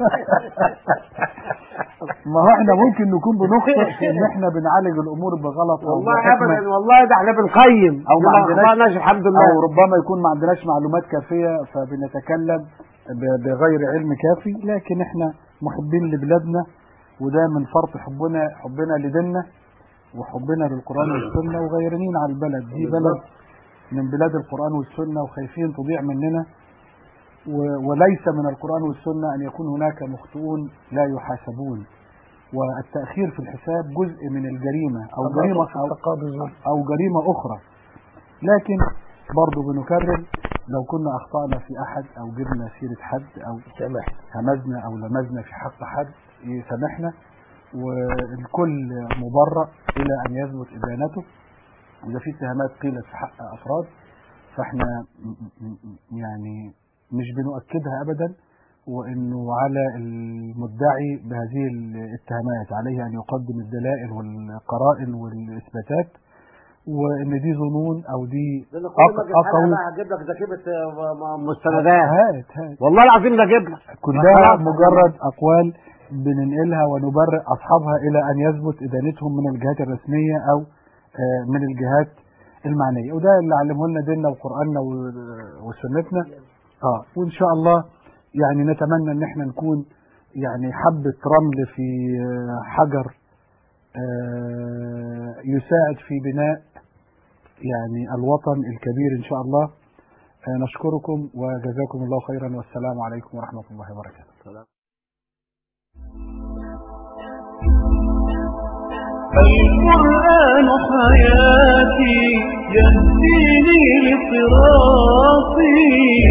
B: ما هو احنا ممكن نكون بنخطئ في ان احنا بنعالج الامور بغلط او
C: والله ابدا، والله ده احنا بنقيم
B: او ما عندناش
C: الحمد لله،
B: او ربما يكون ما عندناش معلومات كافيه فبنتكلم بغير علم كافي، لكن احنا محبين لبلادنا وده من فرط حبنا حبنا لديننا وحبنا للقرآن والسنة وغيرانين على البلد دي، بلد من بلاد القرآن والسنة وخايفين تضيع مننا، وليس من القرآن والسنة أن يكون هناك مخطئون لا يحاسبون، والتأخير في الحساب جزء من الجريمة أو جريمة أو, أو جريمة أخرى. لكن برضو بنكرر لو كنا أخطأنا في أحد أو جبنا سيرة حد أو همزنا أو لمزنا في حق حد يسامحنا، والكل مبرأ إلى أن يثبت إدانته. إذا في اتهامات قيلت في حق أفراد فإحنا يعني مش بنؤكدها أبدا، وإنه على المدعي بهذه الاتهامات عليه أن يقدم الدلائل والقرائن والإثباتات، وإن دي ظنون أو دي
C: أقوى. هجيب لك ذاكرة مستندات،
B: هات هات
C: والله العظيم ده جيب لك
B: كلها مجرد أقوال بننقلها ونبرئ أصحابها إلى أن يثبت إدانتهم من الجهات الرسمية أو من الجهات المعنية، وده اللي علمه لنا ديننا وقرآننا وسنتنا. اه وإن شاء الله يعني نتمنى إن احنا نكون يعني حبة رمل في حجر يساعد في بناء يعني الوطن الكبير إن شاء الله. نشكركم وجزاكم الله خيرا، والسلام عليكم ورحمة الله وبركاته.
A: القرآن حياتي يهديني لصراطي،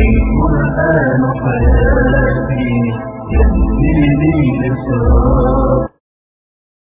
A: القرآن حياتي يهديني لصراطي.